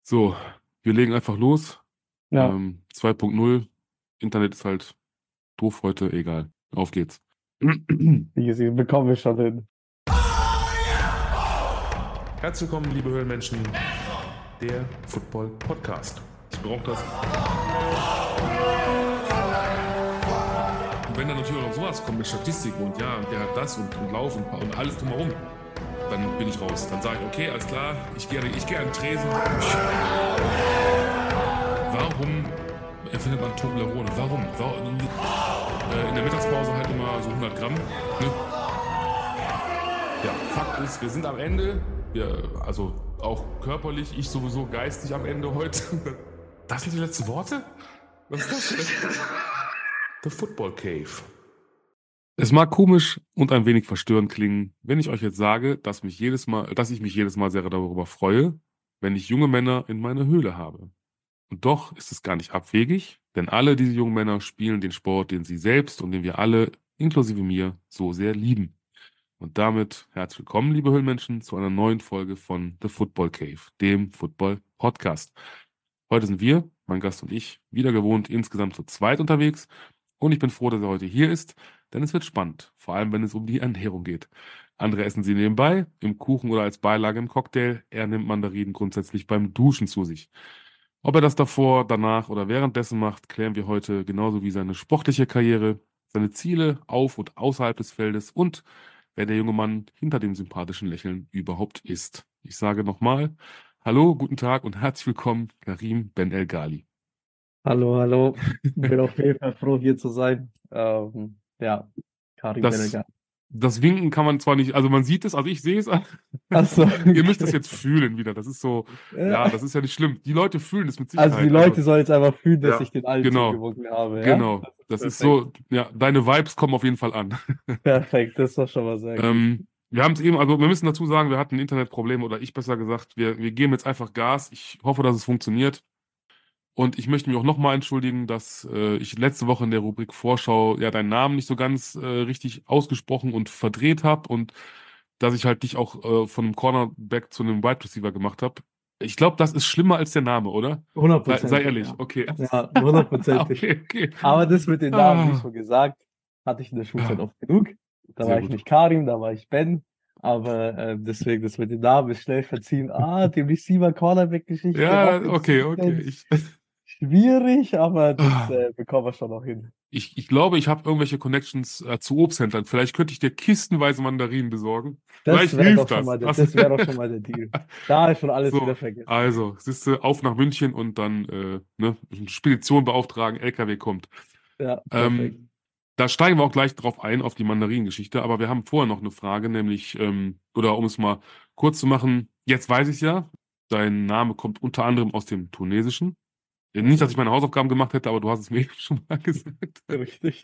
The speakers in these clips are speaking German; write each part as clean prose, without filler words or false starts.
So, wir legen einfach los. Ja, 2.0. Internet ist halt doof heute, egal. Auf geht's. wie gesehen, bekommen wir schon hin. Herzlich willkommen, liebe Höhlenmenschen, der Football Podcast. Ich brauche das. Und wenn dann natürlich auch noch sowas kommt mit Statistiken und ja, und der hat das und Laufen und alles drumherum, dann bin ich raus. Dann sage ich, okay, alles klar, ich gehe an den Tresen. Warum erfindet man Toblerone? Warum? In der Mittagspause halt immer so 100 Gramm. Ne? Ja, Fakt ist, wir sind am Ende. Also auch körperlich, ich sowieso geistig am Ende heute. Das sind die letzten Worte? Was ist das denn? The Football Cave. Es mag komisch und ein wenig verstörend klingen, wenn ich euch jetzt sage, dass ich mich jedes Mal sehr darüber freue, wenn ich junge Männer in meiner Höhle habe. Und doch ist es gar nicht abwegig, denn alle diese jungen Männer spielen den Sport, den sie selbst und den wir alle, inklusive mir, so sehr lieben. Und damit herzlich willkommen, liebe Höhlenmenschen, zu einer neuen Folge von The Football Cave, dem Football Podcast. Heute sind wir, mein Gast und ich, wieder gewohnt insgesamt zu zweit unterwegs. Und ich bin froh, dass er heute hier ist, denn es wird spannend, vor allem wenn es um die Ernährung geht. Andere essen sie nebenbei, im Kuchen oder als Beilage im Cocktail. Er nimmt Mandarinen grundsätzlich beim Duschen zu sich. Ob er das davor, danach oder währenddessen macht, klären wir heute, genauso wie seine sportliche Karriere, seine Ziele auf und außerhalb des Feldes und wer der junge Mann hinter dem sympathischen Lächeln überhaupt ist. Ich sage nochmal, hallo, guten Tag und herzlich willkommen, Karim Ben El Ghali. Hallo, hallo. Bin auf jeden Fall froh, hier zu sein. Ja, Karim Das, Benegal. das Winken kann man zwar nicht, also man sieht es, also ich sehe es, Achso, ihr müsst es jetzt fühlen wieder, das ist so, ja, das ist ja nicht schlimm. Die Leute fühlen es mit Also die Sicherheit. Leute sollen jetzt einfach fühlen, dass Ja, ich den allen genau, zugewunken habe, ja? genau. Das ist Perfekt. so, ja, deine Vibes kommen auf jeden Fall an. Perfekt, das war schon mal sehr gut. Wir haben es eben, also wir müssen dazu sagen, wir hatten Internetprobleme oder ich besser gesagt, wir geben jetzt einfach Gas. Ich hoffe, dass es funktioniert. Und ich möchte mich auch nochmal entschuldigen, dass ich letzte Woche in der Rubrik Vorschau ja deinen Namen nicht so ganz richtig ausgesprochen und verdreht habe und dass ich halt dich auch von einem Cornerback zu einem Wide Receiver gemacht habe. Ich glaube, das ist schlimmer als der Name, oder? Sei Hundertprozentig, ehrlich, ja. okay. Ja, hundertprozentig. Okay, okay. Aber das mit den Namen, wie Ah, schon gesagt, hatte ich in der Schulzeit ja, oft genug. Da sehr war ich gut. nicht Karim, da war ich Ben. Aber deswegen, das mit den Namen ist schnell verziehen. Die Receiver-Cornerback-Geschichte, Ja, okay, okay. Offense-Defense, schwierig, aber das Ah, bekommen wir schon noch hin. ich glaube, ich habe irgendwelche Connections zu Obsthändlern. Vielleicht könnte ich dir kistenweise Mandarinen besorgen. Das Vielleicht wäre doch hilft schon mal das. das wäre doch schon mal der Deal. Da ist schon alles wieder So, vergessen. also, siehst du, auf nach München und dann ne, eine Spedition beauftragen, LKW kommt. Ja, perfekt. Da steigen wir auch gleich drauf ein, auf die Mandarinengeschichte, aber wir haben vorher noch eine Frage, nämlich, oder um es mal kurz zu machen, jetzt weiß ich ja, dein Name kommt unter anderem aus dem Tunesischen. Nicht, dass ich Mhm. meine Hausaufgaben gemacht hätte, aber du hast es mir eben schon mal gesagt. Richtig.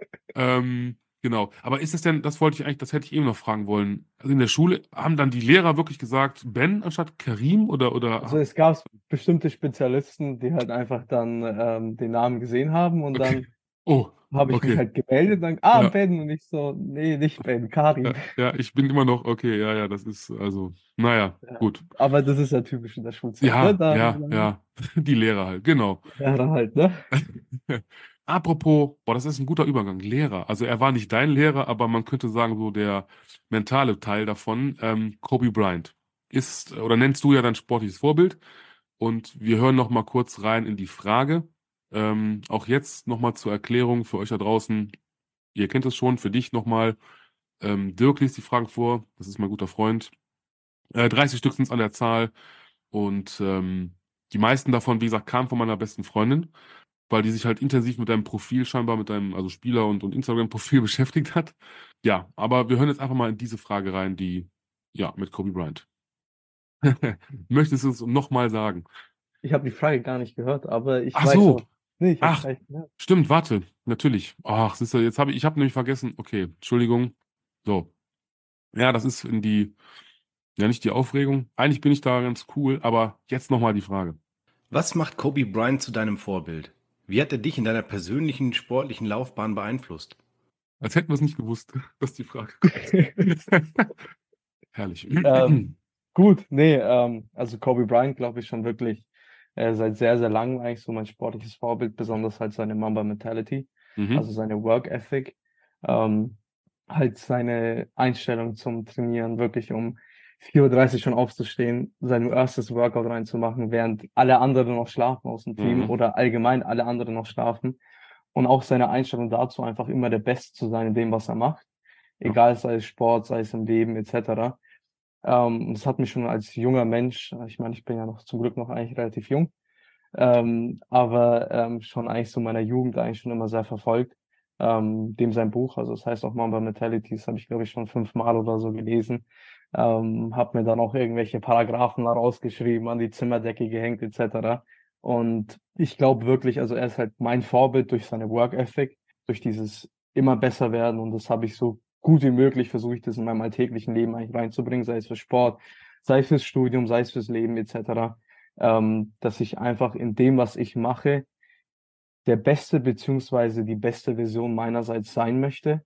Genau. Aber ist es denn, das wollte ich eigentlich, das hätte ich eben noch fragen wollen. Also in der Schule haben dann die Lehrer wirklich gesagt, Ben anstatt Karim Also oder, es gab bestimmte Spezialisten, die halt einfach dann den Namen gesehen haben und okay. dann Oh, habe ich mich okay. halt gemeldet und dann, Ja, Ben. Und ich so, nee, nicht Ben, Karim. ja, ich bin immer noch, okay, ja, ja, das ist, also, naja, Ja. gut. Aber das ist ja typisch in der Schulzeit, ne? Ja, Da ja, ja. Die Lehrer halt, genau. ja, halt, ne? Apropos, boah, das ist ein guter Übergang. Lehrer. Also er war nicht dein Lehrer, aber man könnte sagen, so der mentale Teil davon. Kobe Bryant ist, oder nennst du ja dein sportliches Vorbild. Und wir hören noch mal kurz rein in die Frage. Auch jetzt noch mal zur Erklärung für euch da draußen. Ihr kennt es schon, für dich noch mal. Dirk liest die Fragen vor. Das ist mein guter Freund. 30 Stück sind es an der Zahl. Und die meisten davon, wie gesagt, kamen von meiner besten Freundin, weil die sich halt intensiv mit deinem Profil scheinbar, mit deinem also Spieler- und Instagram-Profil beschäftigt hat. Ja, aber wir hören jetzt einfach mal in diese Frage rein, die, ja, mit Kobe Bryant. Möchtest du es nochmal sagen? Ich habe die Frage gar nicht gehört, aber ich Ach weiß so, auch. Nee, ich habe es ach, gar nicht gehört. stimmt, warte, natürlich. Ach, siehst du, ich habe nämlich vergessen, okay, Entschuldigung. So, ja, das ist ja, nicht die Aufregung. Eigentlich bin ich da ganz cool, aber jetzt nochmal die Frage. Was macht Kobe Bryant zu deinem Vorbild? Wie hat er dich in deiner persönlichen sportlichen Laufbahn beeinflusst? Als hätten wir es nicht gewusst, dass die Frage kommt. Herrlich. Gut, nee, also Kobe Bryant, glaube ich, schon wirklich. seit sehr, sehr langem eigentlich so mein sportliches Vorbild, besonders halt seine Mamba-Mentality, also seine Work Ethic, halt seine Einstellung zum Trainieren, wirklich um 4:30 Uhr schon aufzustehen, sein erstes Workout reinzumachen, während alle anderen noch schlafen aus dem Team oder allgemein alle anderen noch schlafen. Und auch seine Einstellung dazu, einfach immer der Beste zu sein in dem, was er macht. Egal, sei es Sport, sei es im Leben, etc. Das hat mich schon als junger Mensch, ich meine, ich bin ja noch zum Glück noch eigentlich relativ jung, aber schon eigentlich so meiner Jugend eigentlich schon immer sehr verfolgt. Dem sein Buch, also das heißt auch Mamba Mentality, das habe ich glaube ich schon 5-mal oder so gelesen. Habe mir dann auch irgendwelche Paragraphen da rausgeschrieben, an die Zimmerdecke gehängt etc. Und ich glaube wirklich, also er ist halt mein Vorbild durch seine Work Ethic, durch dieses immer besser werden, und das habe ich so gut wie möglich, versuche ich das in meinem alltäglichen Leben eigentlich reinzubringen, sei es für Sport, sei es fürs Studium, sei es fürs Leben etc. Dass ich einfach in dem, was ich mache, der Beste beziehungsweise die beste Version meinerseits sein möchte,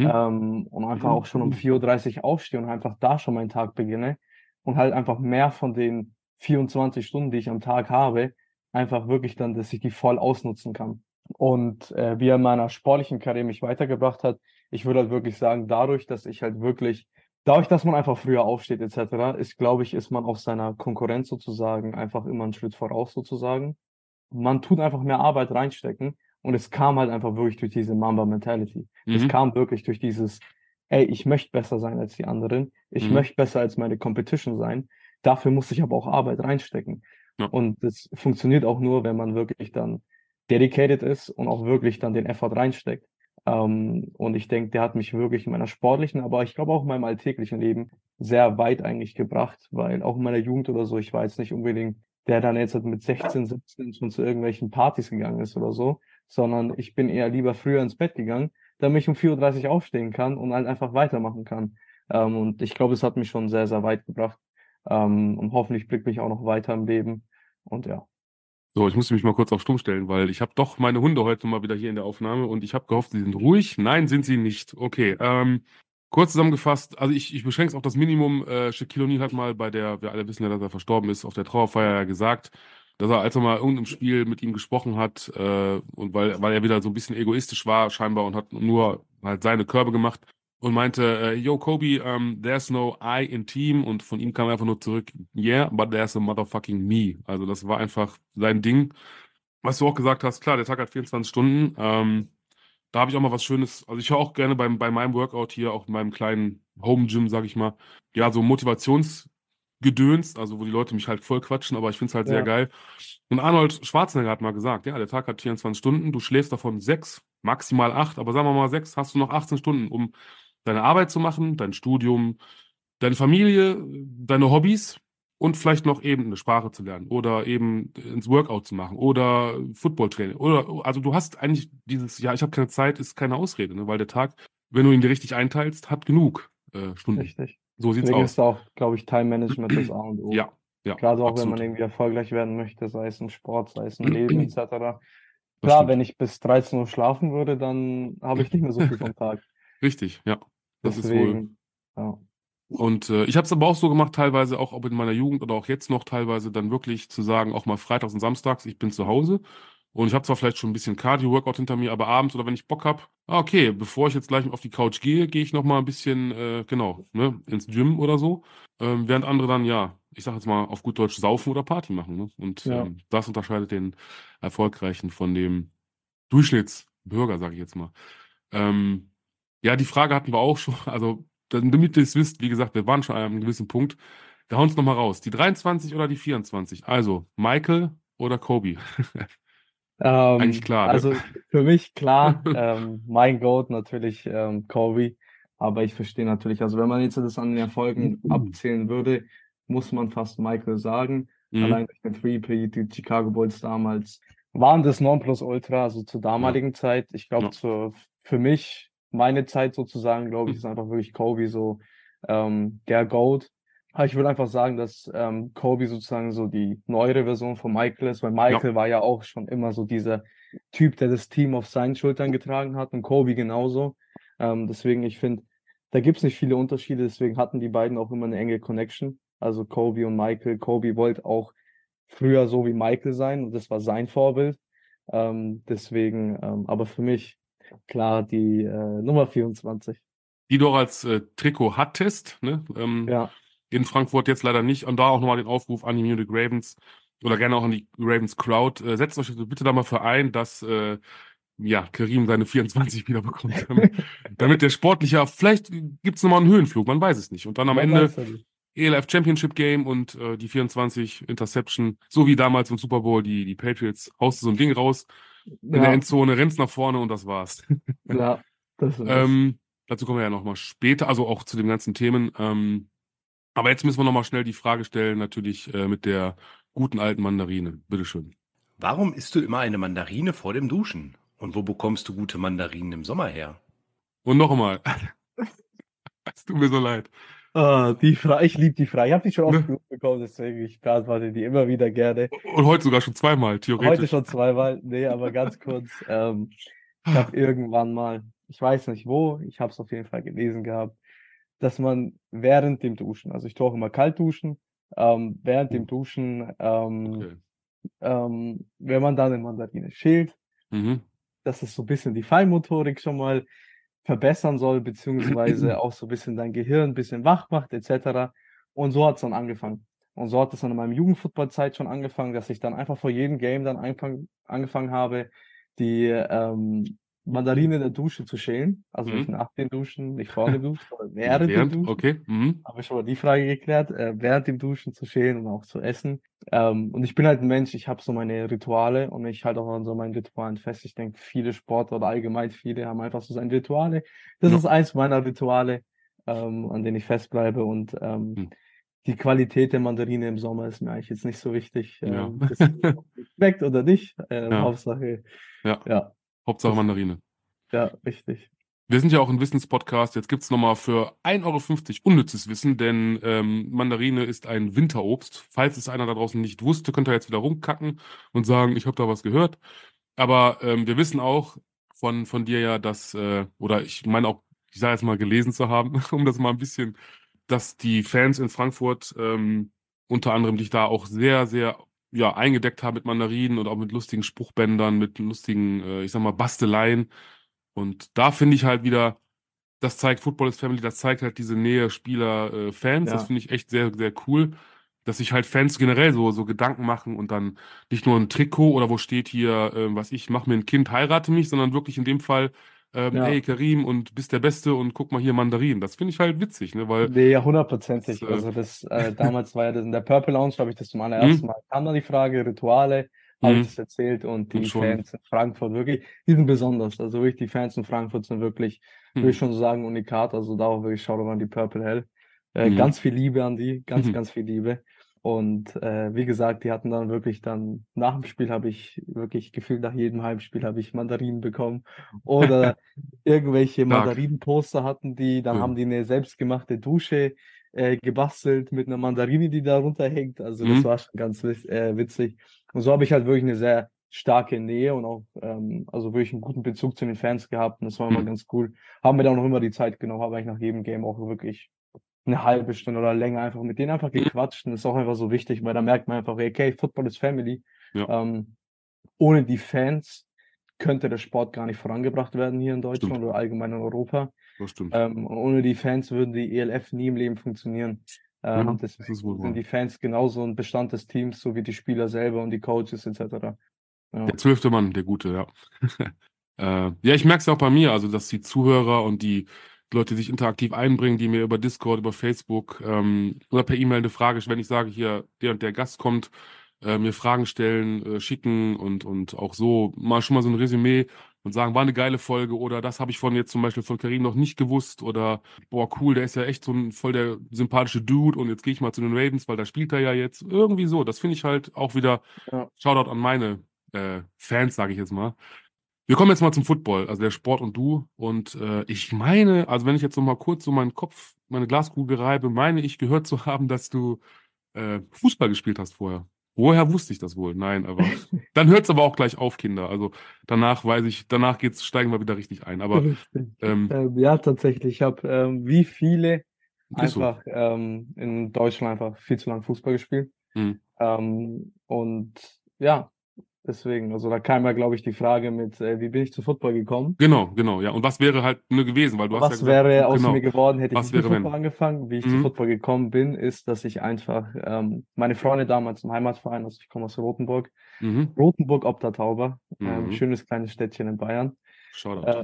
und einfach auch schon um 4:30 Uhr aufstehe und einfach da schon meinen Tag beginne und halt einfach mehr von den 24 Stunden, die ich am Tag habe, einfach wirklich dann, dass ich die voll ausnutzen kann. Und wie er in meiner sportlichen Karriere mich weitergebracht hat, ich würde halt wirklich sagen, dadurch, dass ich halt wirklich, dadurch, dass man einfach früher aufsteht etc., ist, glaube ich, ist man auf seiner Konkurrenz sozusagen einfach immer einen Schritt voraus sozusagen. Man tut einfach mehr Arbeit reinstecken, und es kam halt einfach wirklich durch diese Mamba-Mentality. Es kam wirklich durch dieses, ey, ich möchte besser sein als die anderen, ich möchte besser als meine Competition sein, dafür muss ich aber auch Arbeit reinstecken. Ja. Und das funktioniert auch nur, wenn man wirklich dann dedicated ist und auch wirklich dann den Effort reinsteckt. Und ich denke, der hat mich wirklich in meiner sportlichen, aber ich glaube auch in meinem alltäglichen Leben sehr weit eigentlich gebracht, weil auch in meiner Jugend oder so, ich war jetzt nicht unbedingt der dann jetzt halt mit 16, 17 schon zu irgendwelchen Partys gegangen ist oder so, sondern ich bin eher lieber früher ins Bett gegangen, damit ich um 4:30 Uhr aufstehen kann und halt einfach weitermachen kann. Und ich glaube, es hat mich schon sehr, sehr weit gebracht. Und hoffentlich blickt mich auch noch weiter im Leben. Und ja. So, ich musste mich mal kurz auf Stumm stellen, weil ich habe doch meine Hunde heute mal wieder hier in der Aufnahme und ich habe gehofft, sie sind ruhig. Nein, sind sie nicht. Okay, kurz zusammengefasst, also ich beschränke es auf das Minimum. Shaquille O'Neal hat mal bei der, wir alle wissen ja, dass er verstorben ist, auf der Trauerfeier ja gesagt, dass er, als er mal irgendeinem Spiel mit ihm gesprochen hat, und weil er wieder so ein bisschen egoistisch war scheinbar und hat nur halt seine Körbe gemacht, und meinte, yo, Kobe, there's no I in Team. Und von ihm kam einfach nur zurück, yeah, but there's a motherfucking me. Also das war einfach sein Ding. Was du auch gesagt hast, klar, der Tag hat 24 Stunden. Da habe ich auch mal was Schönes. Also ich höre auch gerne bei meinem Workout hier, auch in meinem kleinen Home Gym, sag ich mal, ja, so Motivationsgedöns, also wo die Leute mich halt voll quatschen, aber ich finde es halt sehr Ja, geil. Und Arnold Schwarzenegger hat mal gesagt, ja, der Tag hat 24 Stunden, du schläfst davon 6, maximal 8, aber sagen wir mal 6, hast du noch 18 Stunden, um deine Arbeit zu machen, dein Studium, deine Familie, deine Hobbys und vielleicht noch eben eine Sprache zu lernen oder eben ins Workout zu machen oder Footballtraining. Oder, also du hast eigentlich dieses, ja, ich habe keine Zeit, ist keine Ausrede, ne? Weil der Tag, wenn du ihn dir richtig einteilst, hat genug Stunden. richtig. So sieht's Deswegen ist aus. auch, glaube ich, Time Management das A und O. Ja, ja, Gerade auch, wenn man absolut. irgendwie erfolgreich werden möchte, sei es im Sport, sei es im Leben etc. Das Klar, stimmt. wenn ich bis 13 Uhr schlafen würde, dann habe ich nicht mehr so viel vom Tag. Richtig, ja. Das ist wohl. Deswegen, ja. Und ich habe es aber auch so gemacht, teilweise auch ob in meiner Jugend oder auch jetzt noch teilweise dann wirklich zu sagen, auch mal freitags und samstags, ich bin zu Hause. Und ich habe zwar vielleicht schon ein bisschen Cardio-Workout hinter mir, aber abends oder wenn ich Bock habe, okay, bevor ich jetzt gleich auf die Couch gehe, gehe ich noch mal ein bisschen, genau, ne, ins Gym oder so. Während andere dann, ja, ich sag jetzt mal auf gut Deutsch, saufen oder Party machen. Ne? Und Ja. das unterscheidet den Erfolgreichen von dem Durchschnittsbürger, sage ich jetzt mal. Ähm, ja, die Frage hatten wir auch schon. Also, damit ihr es wisst, wie gesagt, wir waren schon an einem gewissen Punkt. Wir hauen es nochmal raus. Die 23 oder die 24? Also, Michael oder Kobe? Eigentlich klar, ne? Also für mich klar, mein Goat natürlich Kobe, aber ich verstehe natürlich, also wenn man jetzt das an den Erfolgen abzählen würde, muss man fast Michael sagen. Mhm. Allein durch den Three-Peat, die Chicago Bulls damals waren das Nonplusultra, also zur Ja, damaligen Zeit. Ich glaube, ja, für mich, meine Zeit sozusagen, glaube ich, ist einfach wirklich Kobe so der Goat. Aber ich würde einfach sagen, dass Kobe sozusagen so die neuere Version von Michael ist, weil ja, Michael war ja auch schon immer so dieser Typ, der das Team auf seinen Schultern getragen hat, und Kobe genauso. Deswegen, ich finde, da gibt es nicht viele Unterschiede, deswegen hatten die beiden auch immer eine enge Connection. Also Kobe und Michael. Kobe wollte auch früher so wie Michael sein und das war sein Vorbild. Deswegen, aber für mich klar die Nummer 24. Die du auch als Trikot hattest, ne? Ja, In Frankfurt jetzt leider nicht. Und da auch nochmal den Aufruf an die Munich Ravens oder gerne auch an die Ravens Crowd. Setzt euch bitte da mal für ein, dass Karim seine 24 wieder bekommt. Damit der sportliche, vielleicht gibt es nochmal einen Höhenflug, man weiß es nicht. Und dann am man Ende weiß ja nicht. ELF Championship Game und die 24 Interception, so wie damals im Super Bowl die Patriots, haust du so ein Ding raus in der Ja, Endzone, rennst nach vorne und das war's. ja, das ist es. Dazu kommen wir ja nochmal später, also auch zu den ganzen Themen. Aber jetzt müssen wir nochmal schnell die Frage stellen, natürlich mit der guten alten Mandarine. Bitteschön. Warum isst du immer eine Mandarine vor dem Duschen? Und wo bekommst du gute Mandarinen im Sommer her? Und noch einmal. Es tut mir so leid. Die Frage, ich liebe die Frage. Ich habe die schon oft Ne? genug bekommen, deswegen ich beantworte die immer wieder gerne. Und heute sogar schon zweimal, theoretisch. Heute schon zweimal. Nee, aber ganz kurz. Ich habe irgendwann mal, ich weiß nicht wo, ich habe es auf jeden Fall gelesen gehabt, dass man während dem Duschen, also ich tue auch immer kalt duschen, während dem Duschen, Okay. wenn man dann eine Mandarine schält, Mhm. dass es so ein bisschen die Feinmotorik schon mal verbessern soll, beziehungsweise auch so ein bisschen dein Gehirn ein bisschen wach macht, etc. Und so hat es dann angefangen. Und so hat es dann in meinem Jugendfußballzeit schon angefangen, dass ich dann einfach vor jedem Game dann angefangen habe, die Mandarine in der Dusche zu schälen. Also nicht nach dem Duschen, nicht vor dem Duschen, sondern während dem Duschen. Okay. Mhm. Habe ich schon mal die Frage geklärt, während dem Duschen zu schälen und auch zu essen. Und ich bin halt ein Mensch, ich habe so meine Rituale und ich halte auch an so meinen Ritualen fest. Ich denke, viele Sportler oder allgemein viele haben einfach so seine Rituale. Das Ja. ist eins meiner Rituale, an denen ich festbleibe. Und die Qualität der Mandarine im Sommer ist mir eigentlich jetzt nicht so wichtig. Ja. Das schmeckt oder nicht. Ja. Hauptsache, Ja. ja, Hauptsache Mandarine. ja, richtig. Wir sind ja auch ein Wissenspodcast. Jetzt gibt es nochmal für 1,50 € unnützes Wissen, denn Mandarine ist ein Winterobst. Falls es einer da draußen nicht wusste, könnt ihr jetzt wieder rumkacken und sagen, ich habe da was gehört. Aber wir wissen auch von dir ja, dass, oder ich meine auch, ich sage jetzt mal gelesen zu haben, um das mal ein bisschen, dass die Fans in Frankfurt unter anderem dich da auch sehr, sehr eingedeckt haben mit Mandarinen und auch mit lustigen Spruchbändern, mit lustigen, ich sag mal, Basteleien. Und da finde ich halt wieder, das zeigt Football is Family, das zeigt halt diese Nähe Spieler-Fans. Das Ja. finde ich echt sehr, sehr cool, dass sich halt Fans generell so Gedanken machen und dann nicht nur ein Trikot oder wo steht hier, was ich, mach mir ein Kind, heirate mich, sondern wirklich in dem Fall, Ja. hey Karim und bist der Beste und guck mal hier Mandarinen. Das finde ich halt witzig, ne? Weil Nee, ja, hundertprozentig. das, Also das, damals war ja das in der Purple Lounge, habe ich das zum allerersten Mal. Kam dann die Frage, Rituale, habe ich das erzählt und die schon. Fans in Frankfurt wirklich, die sind besonders. Also wirklich, die Fans in Frankfurt sind wirklich, würde ich schon so sagen, unikat. Also da auch wirklich Shoutout an die Purple Hell. Ganz viel Liebe an die, ganz viel Liebe. Und wie gesagt, die hatten dann wirklich dann, nach dem Spiel habe ich wirklich gefühlt, nach jedem Heimspiel habe ich Mandarinen bekommen. Oder irgendwelche Mandarinenposter hatten die, dann haben die eine selbstgemachte Dusche gebastelt mit einer Mandarine, die da runterhängt. Also das war schon ganz witzig. Und so habe ich halt wirklich eine sehr starke Nähe und auch also wirklich einen guten Bezug zu den Fans gehabt. Und das war immer ganz cool. Haben mir dann auch noch immer die Zeit genommen, habe eigentlich nach jedem Game auch wirklich eine halbe Stunde oder länger einfach mit denen einfach gequatscht. Und das ist auch einfach so wichtig, weil da merkt man einfach, okay, Football is Family. Ja. Ohne die Fans könnte der Sport gar nicht vorangebracht werden hier in Deutschland Stimmt. oder allgemein in Europa. Das stimmt. Und ohne die Fans würden die ELF nie im Leben funktionieren. Das Deswegen ist wohl wahr. sind die Fans genauso ein Bestand des Teams, so wie die Spieler selber und die Coaches etc. Ja. Der 12. Mann, der Gute, ja. Ja, ich merke es ja auch bei mir, also dass die Zuhörer und die Leute, die sich interaktiv einbringen, die mir über Discord, über Facebook oder per E-Mail eine Frage, wenn ich sage, hier, der und der Gast kommt, mir Fragen stellen, schicken und auch so mal schon mal so ein Resümee und sagen, war eine geile Folge oder das habe ich von jetzt zum Beispiel von Karim noch nicht gewusst oder boah, cool, der ist ja echt so ein voll der sympathische Dude und jetzt gehe ich mal zu den Ravens, weil da spielt er ja jetzt. Irgendwie so, das finde ich halt auch wieder Shoutout an meine Fans, sage ich jetzt mal. Wir kommen jetzt mal zum Football, also der Sport und du. Und ich meine, also wenn ich jetzt noch mal kurz so meinen Kopf, meine Glaskugel reibe, meine ich gehört zu haben, dass du Fußball gespielt hast vorher. Woher wusste ich das wohl? Nein, aber dann hört es aber auch gleich auf, Kinder. Also danach weiß ich, steigen wir wieder richtig ein. Aber ja, tatsächlich. Ich habe wie viele ist so. einfach in Deutschland einfach viel zu lange Fußball gespielt. Und ja, deswegen, also da kam ja, glaube ich, die Frage mit, wie bin ich zu Football gekommen? Genau, ja. Und was wäre halt nur gewesen, weil du hast ja Was gesagt, wäre aus genau, mir geworden, hätte ich was nicht mit wäre Football wenn? angefangen? Wie ich zu Football gekommen bin, ist, dass ich einfach meine Freunde damals im Heimatverein, also ich komme aus Rothenburg, Rothenburg ob der Tauber, schönes kleines Städtchen in Bayern. Shoutout.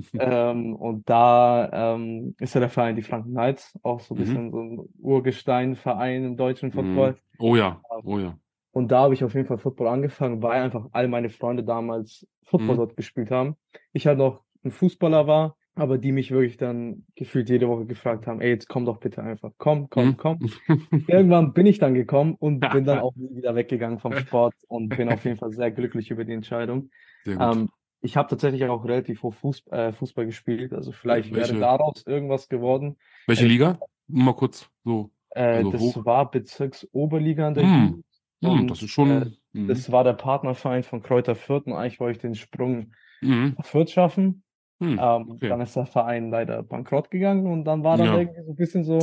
Und da ist ja der Verein die Franken Knights, auch so ein bisschen so ein Urgestein-Verein im deutschen Football. Oh ja. Und da habe ich auf jeden Fall Football angefangen, weil einfach all meine Freunde damals Football dort gespielt haben. Ich halt noch ein Fußballer war, aber die mich wirklich dann gefühlt jede Woche gefragt haben, ey, jetzt komm doch bitte einfach, komm. Irgendwann bin ich dann gekommen und bin dann auch nie wieder weggegangen vom Sport und bin auf jeden Fall sehr glücklich über die Entscheidung. Sehr gut. Ich habe tatsächlich auch relativ hoch Fußball gespielt, also vielleicht wäre daraus irgendwas geworden. Welche Liga? Mal kurz so. Also Das hoch. war Bezirksoberliga in der Jugend. Das ist schon. Das war der Partnerverein von Kräuter Fürth und eigentlich wollte ich den Sprung nach Fürth schaffen. Okay. Dann ist der Verein leider bankrott gegangen und dann war dann irgendwie so ein bisschen so,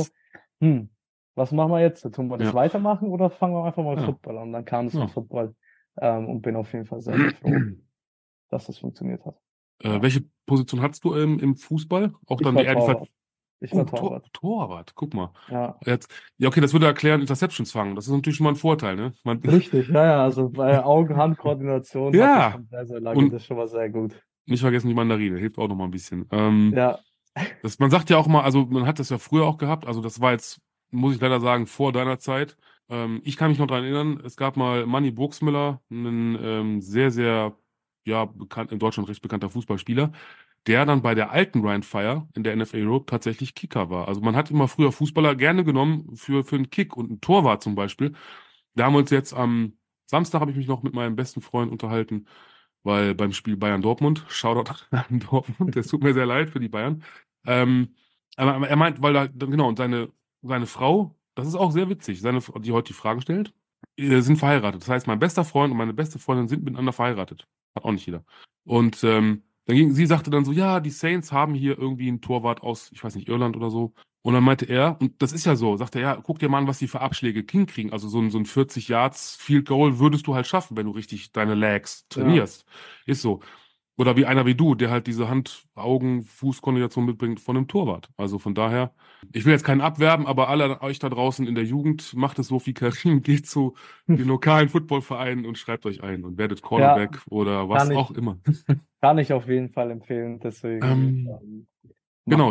was machen wir jetzt? Tun wir das weitermachen oder fangen wir einfach mal Football an? Dann kam es zum Football und bin auf jeden Fall sehr, sehr froh, dass das funktioniert hat. Welche Position hattest du im Fußball? Auch dann Ich war Torwart. Torwart, guck mal. Ja. Okay, das würde erklären, Interceptions fangen. Das ist natürlich schon mal ein Vorteil, ne? Richtig, also bei Augen-Hand-Koordination hatte ich schon sehr, sehr lange. Und das ist schon mal sehr gut. Nicht vergessen die Mandarine, hilft auch noch mal ein bisschen. Ja. Man sagt ja auch mal, also man hat das ja früher auch gehabt, also das war jetzt, muss ich leider sagen, vor deiner Zeit. Ich kann mich noch daran erinnern, es gab mal Manni Burgsmüller, einen sehr, sehr, bekannt, in Deutschland recht bekannter Fußballspieler, der dann bei der alten Ryan Fire in der NFL Europe tatsächlich Kicker war. Also man hat immer früher Fußballer gerne genommen für einen Kick und einen Torwart zum Beispiel. Da haben wir uns jetzt am Samstag, habe ich mich noch mit meinem besten Freund unterhalten, weil beim Spiel Bayern-Dortmund, Shoutout an Dortmund, es tut mir sehr leid für die Bayern. Aber er meint, weil genau, und seine Frau, das ist auch sehr witzig, die heute die Fragen stellt, sind verheiratet. Das heißt, mein bester Freund und meine beste Freundin sind miteinander verheiratet. Hat auch nicht jeder. Und sie sagte dann so, ja, die Saints haben hier irgendwie einen Torwart aus, ich weiß nicht, Irland oder so. Und dann meinte er, und das ist ja so, sagt er, ja, guck dir mal an, was die für Abschläge hinkriegen. Also so ein 40 Yards Field Goal würdest du halt schaffen, wenn du richtig deine Legs trainierst. Ja. Ist so. Oder wie einer wie du, der halt diese Hand-Augen-Fuß-Koordination mitbringt von einem Torwart. Also von daher, ich will jetzt keinen abwerben, aber alle euch da draußen in der Jugend, macht es so wie Karim, geht zu den lokalen Footballvereinen und schreibt euch ein und werdet Cornerback oder was auch immer. Kann ich auf jeden Fall empfehlen, deswegen. Genau,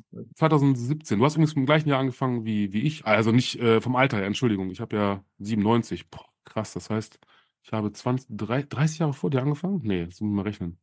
2017. Du hast übrigens im gleichen Jahr angefangen wie ich. Also nicht vom Alter her, Entschuldigung. Ich habe ja 97. Boah, krass, das heißt, ich habe 30 Jahre vor dir angefangen? Nee, das muss man mal rechnen.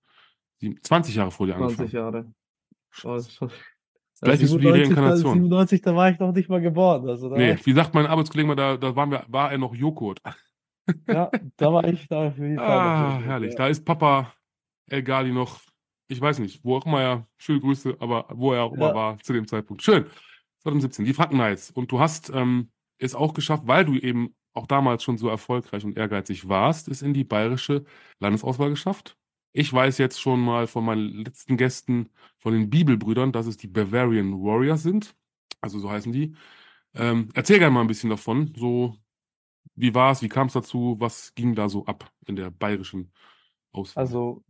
20 Jahre vor dir angefangen. 20 Jahre. Vielleicht bist du die Reinkarnation. 97, da war ich noch nicht mal geboren. Also nee, wie sagt mein Arbeitskollege mal, da war er noch Joghurt. Ja, da war ich da auf jeden Fall noch. Herrlich. Ja. Da ist Papa El Gali noch, ich weiß nicht, wo auch immer er, schöne Grüße, aber wo er auch immer war zu dem Zeitpunkt. Schön. 2017, die Franken Knights. Und du hast es auch geschafft, weil du eben auch damals schon so erfolgreich und ehrgeizig warst, es in die bayerische Landesauswahl geschafft. Ich weiß jetzt schon mal von meinen letzten Gästen, von den Bibelbrüdern, dass es die Bavarian Warriors sind. Also so heißen die. Erzähl gerne mal ein bisschen davon. So, wie war es, wie kam es dazu, was ging da so ab in der bayerischen Auswahl? Also,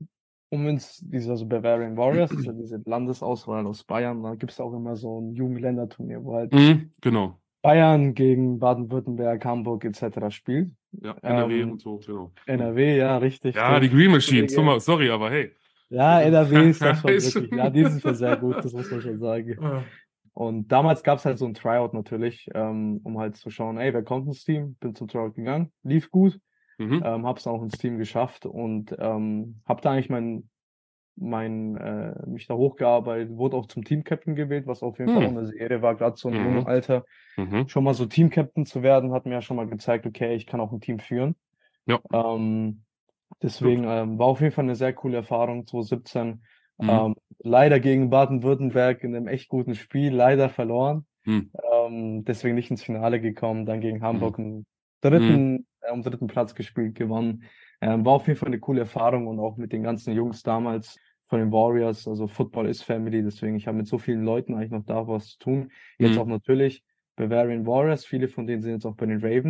also Bavarian Warriors, ist ja diese Landesauswahl aus Bayern, da gibt es auch immer so ein Jugendländerturnier, wo halt genau. Bayern gegen Baden-Württemberg, Hamburg etc. spielt. Ja, NRW und so, genau. NRW, ja, richtig. Ja, die Green Machine, sorry, aber hey. Ja, NRW ist das schon wirklich, ja, die sind schon sehr gut, das muss man schon sagen. Und damals gab es halt so ein Tryout natürlich, um halt zu schauen, ey, wer kommt ins Team? Bin zum Tryout gegangen, lief gut, hab's auch ins Team geschafft und hab da eigentlich mich da hochgearbeitet, wurde auch zum Team-Captain gewählt, was auf jeden Fall auch eine Ehre war, gerade so im jungen Alter. Schon mal so Team-Captain zu werden, hat mir ja schon mal gezeigt, okay, ich kann auch ein Team führen. Ja. Deswegen war auf jeden Fall eine sehr coole Erfahrung, 2017. Leider gegen Baden-Württemberg in einem echt guten Spiel, leider verloren. Deswegen nicht ins Finale gekommen, dann gegen Hamburg am dritten Platz gespielt, gewonnen. War auf jeden Fall eine coole Erfahrung und auch mit den ganzen Jungs damals von den Warriors, also Football ist Family, deswegen ich habe mit so vielen Leuten eigentlich noch da was zu tun. Jetzt auch natürlich Bavarian Warriors, viele von denen sind jetzt auch bei den Ravens.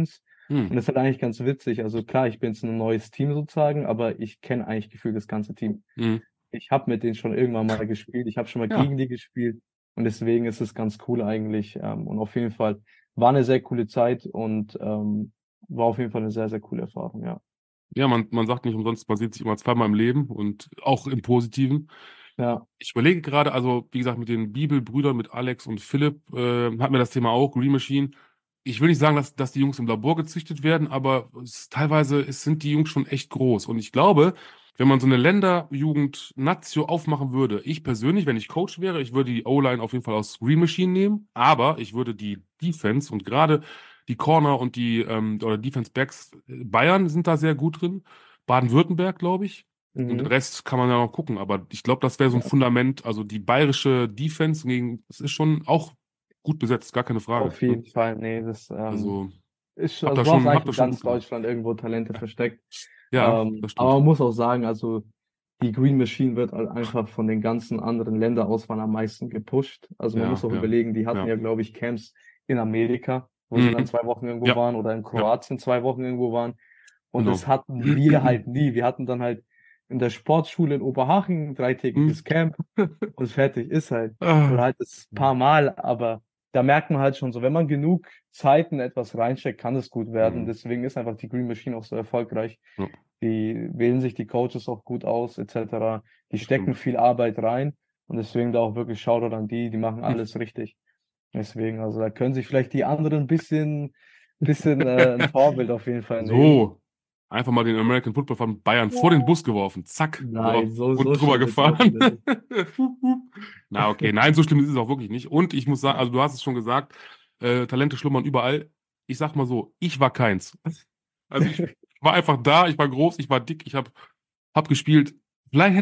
Und das ist halt eigentlich ganz witzig. Also klar, ich bin jetzt ein neues Team sozusagen, aber ich kenne eigentlich gefühlt das ganze Team. Ich habe mit denen schon irgendwann mal gespielt. Ich habe schon mal Ja. gegen die gespielt. Und deswegen ist es ganz cool eigentlich. Und auf jeden Fall war eine sehr coole Zeit und war auf jeden Fall eine sehr, sehr coole Erfahrung, ja. Ja, man sagt nicht umsonst, man sieht sich immer zweimal im Leben und auch im Positiven. Ja. Ich überlege gerade, also wie gesagt, mit den Bibelbrüdern, mit Alex und Philipp, hatten wir das Thema auch, Green Machine. Ich will nicht sagen, dass die Jungs im Labor gezüchtet werden, aber teilweise sind die Jungs schon echt groß. Und ich glaube, wenn man so eine Länderjugend-Nazio aufmachen würde, ich persönlich, wenn ich Coach wäre, ich würde die O-Line auf jeden Fall aus Green Machine nehmen, aber ich würde die Defense und gerade die Corner und die oder Defense Backs, Bayern sind da sehr gut drin, Baden-Württemberg, glaube ich. Und den Rest kann man ja noch gucken, aber ich glaube, das wäre so ein Fundament. Also die bayerische Defense das ist schon auch gut besetzt, gar keine Frage. Auf jeden Fall, nee, das Also ist, habt also ihr du hast schon, eigentlich habt ihr in schon ganz gut gemacht. Deutschland irgendwo Talente versteckt. Ja, das Aber man stimmt. muss auch sagen, also die Green Machine wird halt einfach von den ganzen anderen Länderauswahlen am meisten gepusht. Also man muss auch überlegen, die hatten ja, glaube ich, Camps in Amerika, wo sie dann 2 Wochen irgendwo waren oder in Kroatien 2 Wochen irgendwo waren. Und das hatten wir halt nie. Wir hatten dann halt in der Sportschule in Oberhaching 3-tägiges Camp und fertig ist halt. Oder halt das paar Mal, aber da merkt man halt schon so, wenn man genug Zeit in etwas reinsteckt, kann es gut werden. Deswegen ist einfach die Green Machine auch so erfolgreich. Die wählen sich die Coaches auch gut aus, etc. Die stecken viel Arbeit rein und deswegen da auch wirklich Shoutout an die machen alles richtig. Deswegen, also da können sich vielleicht die anderen ein bisschen ein Vorbild auf jeden Fall nehmen. So, einfach mal den American Football von Bayern vor den Bus geworfen. Zack. Nein, so und drüber schlimm ist es auch gefahren. wieder nicht. Na, okay. Nein, so schlimm ist es auch wirklich nicht. Und ich muss sagen, also du hast es schon gesagt, Talente schlummern überall. Ich sag mal so, ich war keins. Also ich war einfach da, ich war groß, ich war dick, ich hab gespielt. Vielleicht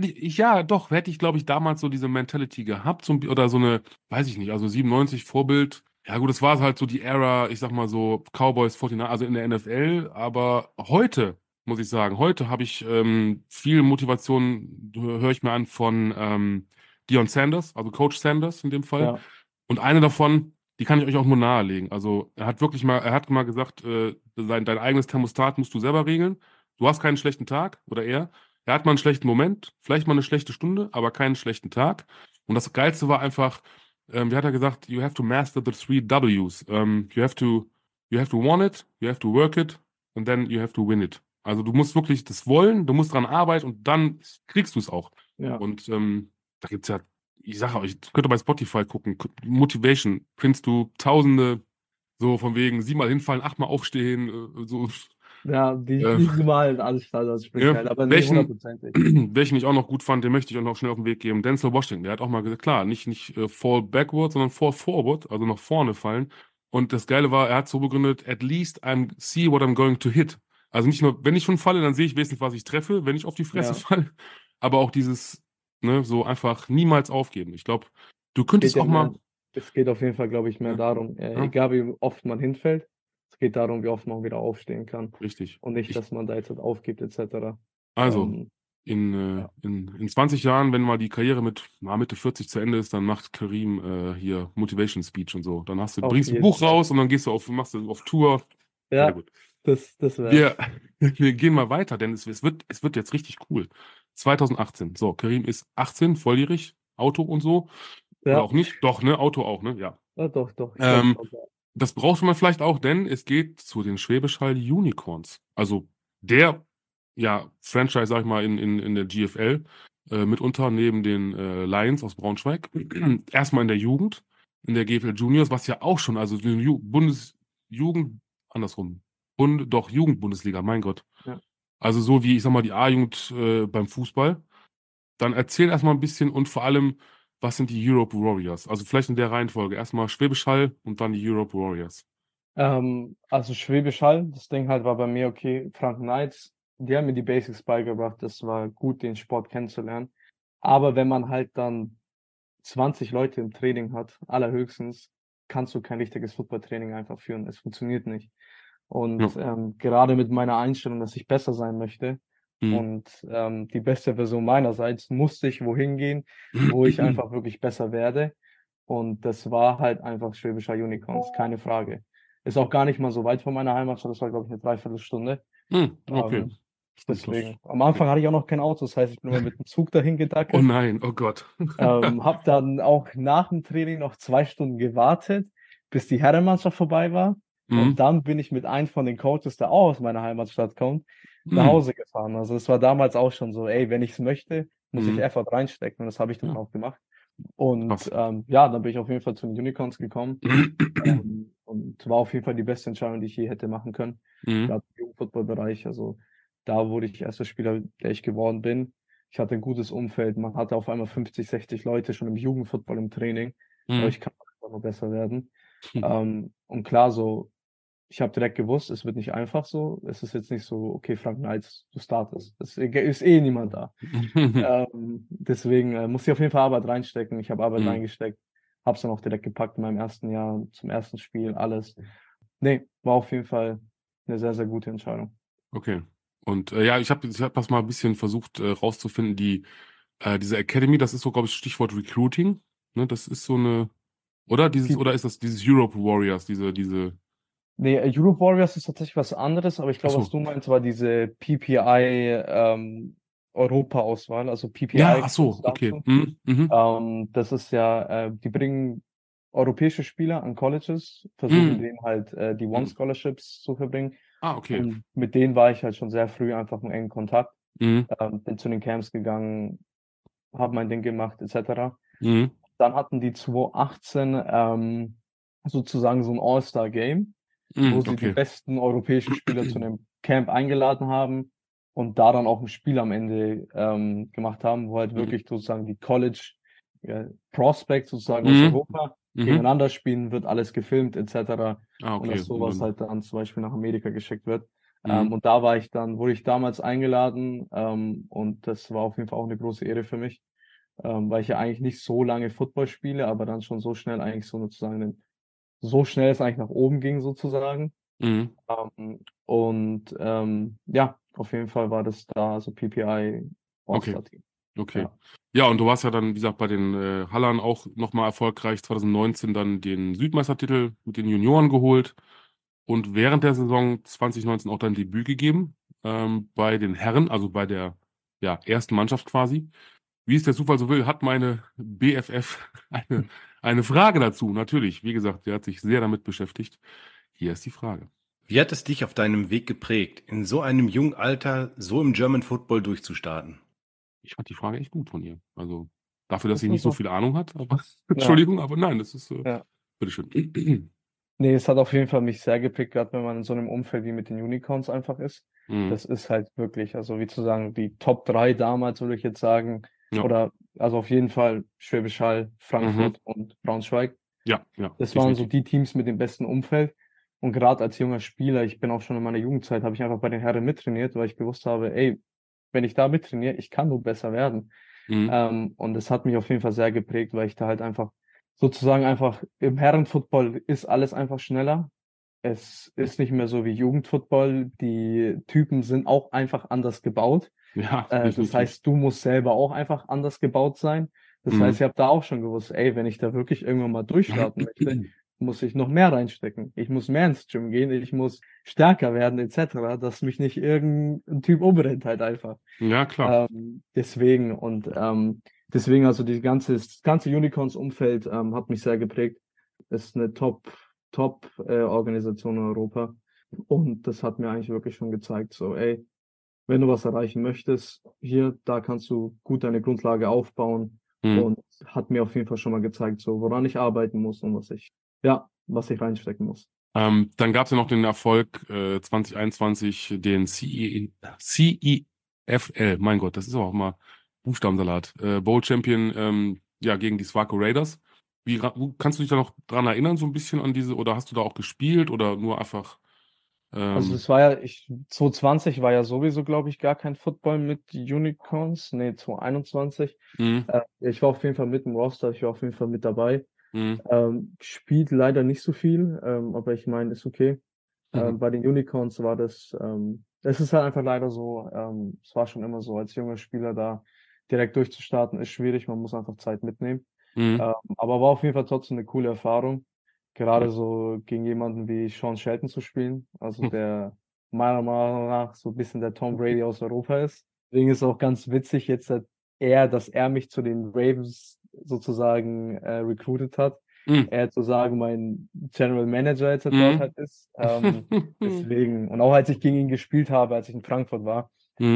hätte ich, glaube ich, damals so diese Mentality gehabt, oder so eine, weiß ich nicht, also 97 Vorbild. Ja gut, das war halt so die Ära, ich sag mal so Cowboys 49, also in der NFL. Aber heute, muss ich sagen, heute habe ich viel Motivation, höre ich mir an von Deion Sanders, also Coach Sanders in dem Fall. Ja. Und eine davon, die kann ich euch auch nur nahelegen. Also er hat mal gesagt, dein eigenes Thermostat musst du selber regeln. Du hast keinen schlechten Tag, oder er. Er hat mal einen schlechten Moment, vielleicht mal eine schlechte Stunde, aber keinen schlechten Tag. Und das Geilste war einfach, wie hat er gesagt, you have to master the 3 Ws. You have to want it, you have to work it, and then you have to win it. Also du musst wirklich das wollen, du musst dran arbeiten und dann kriegst du es auch. Ja. Und da gibt es ja, ich sage euch, könnt ihr bei Spotify gucken, Motivation, findest du Tausende, so von wegen 7-mal hinfallen, 8-mal aufstehen, so. Ja, die normalen Anstaltssprüche halt, aber nee, 100%. Welchen ich auch noch gut fand, den möchte ich auch noch schnell auf den Weg geben. Denzel Washington, der hat auch mal gesagt, klar, nicht fall backward, sondern fall forward, also nach vorne fallen. Und das Geile war, er hat so begründet, at least I see what I'm going to hit. Also nicht nur, wenn ich schon falle, dann sehe ich wenigstens, was ich treffe, wenn ich auf die Fresse falle. Aber auch dieses, ne, so einfach niemals aufgeben. Ich glaube, du könntest auch mal. Es geht auf jeden Fall, glaube ich, mehr darum, egal wie oft man hinfällt, es geht darum, wie oft man wieder aufstehen kann. Richtig. Und nicht, dass man da jetzt aufgibt, etc. Also, in 20 Jahren, wenn mal die Karriere mit Mitte 40 zu Ende ist, dann macht Karim hier Motivation Speech und so. Dann bringst du ein Buch raus und dann machst du auf Tour. Ja, sehr gut. Das wäre. Wir gehen mal weiter, denn es wird jetzt richtig cool. 2018. So, Karim ist 18, volljährig, Auto und so. Ja. Oder auch nicht? Doch, ne? Auto auch, ne? Ja. Ja, doch. Das braucht man vielleicht auch, denn es geht zu den Schwäbisch Hall Unicorns. Also der Franchise, sag ich mal, in der GFL, mitunter neben den Lions aus Braunschweig. Erstmal in der Jugend, in der GFL Juniors, was ja auch schon, also Jugendbundesliga, mein Gott. Ja. Also so wie, ich sag mal, die A-Jugend beim Fußball. Dann erzähl erstmal ein bisschen und vor allem, was sind die Europe Warriors? Also vielleicht in der Reihenfolge. Erstmal Schwäbisch Hall und dann die Europe Warriors. Also Schwäbisch Hall, das Ding halt war bei mir, okay, Franken Knights, die haben mir die Basics beigebracht, das war gut, den Sport kennenzulernen. Aber wenn man halt dann 20 Leute im Training hat, allerhöchstens, kannst du kein richtiges Footballtraining einfach führen. Es funktioniert nicht. Und gerade mit meiner Einstellung, dass ich besser sein möchte, und die beste Version meinerseits, musste ich wohin gehen, wo ich einfach wirklich besser werde. Und das war halt einfach Schwäbisch Hall Unicorns, keine Frage. Ist auch gar nicht mal so weit von meiner Heimatstadt. Das war, glaube ich, eine Dreiviertelstunde. Okay. Deswegen. Am Anfang hatte ich auch noch kein Auto. Das heißt, ich bin immer mit dem Zug dahin Oh gedackelt. nein, oh Gott. Habe dann auch nach dem Training noch 2 Stunden gewartet, bis die Herrenmannschaft vorbei war. Und dann bin ich mit einem von den Coaches, der auch aus meiner Heimatstadt kommt, nach Hause gefahren. Also es war damals auch schon so, ey, wenn ich es möchte, muss ich Effort reinstecken. Und das habe ich dann auch gemacht. Und ja, dann bin ich auf jeden Fall zu den Unicorns gekommen. Und war auf jeden Fall die beste Entscheidung, die ich je hätte machen können. Gerade im Jugendfußballbereich. Also da wurde ich erster Spieler, der ich geworden bin. Ich hatte ein gutes Umfeld. Man hatte auf einmal 50, 60 Leute schon im Jugendfußball im Training. Aber ich kann einfach noch besser werden. Und klar, so, ich habe direkt gewusst, es wird nicht einfach so. Es ist jetzt nicht so, okay, Frank Knights, du startest. Es ist eh niemand da. Deswegen muss ich auf jeden Fall Arbeit reinstecken. Ich habe Arbeit reingesteckt. Habe es dann auch direkt gepackt in meinem ersten Jahr, zum ersten Spiel, alles. Nee, war auf jeden Fall eine sehr, sehr gute Entscheidung. Okay. Und ja, ich hab das mal ein bisschen versucht rauszufinden. Diese Academy, das ist so, glaube ich, Stichwort Recruiting. Ne, das ist so eine, oder? Oder ist das dieses Europe Warriors, diese. Nee, Europe Warriors ist tatsächlich was anderes, aber ich glaube, was du meinst, war diese PPI Europa-Auswahl, also Ja, PPI ach so, kurz okay. dazu. Das ist ja, die bringen europäische Spieler an Colleges, versuchen denen halt die One-Scholarships zu verbringen. Ah, okay. Und mit denen war ich halt schon sehr früh einfach in engen Kontakt. Bin zu den Camps gegangen, habe mein Ding gemacht, etc. Dann hatten die 2018 sozusagen so ein All-Star-Game, wo sie die Okay. besten europäischen Spieler zu einem Camp eingeladen haben und da dann auch ein Spiel am Ende gemacht haben, wo halt wirklich sozusagen die College Prospects sozusagen aus Europa gegeneinander spielen, wird alles gefilmt etc. Ah, Und okay. dass sowas halt dann zum Beispiel nach Amerika geschickt wird. Mhm. Und da wurde ich damals eingeladen und das war auf jeden Fall auch eine große Ehre für mich, weil ich ja eigentlich nicht so lange Football spiele, aber dann schon so schnell eigentlich sozusagen so schnell es eigentlich nach oben ging sozusagen. Ja, auf jeden Fall war das da so PPI All-Star-Team. Okay. Ja, und du warst ja dann, wie gesagt, bei den Hallern auch nochmal erfolgreich. 2019 dann den Südmeistertitel mit den Junioren geholt und während der Saison 2019 auch dein Debüt gegeben bei den Herren, also bei der ersten Mannschaft quasi. Wie es der Zufall so will, hat meine BFF eine Frage dazu. Natürlich, wie gesagt, der hat sich sehr damit beschäftigt. Hier ist die Frage. Wie hat es dich auf deinem Weg geprägt, in so einem jungen Alter so im German Football durchzustarten? Ich fand die Frage echt gut von ihr. Also dafür, dass Das sie war nicht so so. viel Ahnung hat, aber Entschuldigung, aber nein, das ist bitteschön. Nee, es hat auf jeden Fall mich sehr geprägt, gerade wenn man in so einem Umfeld wie mit den Unicorns einfach ist. Das ist halt wirklich, also wie zu sagen, die Top 3 damals, würde ich jetzt sagen, Ja. oder also auf jeden Fall Schwäbisch Hall, Frankfurt und Braunschweig. Ja, Das waren so definitiv. die Teams mit dem besten Umfeld. Und gerade als junger Spieler, ich bin auch schon in meiner Jugendzeit, habe ich einfach bei den Herren mittrainiert, weil ich gewusst habe, ey, wenn ich da mittrainiere, ich kann nur besser werden. Und das hat mich auf jeden Fall sehr geprägt, weil ich da halt einfach sozusagen einfach im Herrenfootball ist alles einfach schneller. Es ist nicht mehr so wie Jugendfootball. Die Typen sind auch einfach anders gebaut. Ja, Das definitiv. heißt, du musst selber auch einfach anders gebaut sein. Das heißt, ich habe da auch schon gewusst, ey, wenn ich da wirklich irgendwann mal durchstarten möchte, muss ich noch mehr reinstecken. Ich muss mehr ins Gym gehen, ich muss stärker werden, etc., dass mich nicht irgendein Typ umrennt halt einfach. Ja, klar. Deswegen, also das ganze Unicorns-Umfeld hat mich sehr geprägt. Ist eine Top-Organisation in Europa. Und das hat mir eigentlich wirklich schon gezeigt, so, ey, wenn du was erreichen möchtest, da kannst du gut deine Grundlage aufbauen. Und hat mir auf jeden Fall schon mal gezeigt, so, woran ich arbeiten muss und was ich reinstecken muss. Dann gab es ja noch den Erfolg 2021, den CEFL, mein Gott, das ist auch mal Buchstabensalat, Bowl Champion gegen die Swaco Raiders. Kannst du dich da noch dran erinnern, so ein bisschen an diese, oder hast du da auch gespielt oder nur einfach? Also das war ja, 2020 war ja sowieso, glaube ich, gar kein Football mit Unicorns. Nee, 2021. Ich war auf jeden Fall mit im Roster, ich war auf jeden Fall mit dabei. Spielt leider nicht so viel, aber ich meine, ist okay. Bei den Unicorns war das, es ist halt einfach leider so, es war schon immer so, als junger Spieler da direkt durchzustarten, ist schwierig, man muss einfach Zeit mitnehmen. Aber war auf jeden Fall trotzdem eine coole Erfahrung. gerade so gegen jemanden wie Sean Shelton zu spielen, also der meiner Meinung nach so ein bisschen der Tom Brady aus Europa ist. Deswegen ist es auch ganz witzig jetzt, dass er mich zu den Ravens sozusagen recruited hat. Er sozusagen mein General Manager jetzt dort halt ist. Deswegen, und auch als ich gegen ihn gespielt habe, als ich in Frankfurt war.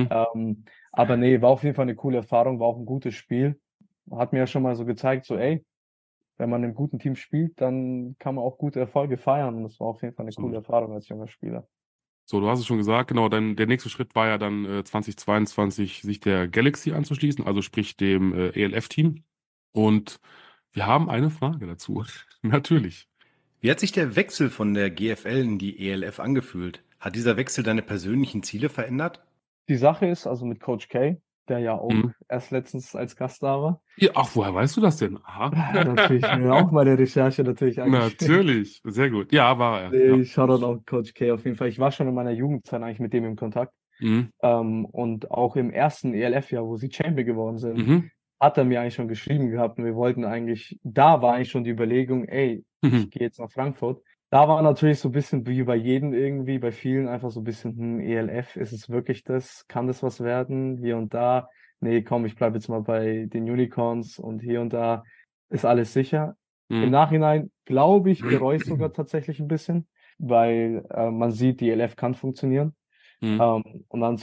Aber nee, war auf jeden Fall eine coole Erfahrung, war auch ein gutes Spiel. Hat mir ja schon mal so gezeigt, so ey, wenn man in einem guten Team spielt, dann kann man auch gute Erfolge feiern. Und das war auf jeden Fall eine coole Erfahrung als junger Spieler. So, du hast es schon gesagt, genau, der nächste Schritt war ja dann 2022, sich der Galaxy anzuschließen, also sprich dem ELF-Team. Und wir haben eine Frage dazu. Natürlich. Wie hat sich der Wechsel von der GFL in die ELF angefühlt? Hat dieser Wechsel deine persönlichen Ziele verändert? Die Sache ist, also mit Coach K, der ja auch erst letztens als Gast da war. Ja, ach, woher weißt du das denn? Aha. Ja, natürlich, auch meine Recherche natürlich angestellt. Natürlich, sehr gut. Ja, war er. Nee, Shoutout auch Coach K auf jeden Fall. Ich war schon in meiner Jugendzeit eigentlich mit dem im Kontakt. Und auch im ersten ELF-Jahr, wo sie Champion geworden sind, hat er mir eigentlich schon geschrieben gehabt und wir wollten eigentlich, da war eigentlich schon die Überlegung, ey, ich gehe jetzt nach Frankfurt. Da war natürlich so ein bisschen wie bei jedem irgendwie, bei vielen einfach so ein bisschen, ELF, ist es wirklich das? Kann das was werden? Hier und da. Nee, komm, ich bleibe jetzt mal bei den Unicorns und hier und da ist alles sicher. Im Nachhinein, glaube ich, bereue ich sogar tatsächlich ein bisschen, weil man sieht, die ELF kann funktionieren. Und dann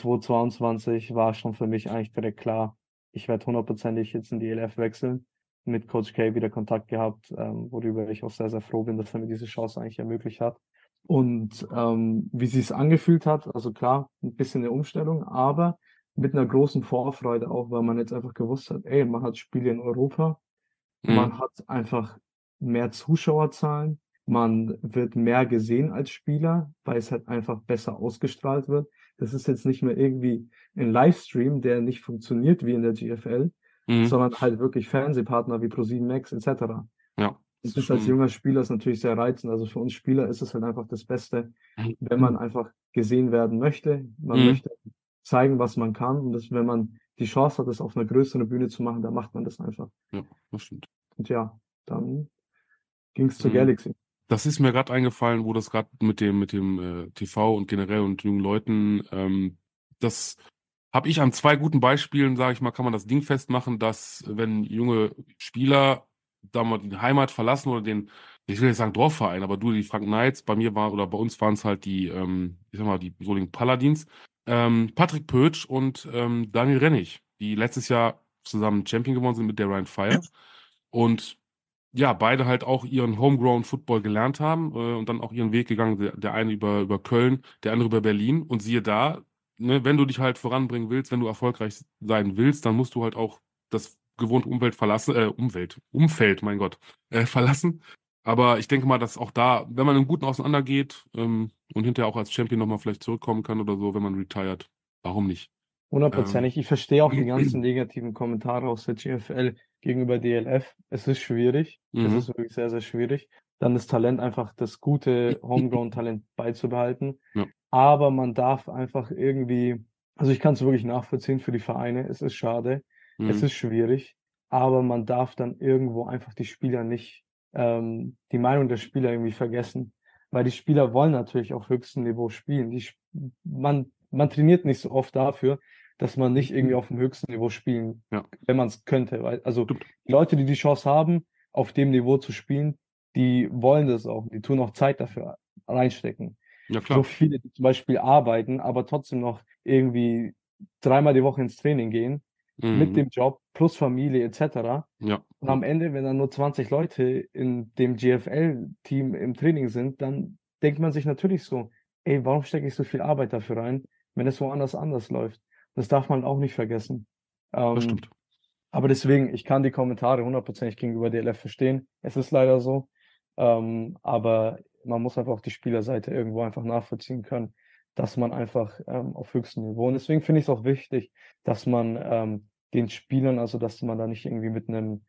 2022 war schon für mich eigentlich direkt klar, ich werde hundertprozentig jetzt in die ELF wechseln. Mit Coach K wieder Kontakt gehabt, worüber ich auch sehr, sehr froh bin, dass er mir diese Chance eigentlich ermöglicht hat. Und wie sie es angefühlt hat, also klar, ein bisschen eine Umstellung, aber mit einer großen Vorfreude auch, weil man jetzt einfach gewusst hat, ey, man hat Spiele in Europa, man hat einfach mehr Zuschauerzahlen, man wird mehr gesehen als Spieler, weil es halt einfach besser ausgestrahlt wird. Das ist jetzt nicht mehr irgendwie ein Livestream, der nicht funktioniert wie in der GFL, sondern halt wirklich Fernsehpartner wie ProSieben Max etc. Ja. Das ist als junger Spieler ist natürlich sehr reizend. Also für uns Spieler ist es halt einfach das Beste, wenn man einfach gesehen werden möchte. Man möchte zeigen, was man kann. Und wenn man die Chance hat, das auf einer größeren Bühne zu machen, dann macht man das einfach. Ja, das stimmt. Und ja, dann ging es zur Galaxy. Das ist mir gerade eingefallen, wo das gerade mit dem TV und generell und jungen Leuten, das habe ich an zwei guten Beispielen, sage ich mal, kann man das Ding festmachen, dass wenn junge Spieler da mal die Heimat verlassen oder ich will jetzt sagen Dorfverein, aber die Franken Knights, bei uns waren es halt die, ich sag mal, die Solingen Paladins, Patrick Pötsch und Daniel Rennig, die letztes Jahr zusammen Champion geworden sind mit der Rhein Fire und ja, beide halt auch ihren Homegrown Football gelernt haben und dann auch ihren Weg gegangen, der eine über Köln, der andere über Berlin und siehe da, ne, wenn du dich halt voranbringen willst, wenn du erfolgreich sein willst, dann musst du halt auch das gewohnte Umfeld verlassen, Umfeld, mein Gott, verlassen. Aber ich denke mal, dass auch da, wenn man im Guten auseinandergeht und hinterher auch als Champion nochmal vielleicht zurückkommen kann oder so, wenn man retired, warum nicht? 100%. Ich verstehe auch die ganzen negativen Kommentare aus der GFL gegenüber DLF. Es ist schwierig. Es ist wirklich sehr, sehr schwierig. Dann das Talent einfach, das gute Homegrown-Talent beizubehalten. Ja. Aber man darf einfach irgendwie, also ich kann es wirklich nachvollziehen für die Vereine. Es ist schade. Es ist schwierig. Aber man darf dann irgendwo einfach die Spieler nicht, die Meinung der Spieler irgendwie vergessen. Weil die Spieler wollen natürlich auf höchstem Niveau spielen. Man trainiert nicht so oft dafür, dass man nicht irgendwie auf dem höchsten Niveau spielen, wenn man es könnte. Also die Leute, die die Chance haben, auf dem Niveau zu spielen, die wollen das auch. Die tun auch Zeit dafür reinstecken. Ja, klar. So viele, die zum Beispiel arbeiten, aber trotzdem noch irgendwie 3-mal die Woche ins Training gehen, mit dem Job, plus Familie etc. Ja. Und am Ende, wenn dann nur 20 Leute in dem GFL-Team im Training sind, dann denkt man sich natürlich so, ey, warum stecke ich so viel Arbeit dafür rein, wenn es woanders anders läuft? Das darf man auch nicht vergessen. Das stimmt. Aber deswegen, ich kann die Kommentare 100% gegenüber DLF verstehen. Es ist leider so. Aber man muss einfach auch die Spielerseite irgendwo einfach nachvollziehen können, dass man einfach auf höchstem Niveau. Und deswegen finde ich es auch wichtig, dass man den Spielern, also dass man da nicht irgendwie mit einem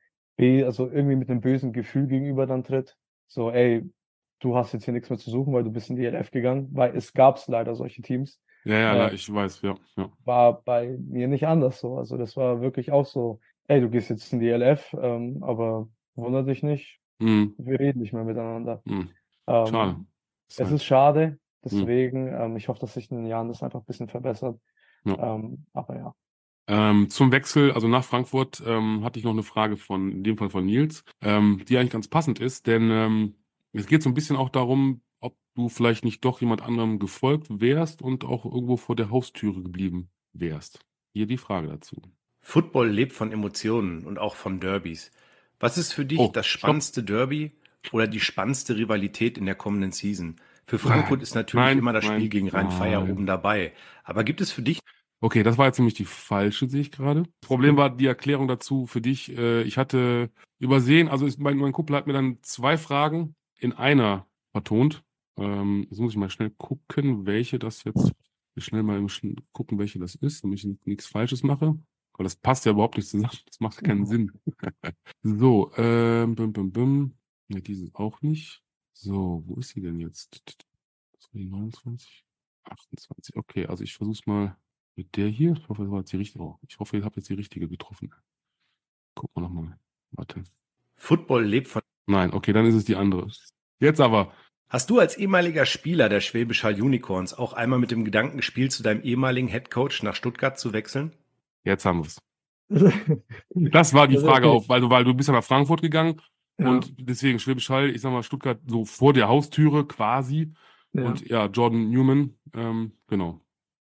bösen Gefühl gegenüber dann tritt. So, ey, du hast jetzt hier nichts mehr zu suchen, weil du bist in die DLF gegangen, weil es gab leider solche Teams. Ja, ich weiß, ja. War bei mir nicht anders so. Also das war wirklich auch so, ey, du gehst jetzt in die LF, aber wundert dich nicht. Wir reden nicht mehr miteinander. Schade. Es ist schade, Hm. deswegen, ich hoffe, dass sich in den Jahren das einfach ein bisschen verbessert. Ja. Aber ja. Zum Wechsel, also nach Frankfurt, hatte ich noch eine Frage in dem Fall von Nils, die eigentlich ganz passend ist, denn es geht so ein bisschen auch darum, ob du vielleicht nicht doch jemand anderem gefolgt wärst und auch irgendwo vor der Haustüre geblieben wärst. Hier die Frage dazu. Football lebt von Emotionen und auch von Derbys. Was ist für dich das Stopp. spannendste Derby oder die spannendste Rivalität in der kommenden Season? Für Frankfurt ist natürlich immer das Spiel gegen Rhein-Feier oben dabei. Aber gibt es für dich... Okay, das war jetzt nämlich die falsche, sehe ich gerade. Das Problem war die Erklärung dazu für dich. Ich hatte übersehen, also mein Kumpel hat mir dann 2 Fragen in einer vertont. Jetzt muss ich mal schnell gucken, welche das jetzt, schnell mal gucken, welche das ist, damit ich nichts Falsches mache. Weil das passt ja überhaupt nicht zusammen. Das macht keinen Sinn. So, Ne, diese auch nicht. So, wo ist sie denn jetzt? Das war die 29, 28. Okay, also ich versuch's mal mit der hier. Ich hoffe, das war jetzt die richtige. Oh, ich hoffe, ich habe jetzt die richtige getroffen. Gucken wir nochmal. Warte. Football lebt von... Nein, okay, dann ist es die andere. Jetzt aber. Hast du als ehemaliger Spieler der Schwäbisch Hall Unicorns auch einmal mit dem Gedanken gespielt, zu deinem ehemaligen Headcoach nach Stuttgart zu wechseln? Jetzt haben wir es. Das war die Frage Okay. weil du bist ja nach Frankfurt gegangen Ja. und deswegen Schwäbisch Hall, ich sag mal Stuttgart so vor der Haustüre quasi. Ja. Und ja, Jordan Newman, genau.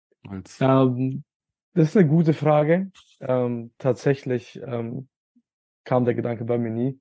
Das ist eine gute Frage. Tatsächlich kam der Gedanke bei mir nie.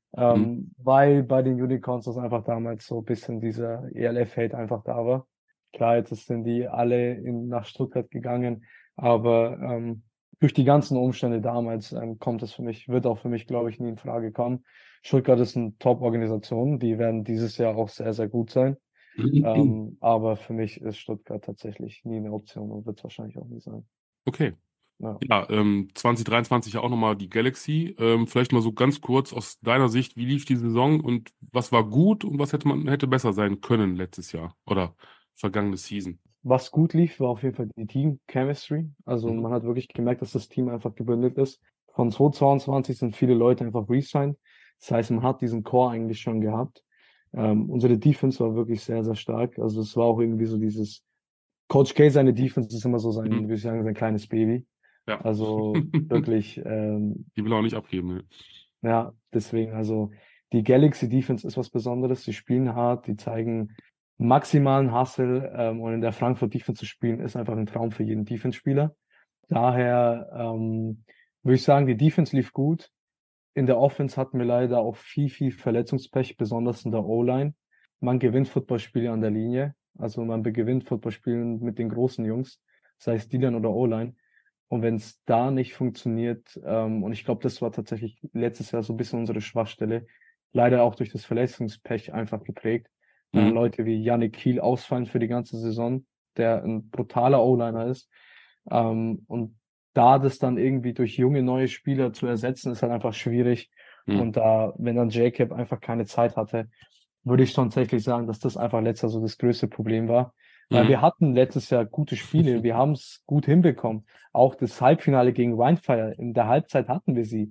Weil bei den Unicorns das einfach damals so ein bisschen dieser ELF-Hate einfach da war. Klar, jetzt sind die alle nach Stuttgart gegangen, aber durch die ganzen Umstände damals wird auch für mich, glaube ich, nie in Frage kommen. Stuttgart ist eine Top-Organisation, die werden dieses Jahr auch sehr, sehr gut sein. Aber für mich ist Stuttgart tatsächlich nie eine Option und wird es wahrscheinlich auch nie sein. Okay. Ja. Ja, 2023 ja auch nochmal die Galaxy. Vielleicht mal so ganz kurz aus deiner Sicht, wie lief die Saison und was war gut und was hätte besser sein können letztes Jahr oder vergangene Season? Was gut lief, war auf jeden Fall die Team-Chemistry. Also man hat wirklich gemerkt, dass das Team einfach gebündelt ist. Von 2022 sind viele Leute einfach resigned. Das heißt, man hat diesen Core eigentlich schon gehabt. Unsere Defense war wirklich sehr, sehr stark. Also es war auch irgendwie so dieses Coach K, seine Defense ist immer so würde ich sagen, sein kleines Baby. Ja. Also wirklich. Die will er auch nicht abgeben. Ne? Ja, deswegen, also die Galaxy Defense ist was Besonderes. Die spielen hart, die zeigen maximalen Hustle und in der Frankfurt Defense zu spielen, ist einfach ein Traum für jeden Defense-Spieler. Daher würde ich sagen, die Defense lief gut. In der Offense hatten wir leider auch viel Verletzungspech, besonders in der O-Line. Man gewinnt Footballspiele an der Linie. Also man gewinnt Footballspiele mit den großen Jungs, sei es D-Line oder O-Line. Und wenn es da nicht funktioniert, und ich glaube, das war tatsächlich letztes Jahr so ein bisschen unsere Schwachstelle, leider auch durch das Verletzungspech einfach geprägt. Leute wie Yannick Kiel ausfallen für die ganze Saison, der ein brutaler O-Liner ist. Und da das dann irgendwie durch junge neue Spieler zu ersetzen, ist halt einfach schwierig. Und wenn dann Jacob einfach keine Zeit hatte, würde ich schon tatsächlich sagen, dass das einfach letztes Jahr so das größte Problem war. Weil wir hatten letztes Jahr gute Spiele, wir haben es gut hinbekommen. Auch das Halbfinale gegen Rhein-Fire, in der Halbzeit hatten wir sie.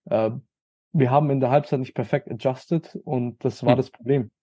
Wir haben in der Halbzeit nicht perfekt adjusted und das war das Problem.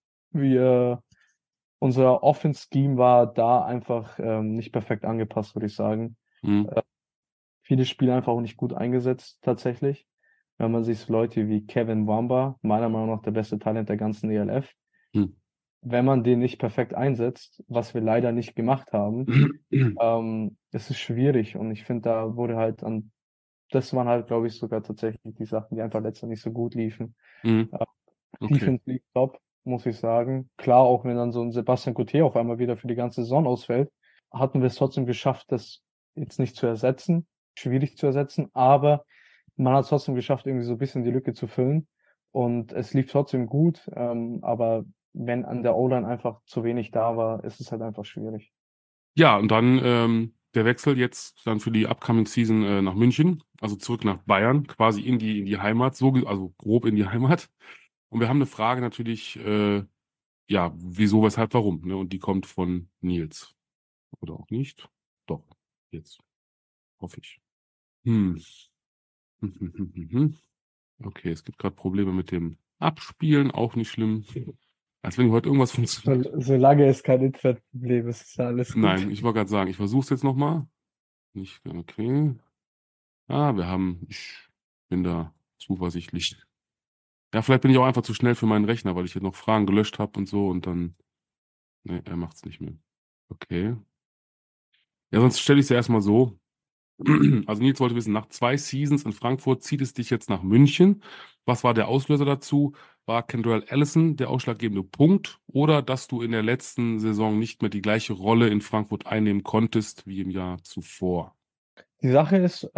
Unser Offense-Scheme war da einfach nicht perfekt angepasst, würde ich sagen. Viele Spieler einfach auch nicht gut eingesetzt, tatsächlich. Wenn man sich so Leute wie Kevin Wamba, meiner Meinung nach der beste Talent der ganzen ELF, wenn man den nicht perfekt einsetzt, was wir leider nicht gemacht haben, ist es schwierig. Und ich finde, da wurde halt das waren halt, glaube ich, sogar tatsächlich die Sachen, die einfach letztendlich nicht so gut liefen. Defense lief top, muss ich sagen. Klar, auch wenn dann so ein Sebastian Couturier auf einmal wieder für die ganze Saison ausfällt, hatten wir es trotzdem geschafft, das jetzt nicht zu ersetzen, schwierig zu ersetzen, aber man hat es trotzdem geschafft, irgendwie so ein bisschen die Lücke zu füllen. Und es lief trotzdem gut, aber wenn an der O-Line einfach zu wenig da war, ist es halt einfach schwierig. Ja, und dann der Wechsel jetzt dann für die upcoming Season nach München, also zurück nach Bayern, quasi in die Heimat, also grob in die Heimat. Und wir haben eine Frage natürlich, ja, wieso, weshalb, warum, ne? Und die kommt von Nils. Oder auch nicht? Doch, jetzt. Hoffe ich. Okay, es gibt gerade Probleme mit dem abspielen, auch nicht schlimm. Als wenn heute irgendwas funktioniert. Solange es kein Internetproblem ist, ist ja alles gut. Nein, ich wollte gerade sagen, ich versuche es jetzt nochmal. Nicht, okay. Ich bin da zuversichtlich. Ja, vielleicht bin ich auch einfach zu schnell für meinen Rechner, weil ich jetzt noch Fragen gelöscht habe und so und dann. Ne, er macht es nicht mehr. Okay. Ja, sonst stelle ich es ja erstmal so. Also Nils wollte wissen, nach 2 Seasons in Frankfurt zieht es dich jetzt nach München. Was war der Auslöser dazu? War Kendall Allison der ausschlaggebende Punkt oder dass du in der letzten Saison nicht mehr die gleiche Rolle in Frankfurt einnehmen konntest wie im Jahr zuvor? Die Sache ist,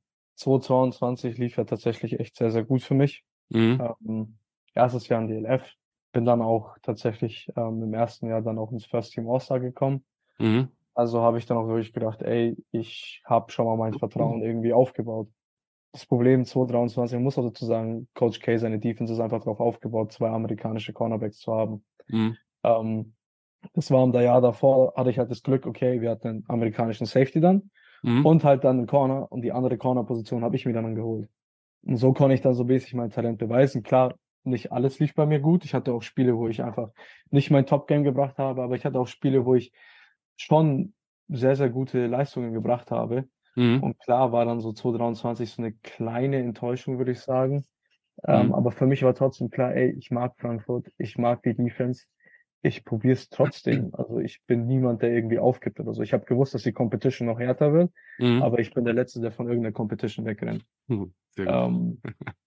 2022 lief ja tatsächlich echt sehr, sehr gut für mich. Mhm. Erstes Jahr in DLF. Bin dann auch tatsächlich im ersten Jahr dann auch ins First Team All-Star gekommen. Mhm. Also habe ich dann auch wirklich gedacht, ey, ich habe schon mal mein Vertrauen irgendwie aufgebaut. Das Problem 2023, man muss auch dazu sagen, Coach K, seine Defense ist einfach darauf aufgebaut, 2 amerikanische Cornerbacks zu haben. Mhm. Das war im Jahr davor, hatte ich halt das Glück, okay, wir hatten einen amerikanischen Safety dann und halt dann einen Corner und die andere Corner-Position habe ich mir dann geholt. Und so konnte ich dann so mäßig mein Talent beweisen. Klar, nicht alles lief bei mir gut. Ich hatte auch Spiele, wo ich einfach nicht mein Top-Game gebracht habe, aber ich hatte auch Spiele, wo ich schon sehr, sehr gute Leistungen gebracht habe. Mhm. Und klar war dann so 2023 so eine kleine Enttäuschung, würde ich sagen. Aber für mich war trotzdem klar, ey, ich mag Frankfurt, ich mag die Defense, ich probiere es trotzdem. Also ich bin niemand, der irgendwie aufgibt oder so. Ich habe gewusst, dass die Competition noch härter wird, aber ich bin der Letzte, der von irgendeiner Competition wegrennt. Sehr gut.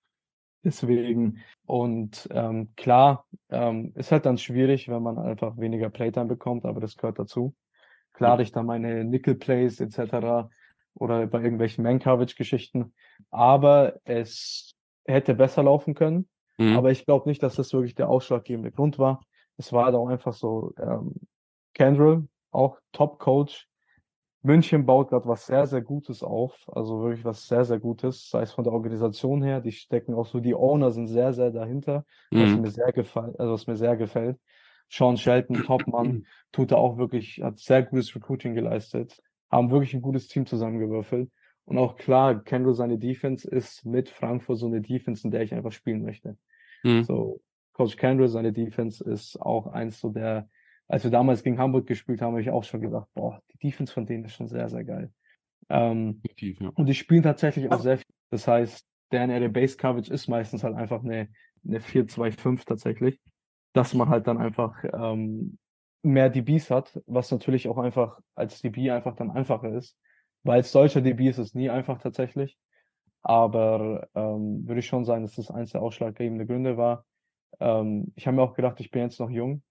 Deswegen, und klar, ist halt dann schwierig, wenn man einfach weniger Playtime bekommt, aber das gehört dazu. Klar hatte ich dann meine Nickel-Plays etc. oder bei irgendwelchen Man-Coverage-Geschichten, aber es hätte besser laufen können. Aber ich glaube nicht, dass das wirklich der ausschlaggebende Grund war. Es war halt auch einfach so, Kendrill, auch Top-Coach. München baut gerade was sehr, sehr Gutes auf, also wirklich was sehr, sehr Gutes, sei es von der Organisation her, die stecken auch so, die Owner sind sehr, sehr dahinter, was mir sehr gefällt, also was mir sehr gefällt. Sean Shelton, Topmann, tut da auch wirklich, hat sehr gutes Recruiting geleistet, haben wirklich ein gutes Team zusammengewürfelt. Und auch klar, Kendall, seine Defense ist mit Frankfurt so eine Defense, in der ich einfach spielen möchte. So, Coach Kendall, seine Defense ist auch eins so der, als wir damals gegen Hamburg gespielt haben, habe ich auch schon gedacht, boah, die Defense von denen ist schon sehr, sehr geil. Und die spielen tatsächlich auch sehr viel. Das heißt, deren Base Coverage ist meistens halt einfach eine 4-2-5 tatsächlich, dass man halt dann einfach mehr DBs hat, was natürlich auch einfach als DB einfach dann einfacher ist. Weil als deutscher DB ist es nie einfach tatsächlich. Aber würde ich schon sagen, dass das eins der ausschlaggebenden Gründe war. Ich habe mir auch gedacht, ich bin jetzt noch jung.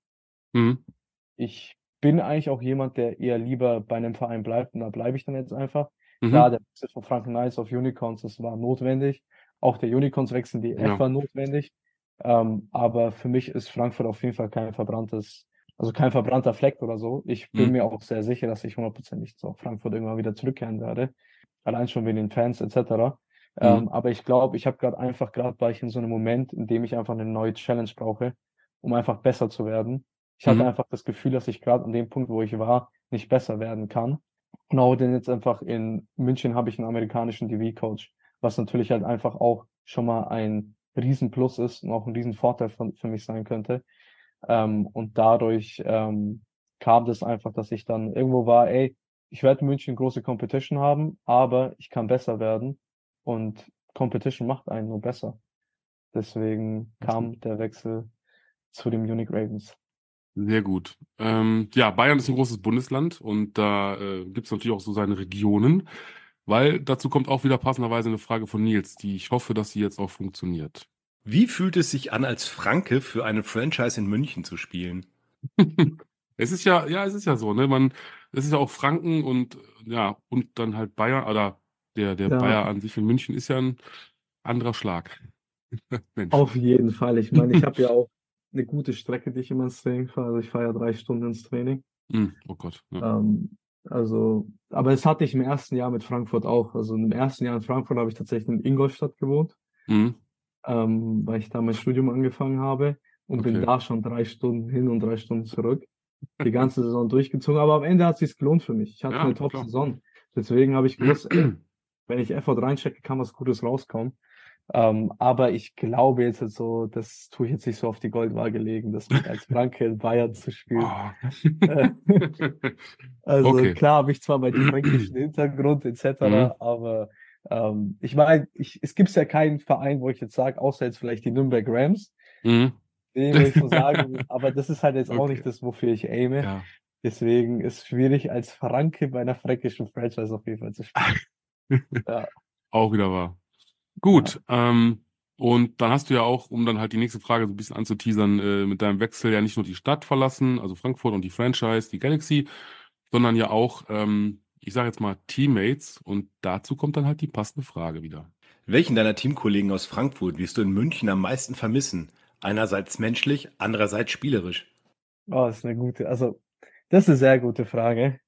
Ich bin eigentlich auch jemand, der eher lieber bei einem Verein bleibt und da bleibe ich dann jetzt einfach. Klar, der Wechsel von Franken Knights auf Unicorns, das war notwendig. Auch der Unicorns-Wechsel in die DF war notwendig. Aber für mich ist Frankfurt auf jeden Fall kein verbrannter Fleck oder so. Ich bin mir auch sehr sicher, dass ich 100% zu Frankfurt irgendwann wieder zurückkehren werde. Allein schon wegen den Fans etc. Aber ich glaube, ich habe gerade war ich in so einem Moment, in dem ich einfach eine neue Challenge brauche, um einfach besser zu werden. Ich hatte einfach das Gefühl, dass ich gerade an dem Punkt, wo ich war, nicht besser werden kann. Genau, denn jetzt einfach in München habe ich einen amerikanischen DV-Coach, was natürlich halt einfach auch schon mal ein Riesenplus ist und auch ein Riesenvorteil für mich sein könnte. Und dadurch kam das einfach, dass ich dann irgendwo war, ey, ich werde in München große Competition haben, aber ich kann besser werden und Competition macht einen nur besser. Deswegen kam der Wechsel zu den Munich Ravens. Sehr gut. Ja, Bayern ist ein großes Bundesland und da gibt es natürlich auch so seine Regionen, weil dazu kommt auch wieder passenderweise eine Frage von Nils, die ich hoffe, dass sie jetzt auch funktioniert. Wie fühlt es sich an, als Franke für eine Franchise in München zu spielen? Es ist ja so, ne? Es ist ja auch Franken und dann halt Bayern, oder der Bayer an sich in München ist ja ein anderer Schlag. Auf jeden Fall. Ich meine, ich habe ja auch eine gute Strecke, die ich immer ins Training fahre. Also ich fahre ja 3 Stunden ins Training. Oh Gott. Ja. Aber es hatte ich im ersten Jahr mit Frankfurt auch. Also im ersten Jahr in Frankfurt habe ich tatsächlich in Ingolstadt gewohnt, weil ich da mein Studium angefangen habe und bin da schon 3 Stunden hin und 3 Stunden zurück. Die ganze Saison durchgezogen, aber am Ende hat es sich gelohnt für mich. Ich hatte eine Top-Saison. Deswegen habe ich gewusst, ey, wenn ich Effort reinstecke, kann was Gutes rauskommen. Aber ich glaube jetzt so, das tue ich jetzt nicht so auf die Goldwaage legen, das mit als Franke in Bayern zu spielen. Also Okay. klar habe ich zwar meinen fränkischen Hintergrund etc., aber ich meine, es gibt ja keinen Verein, wo ich jetzt sage, außer jetzt vielleicht die Nürnberg Rams, den würde ich so sagen, aber das ist halt jetzt auch nicht das, wofür ich aime. Ja. Deswegen ist es schwierig, als Franke bei einer fränkischen Franchise auf jeden Fall zu spielen. Ja. Auch wieder wahr. Gut, und dann hast du ja auch, um dann halt die nächste Frage so ein bisschen anzuteasern, mit deinem Wechsel ja nicht nur die Stadt verlassen, also Frankfurt und die Franchise, die Galaxy, sondern ja auch, ich sage jetzt mal, Teammates. Und dazu kommt dann halt die passende Frage wieder. Welchen deiner Teamkollegen aus Frankfurt wirst du in München am meisten vermissen? Einerseits menschlich, andererseits spielerisch. Oh, das ist eine das ist eine sehr gute Frage.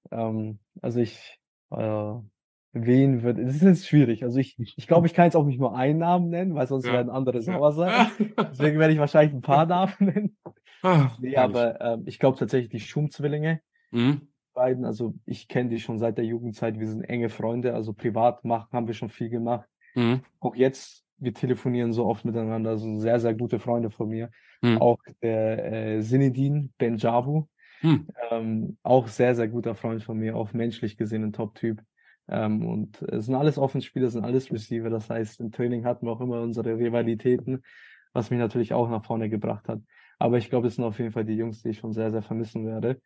Das ist jetzt schwierig. Also ich glaube, ich kann jetzt auch nicht nur einen Namen nennen, weil sonst werden andere sauer sein. Deswegen werde ich wahrscheinlich ein paar Namen nennen. Nee, aber ich glaube tatsächlich die Schum-Zwillinge. Beiden, also ich kenne die schon seit der Jugendzeit, wir sind enge Freunde, also privat haben wir schon viel gemacht. Auch jetzt, wir telefonieren so oft miteinander, also sehr, sehr gute Freunde von mir. Auch der Zinedine Benjabu, auch sehr, sehr guter Freund von mir, auch menschlich gesehen ein Top-Typ. Und es sind alles Offenspieler, sind alles Receiver, das heißt, im Training hatten wir auch immer unsere Rivalitäten, was mich natürlich auch nach vorne gebracht hat. Aber ich glaube, es sind auf jeden Fall die Jungs, die ich schon sehr, sehr vermissen werde.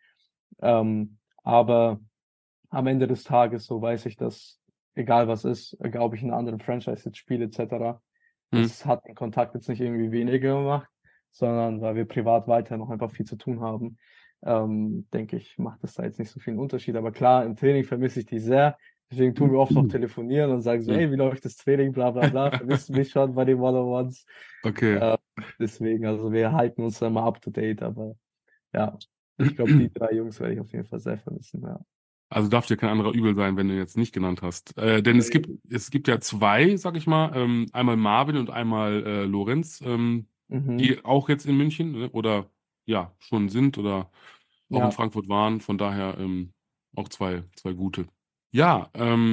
Aber am Ende des Tages, so weiß ich, dass egal was ist, egal ob ich in einer anderen Franchise jetzt spiele, etc., es hat den Kontakt jetzt nicht irgendwie weniger gemacht, sondern weil wir privat weiter noch einfach viel zu tun haben, denke ich, macht das da jetzt nicht so viel Unterschied. Aber klar, im Training vermisse ich die sehr. Deswegen tun wir oft noch telefonieren und sagen so, hey, wie läuft das Training, bla bla bla, vermisst du mich schon bei den One-on-Ones? Okay. Deswegen, also wir halten uns da immer up to date, aber ja, ich glaube, die 3 Jungs werde ich auf jeden Fall sehr vermissen, ja. Also darf dir kein anderer übel sein, wenn du jetzt nicht genannt hast. Denn es gibt ja 2, sag ich mal, einmal Marvin und einmal Lorenz, die auch jetzt in München, ne, oder ja, schon sind oder auch in Frankfurt waren. Von daher auch zwei gute. Ja,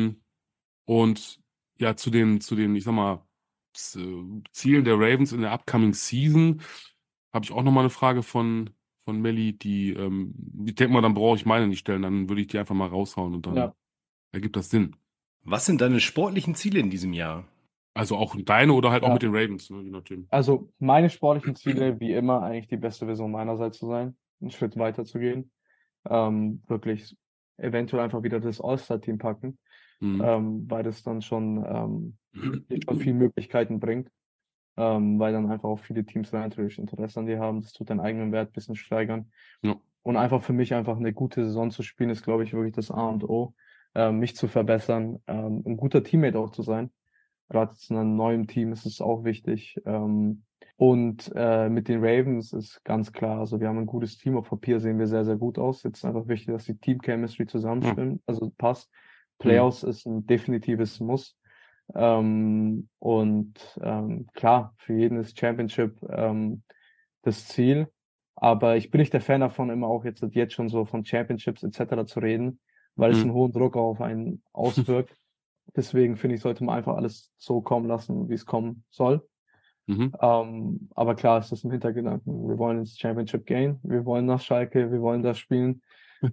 und ja, zu den, ich sag mal, Zielen der Ravens in der upcoming Season habe ich auch nochmal eine Frage von Melli, ich denke mal, dann brauche ich meine nicht stellen, dann würde ich die einfach mal raushauen und dann ergibt das Sinn. Was sind deine sportlichen Ziele in diesem Jahr? Also auch deine oder halt auch mit den Ravens, ne, je nachdem. Also meine sportlichen Ziele, wie immer, eigentlich die beste Version meinerseits zu sein, einen Schritt weiter zu gehen, wirklich eventuell einfach wieder das All-Star-Team packen, weil das dann schon viele Möglichkeiten bringt, weil dann einfach auch viele Teams natürlich Interesse an dir haben. Das tut deinen eigenen Wert ein bisschen steigern. Ja. Und einfach für mich einfach eine gute Saison zu spielen, ist, glaube ich, wirklich das A und O, mich zu verbessern, ein guter Teammate auch zu sein. Gerade in einem neuen Team ist es auch wichtig. Und mit den Ravens ist ganz klar, also wir haben ein gutes Team, auf Papier sehen wir sehr, sehr gut aus. Jetzt ist einfach wichtig, dass die Team-Chemistry zusammenstimmt, also passt. Playoffs ist ein definitives Muss. Klar, für jeden ist Championship das Ziel. Aber ich bin nicht der Fan davon, immer auch jetzt schon so von Championships etc. zu reden, weil es einen hohen Druck auf einen auswirkt. Deswegen finde ich, sollte man einfach alles so kommen lassen, wie es kommen soll. Aber klar ist das im Hintergedanken. Wir wollen ins Championship gehen, wir wollen nach Schalke, wir wollen das spielen.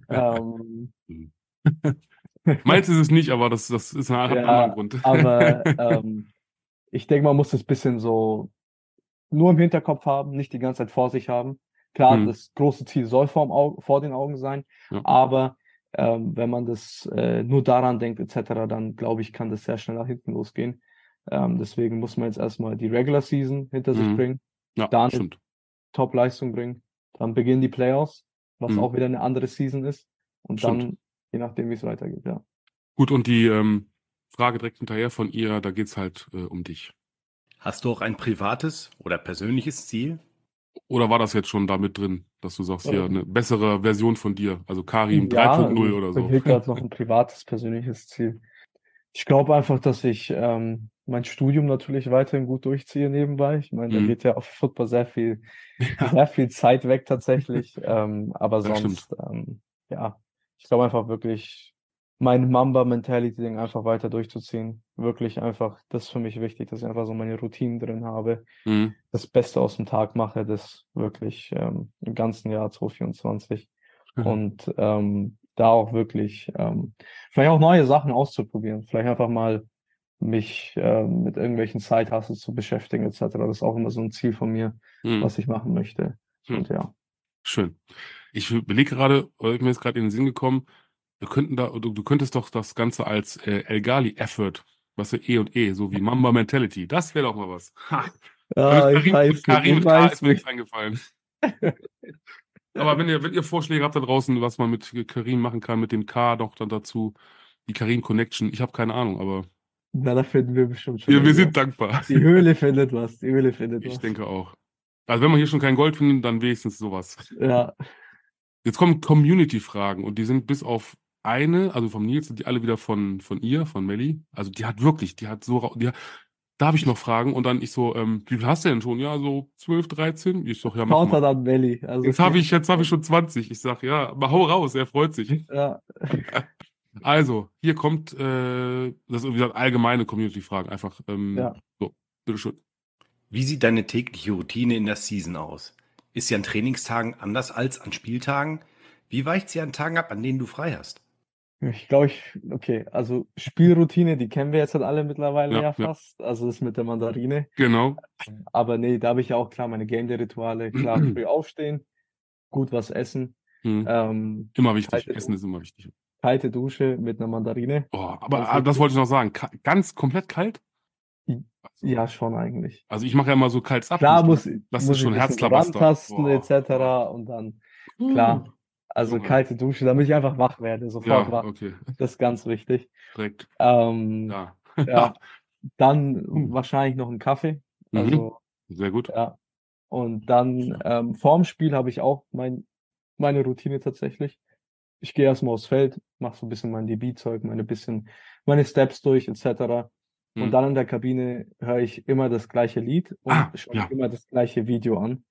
Meins ist es nicht, aber das ist hat einen anderen Grund. Aber ich denke, man muss das ein bisschen so nur im Hinterkopf haben, nicht die ganze Zeit vor sich haben. Klar, das große Ziel soll vor den Augen sein, aber wenn man das nur daran denkt etc., dann glaube ich, kann das sehr schnell nach hinten losgehen. Deswegen muss man jetzt erstmal die Regular Season hinter sich bringen, dann Top-Leistung bringen, dann beginnen die Playoffs, was auch wieder eine andere Season ist und dann, je nachdem, wie es weitergeht, ja. Gut, und die Frage direkt hinterher von ihr, da geht es halt um dich. Hast du auch ein privates oder persönliches Ziel? Oder war das jetzt schon da mit drin, dass du sagst, hier eine bessere Version von dir, also Karim 3.0 also oder so? Mir fehlt gerade noch ein privates, persönliches Ziel. Ich glaube einfach, dass ich mein Studium natürlich weiterhin gut durchziehe nebenbei. Ich meine, da geht ja auf Football sehr viel Zeit weg tatsächlich. Aber sonst, ich glaube einfach wirklich mein Mamba-Mentality-Ding einfach weiter durchzuziehen. Wirklich einfach, das ist für mich wichtig, dass ich einfach so meine Routinen drin habe, das Beste aus dem Tag mache, das wirklich im ganzen Jahr 2024 und da auch wirklich vielleicht auch neue Sachen auszuprobieren, vielleicht einfach mal mich mit irgendwelchen Side-Hustles zu beschäftigen etc. Das ist auch immer so ein Ziel von mir, was ich machen möchte. Und ja. Schön. Ich überlege gerade, mir ist gerade in den Sinn gekommen, du könntest doch das Ganze als Elgali-Effort, was ja E und E, so wie Mamba Mentality, das wäre doch mal was. Ha. Ich weiß Karim nicht, mit K ist mir nichts eingefallen. Aber wenn ihr Vorschläge habt da draußen, was man mit Karim machen kann, mit dem K noch dann dazu, die Karim Connection, ich habe keine Ahnung, aber na, da finden wir bestimmt schon wir sind dankbar. Die Höhle findet was, die Höhle findet was. Ich denke auch. Also wenn man hier schon kein Gold findet, dann wenigstens sowas. Ja. Jetzt kommen Community-Fragen und die sind bis auf eine, also vom Nils, sind die alle wieder von ihr, von Melli. Also die hat darf ich noch fragen? Und dann ich so, wie viel hast du denn schon? Ja, so 12, 13? Ich sag, ja, mach mal. Countdown Melli. Also jetzt habe ich schon 20. Ich sag, ja, aber hau raus, er freut sich. Ja. Also, hier kommt, das ist wie gesagt allgemeine Community-Fragen, einfach, ja. So, bitteschön. Wie sieht deine tägliche Routine in der Season aus? Ist sie an Trainingstagen anders als an Spieltagen? Wie weicht sie an Tagen ab, an denen du frei hast? Ich glaube, okay, also Spielroutine, die kennen wir jetzt halt alle mittlerweile ja fast. Also das mit der Mandarine. Genau. Aber nee, da habe ich ja auch klar meine Game-Day-Rituale. Klar, früh aufstehen, gut was essen. Immer wichtig, Essen ist immer wichtig. Kalte Dusche mit einer Mandarine. Oh, aber das wollte ich noch sagen. Ganz komplett kalt? Ja, schon eigentlich. Also ich mache ja immer so kaltes ab. Klar muss ist schon ich rantasten etc. Und dann, klar, also Junge. kalte Dusche, damit ich einfach wach werde, sofort wach. Okay. Das ist ganz wichtig. Direkt. Ja. Dann wahrscheinlich noch einen Kaffee. Also, sehr gut. Ja. Und dann vorm Spiel habe ich auch meine Routine tatsächlich. Ich gehe erstmal aufs Feld, mache so ein bisschen mein DB-Zeug, meine Steps durch etc. Und dann in der Kabine höre ich immer das gleiche Lied und schaue immer das gleiche Video an,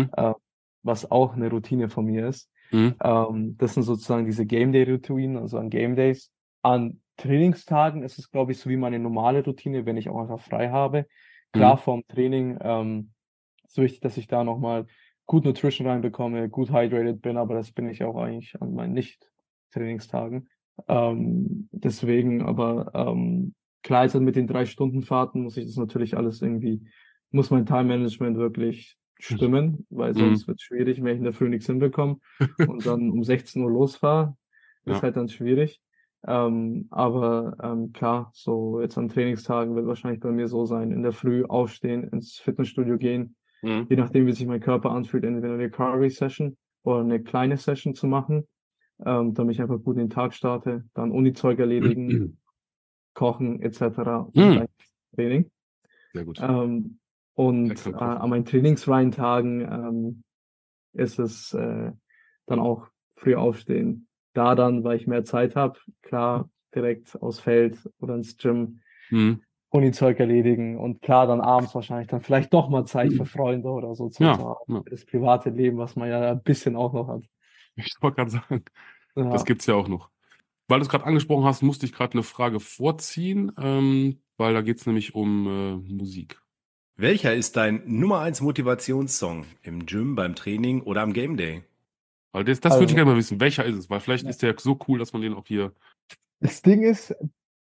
was auch eine Routine von mir ist. Das sind sozusagen diese Game Day Routinen, also an Game Days. An Trainingstagen ist es, glaube ich, so wie meine normale Routine, wenn ich auch einfach frei habe. Klar, vorm Training ist wichtig, dass ich da nochmal gut Nutrition reinbekomme, gut hydrated bin, aber das bin ich auch eigentlich an meinen Nicht-Trainingstagen. Deswegen, aber klar, jetzt mit den 3-Stunden-Fahrten muss ich das natürlich alles muss mein Time-Management wirklich stimmen, weil sonst wird es schwierig, wenn ich in der Früh nichts hinbekomme und dann um 16 Uhr losfahre, ist halt dann schwierig. Aber klar, so jetzt an Trainingstagen wird wahrscheinlich bei mir so sein, in der Früh aufstehen, ins Fitnessstudio gehen, je nachdem, wie sich mein Körper anfühlt, entweder eine Carry-Session oder eine kleine Session zu machen, damit ich einfach gut in den Tag starte, dann Uni-Zeug erledigen, kochen etc. und dann Training. Sehr gut. Und an meinen trainingsfreien Tagen ist es dann auch früh aufstehen. Da dann, weil ich mehr Zeit habe, klar, direkt aufs Feld oder ins Gym, Uni-Zeug erledigen und klar, dann abends wahrscheinlich dann vielleicht doch mal Zeit für Freunde oder so zu haben. Das private Leben, was man ja ein bisschen auch noch hat. Ich wollte gerade sagen, das gibt's ja auch noch. Weil du es gerade angesprochen hast, musste ich gerade eine Frage vorziehen, weil da geht es nämlich um Musik. Welcher ist dein Nummer 1 Motivationssong im Gym, beim Training oder am Game Day? Weil das würde ich gerne mal wissen. Welcher ist es? Weil vielleicht ist der so cool, dass man den auch hier... Das Ding ist,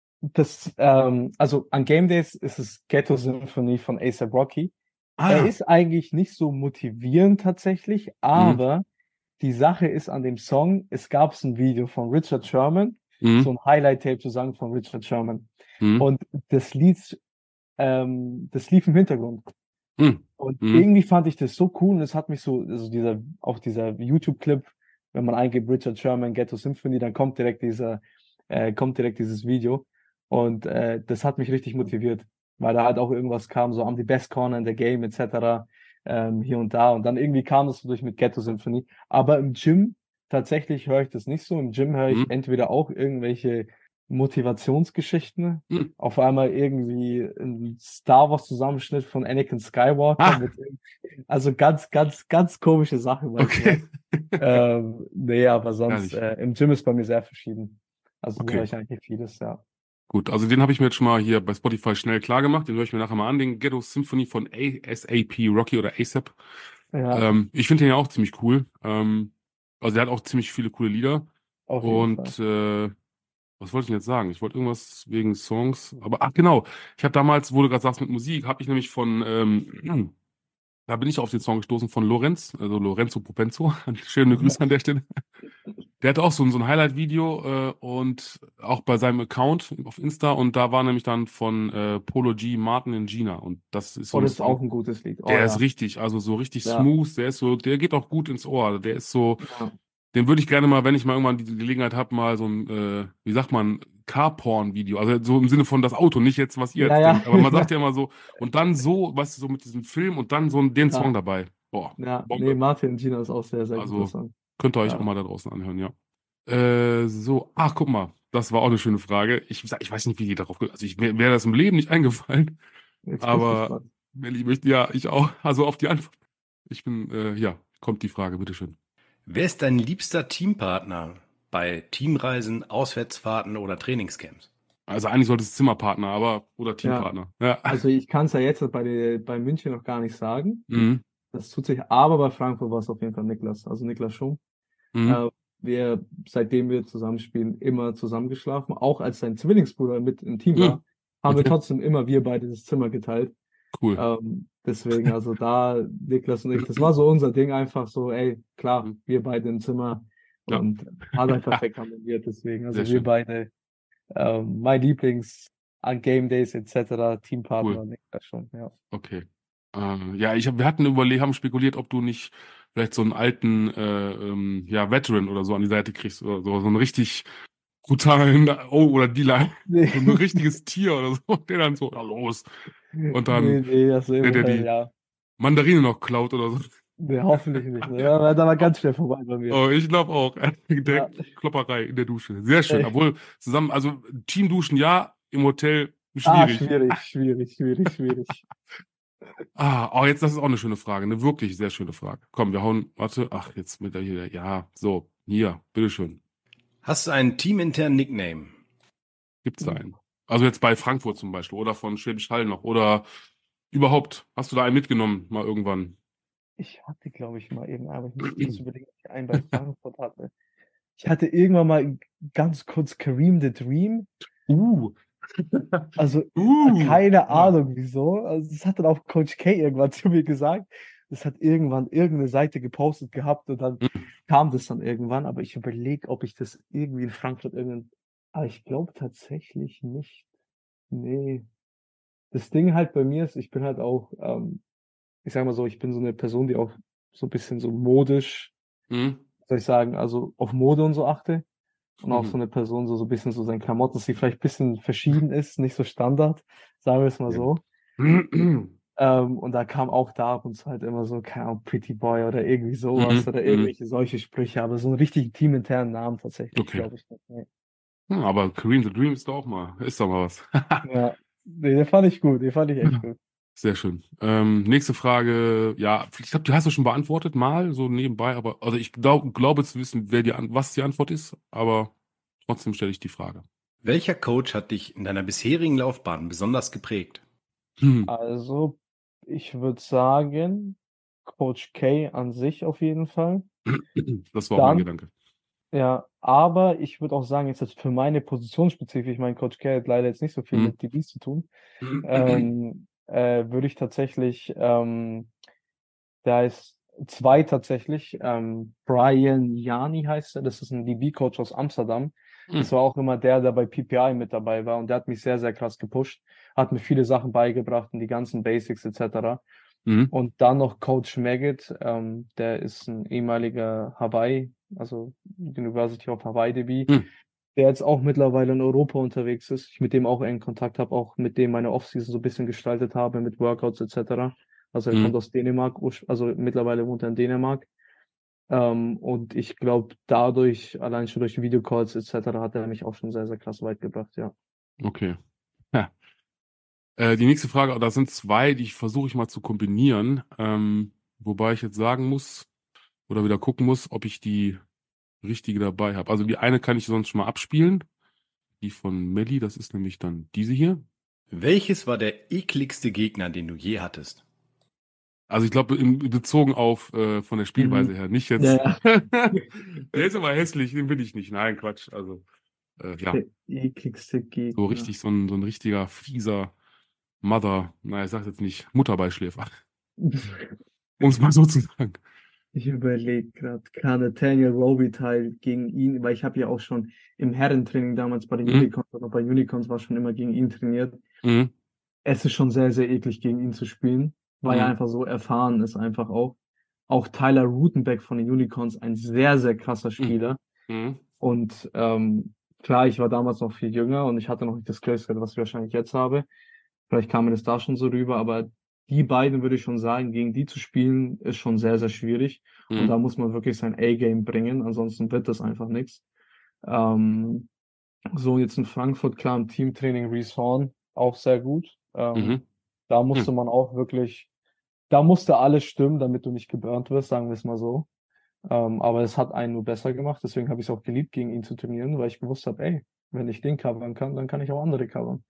also an Game Days ist es Ghetto Symphony von A$AP Rocky. Er ist eigentlich nicht so motivierend tatsächlich, aber die Sache ist an dem Song, es gab ein Video von Richard Sherman, so ein Highlight-Tape sozusagen von Richard Sherman. Und das lief im Hintergrund. Und irgendwie fand ich das so cool und es hat mich so, also dieser YouTube-Clip, wenn man eingibt Richard Sherman, Ghetto Symphony, dann kommt direkt dieses Video und das hat mich richtig motiviert, weil da halt auch irgendwas kam, so I'm the best corner in the game etc. Hier und da und dann irgendwie kam das so durch mit Ghetto Symphony, aber im Gym tatsächlich höre ich das nicht so, im Gym höre ich entweder auch irgendwelche Motivationsgeschichten, auf einmal irgendwie ein Star Wars Zusammenschnitt von Anakin Skywalker, also ganz, ganz, ganz komische Sachen. Nee, aber sonst, im Gym ist bei mir sehr verschieden. Also so höre Okay, ich eigentlich vieles, ja. gut. Also den habe ich mir jetzt schon mal hier bei Spotify schnell klar gemacht. Den höre ich mir nachher mal an. Den Ghetto Symphony von ASAP Rocky oder ASAP. Ja, Ich finde den ja auch ziemlich cool. Also der hat auch ziemlich viele coole Lieder. auf jeden Fall. Und was wollte ich denn jetzt sagen? Ich wollte irgendwas wegen Songs. Aber ach genau. Ich habe damals, wo du gerade sagst mit Musik, habe ich nämlich von da bin ich auf den Song gestoßen von Lorenz, also Lorenzo Propenzo. Schöne Grüße an der Stelle. Der hatte auch so ein Highlight-Video und auch bei seinem Account auf Insta und da war nämlich dann von Polo G, Martin und Gina und das ist so Oh, ein das ist auch Song, ein gutes Lied. Oh der ist ja, richtig, also so richtig ja, smooth, der ist so, der geht auch gut ins Ohr, der ist so, ja, den würde ich gerne mal, wenn ich mal irgendwann die Gelegenheit habe, mal so ein, wie sagt man, Car-Porn-Video, also so im Sinne von das Auto, nicht jetzt, was ihr ja, jetzt ja, denkt, aber man sagt ja immer so, und dann so, weißt du, so mit diesem Film und dann so den Song ja, dabei. Boah, ja. Nee, Bombe. Martin und Gina ist auch sehr, sehr guter Also Song. könnt ihr euch auch Ja, mal da draußen anhören, ja. So, ach, guck mal, das war auch eine schöne Frage. Ich weiß nicht, wie die darauf, also ich mir wäre das im Leben nicht eingefallen, jetzt bin ich aber gespannt. Melli möchte, ja, ich auch, also auf die Antwort. Ich bin, ja, kommt die Frage, bitteschön. Wer ist dein liebster Teampartner bei Teamreisen, Auswärtsfahrten oder Trainingscamps? Also eigentlich sollte es Zimmerpartner, aber, oder Ja, Teampartner. Ja. also ich kann es ja jetzt bei München noch gar nicht sagen. Mhm. Das tut sich, aber bei Frankfurt war es auf jeden Fall Niklas, also Niklas Schum. Mhm. Äh, seitdem wir zusammenspielen, immer zusammengeschlafen. Auch als sein Zwillingsbruder mit im Team Mhm. war, haben wir Okay, trotzdem immer wir beide das Zimmer geteilt. cool. Deswegen, also da, Niklas und ich, das war so unser Ding, einfach so, ey, klar, Mhm. wir beide im Zimmer Ja, und hat halt perfekt harmoniert. Deswegen, sehr also wir schön. beide, mein Lieblings an Game Days etc., Cool. Teampartner, Niklas schon, ja. Okay. Ja, wir hatten überlegt, haben spekuliert, ob du nicht vielleicht so einen alten ja, Veteran oder so an die Seite kriegst oder so einen richtig brutalen, oh, oder D-Line, Nee, so ein richtiges Tier oder so, der dann so, ja, los. Und dann nee, also der die ja, Mandarine noch klaut oder so. nee, hoffentlich nicht. Ne? Da war ganz schnell vorbei bei mir. Oh, ich glaube auch. Ja, Direkt Klopperei in der Dusche. Sehr schön. ey. Obwohl, zusammen, also Teamduschen ja, im Hotel schwierig. Schwierig. Oh, jetzt, das ist auch eine schöne Frage. Eine wirklich sehr schöne Frage. Komm, wir hauen, warte, ach, jetzt mit der hier, ja, so, hier, bitteschön. Hast du einen teaminternen Nickname? Gibt's da einen? Also jetzt bei Frankfurt zum Beispiel oder von Schwäbisch Hall noch oder überhaupt, hast du da einen mitgenommen, mal irgendwann? Ich hatte, glaube ich, mal irgendwann, aber ich muss kurz überlegen, ob ich einen bei Frankfurt hatte. Ich hatte irgendwann mal ganz kurz Kareem the Dream. Uh, Also keine ja. Ahnung wieso. Also das hat dann auch Coach K irgendwann zu mir gesagt. Das hat irgendwann irgendeine Seite gepostet gehabt und dann Hm, kam das dann irgendwann. Aber ich überlege, ob ich das irgendwie in Frankfurt irgendwann. Aber ich glaube tatsächlich nicht. Nee. Das Ding halt bei mir ist, ich bin halt auch, ich sag mal so, ich bin so eine Person, die auch so ein bisschen so modisch, hm, soll ich sagen, also auf Mode und so achte. Und auch so mhm. eine Person, so ein bisschen so sein Klamotten, dass sie vielleicht ein bisschen verschieden ist, nicht so Standard, sagen wir es mal Ja. so. Und da kam auch da ab und zu halt immer so, keine Ahnung, Pretty Boy oder irgendwie sowas Mhm, oder mhm. irgendwelche solche Sprüche, aber so einen richtigen teaminternen Namen tatsächlich, Okay. glaube ich nicht. Nee. Aber Kareem the Dream ist doch mal was. Ja, nee, den fand ich gut, den fand ich echt gut. Sehr schön. Nächste Frage. Ja, ich glaube, die hast du schon beantwortet, mal so nebenbei, aber also ich glaube zu wissen, was die Antwort ist, aber trotzdem stelle ich die Frage. Welcher Coach hat dich in deiner bisherigen Laufbahn besonders geprägt? Also, ich würde sagen, Coach K an sich auf jeden Fall. Das war auch mein Dann, Gedanke. ja, aber ich würde auch sagen, jetzt für meine Position spezifisch, mein Coach K hat leider jetzt nicht so viel Hm. mit DBs zu tun, würde ich tatsächlich, da ist zwei tatsächlich, Brian Jani heißt er, das ist ein DB-Coach aus Amsterdam. Das war auch immer der bei PPI mit dabei war und der hat mich sehr, sehr krass gepusht, hat mir viele Sachen beigebracht und die ganzen Basics etc. Mhm. Und dann noch Coach Maggot, der ist ein ehemaliger Hawaii, also University of Hawaii DB, Mhm. der jetzt auch mittlerweile in Europa unterwegs ist. Ich mit dem auch engen Kontakt habe, auch mit dem meine Offseason so ein bisschen gestaltet habe mit Workouts etc. Also er kommt Mhm. aus Dänemark, also mittlerweile wohnt er in Dänemark. Und ich glaube, dadurch, allein schon durch Videocalls etc., hat er mich auch schon sehr, sehr krass weit gebracht, ja. Okay. Ja. Die nächste Frage, da sind zwei, die versuche ich mal zu kombinieren, wobei ich jetzt sagen muss oder wieder gucken muss, ob ich die richtige dabei habe. Also die eine kann ich sonst schon mal abspielen. Die von Melli, das ist nämlich dann diese hier. Welches war der ekligste Gegner, den du je hattest? Also ich glaube, bezogen auf von der Spielweise her, nicht jetzt. Ja. Der ist aber hässlich, den will ich nicht. Nein, Quatsch. Also, ja. Der ekligste Gegner. So richtig, so ein richtiger, fieser Mother, naja, ich sag's jetzt nicht, Mutterbeischläfer. Um es mal so zu sagen. Ich überlege gerade, kann Nathaniel Robitaille gegen ihn, weil ich habe ja auch schon im Herrentraining damals bei den Unicorns, oder bei Unicorns war schon immer gegen ihn trainiert. Es ist schon sehr, sehr eklig, gegen ihn zu spielen, weil er einfach so erfahren ist, einfach auch. Auch Tyler Rutenbeck von den Unicorns, ein sehr, sehr krasser Spieler. Und klar, ich war damals noch viel jünger und ich hatte noch nicht das Skillset, was ich wahrscheinlich jetzt habe. Vielleicht kam mir das da schon so rüber, aber die beiden würde ich schon sagen, gegen die zu spielen, ist schon sehr, sehr schwierig. Und da muss man wirklich sein A-Game bringen, ansonsten wird das einfach nichts. So, jetzt in Frankfurt, klar, im Teamtraining Reece Horn, auch sehr gut. Da musste man auch wirklich, da musste alles stimmen, damit du nicht geburnt wirst, sagen wir es mal so. Aber es hat einen nur besser gemacht, deswegen habe ich es auch geliebt, gegen ihn zu trainieren, weil ich gewusst habe, ey, wenn ich den covern kann, dann kann ich auch andere covern.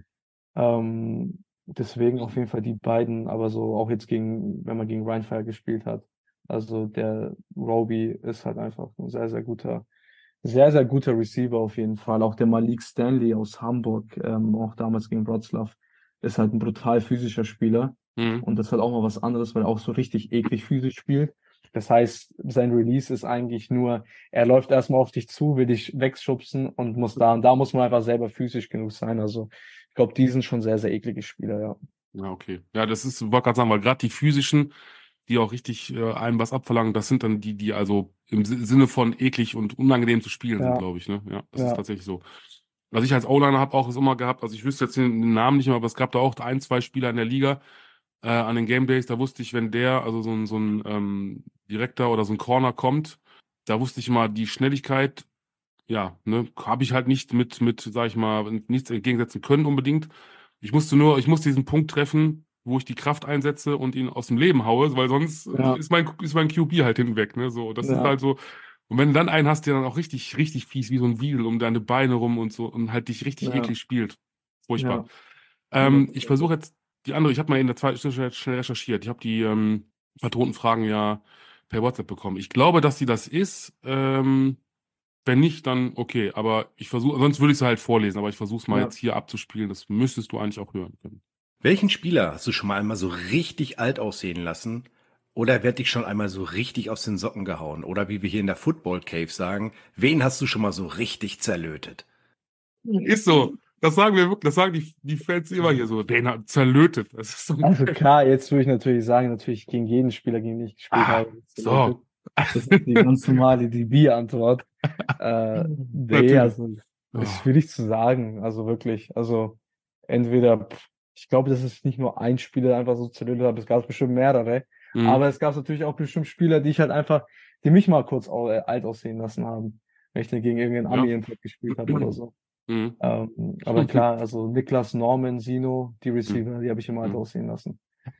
Deswegen auf jeden Fall die beiden, aber so auch jetzt wenn man gegen Rheinfire gespielt hat. Also der Roby ist halt einfach ein sehr, sehr guter Receiver auf jeden Fall. Auch der Malik Stanley aus Hamburg, auch damals gegen Wroclaw, ist halt ein brutal physischer Spieler. Und das ist halt auch mal was anderes, weil er auch so richtig eklig physisch spielt. Das heißt, sein Release ist eigentlich nur, er läuft erstmal auf dich zu, will dich wegschubsen und da muss man einfach selber physisch genug sein. Also ich glaube, die sind schon sehr, sehr eklige Spieler, ja. Ja, okay. Ja, das ist, wollte gerade sagen, weil gerade die physischen, die auch richtig einem was abverlangen, das sind dann die also im Sinne von eklig und unangenehm zu spielen sind, glaube ich, ne? Ja, das ist tatsächlich so. Was ich als O-Liner habe auch es immer gehabt, also ich wüsste jetzt den Namen nicht mehr, aber es gab da auch 1, 2 Spieler in der Liga an den Game Days, da wusste ich, wenn der, also so ein Direktor oder so ein Corner kommt, da wusste ich immer, die Schnelligkeit, ja, ne, habe ich halt nicht mit, sag ich mal, nichts entgegensetzen können unbedingt. Ich musste diesen Punkt treffen, wo ich die Kraft einsetze und ihn aus dem Leben haue, weil sonst ist mein QB halt hinten weg, ne, so, das ist halt so. Und wenn du dann einen hast, der dann auch richtig, richtig fies, wie so ein Wiedel um deine Beine rum und so und halt dich richtig eklig spielt. Furchtbar. Ich versuche jetzt die andere, ich habe mal in der zweiten Stunde schnell recherchiert. Ich habe die vertonten Fragen ja per WhatsApp bekommen. Ich glaube, dass sie das ist. Wenn nicht, dann okay. Aber ich versuche, sonst würde ich es halt vorlesen, aber ich versuche es mal jetzt hier abzuspielen. Das müsstest du eigentlich auch hören können. Welchen Spieler hast du schon mal einmal so richtig alt aussehen lassen? Oder wird dich schon einmal so richtig aus den Socken gehauen? Oder wie wir hier in der Football Cave sagen, wen hast du schon mal so richtig zerlötet? Ist so. Das sagen wir wirklich, das sagen die Fans immer hier so, den hat zerlötet. Das ist so also klar, jetzt würde ich natürlich sagen, gegen jeden Spieler, gegen den ich gespielt habe. So. Das ist die ganz normale DB-Antwort. Nee, also das ist schwierig zu sagen, also wirklich. Also entweder, ich glaube, das ist nicht nur ein Spieler, der einfach so zerlötet hat, es gab bestimmt mehrere. Aber es gab natürlich auch bestimmt Spieler, die mich mal kurz alt aussehen lassen haben, wenn ich dann gegen irgendeinen Ami-Input gespielt habe oder so. Aber klar, also Niklas, Norman, Sino, die Receiver, die habe ich immer alt aussehen lassen.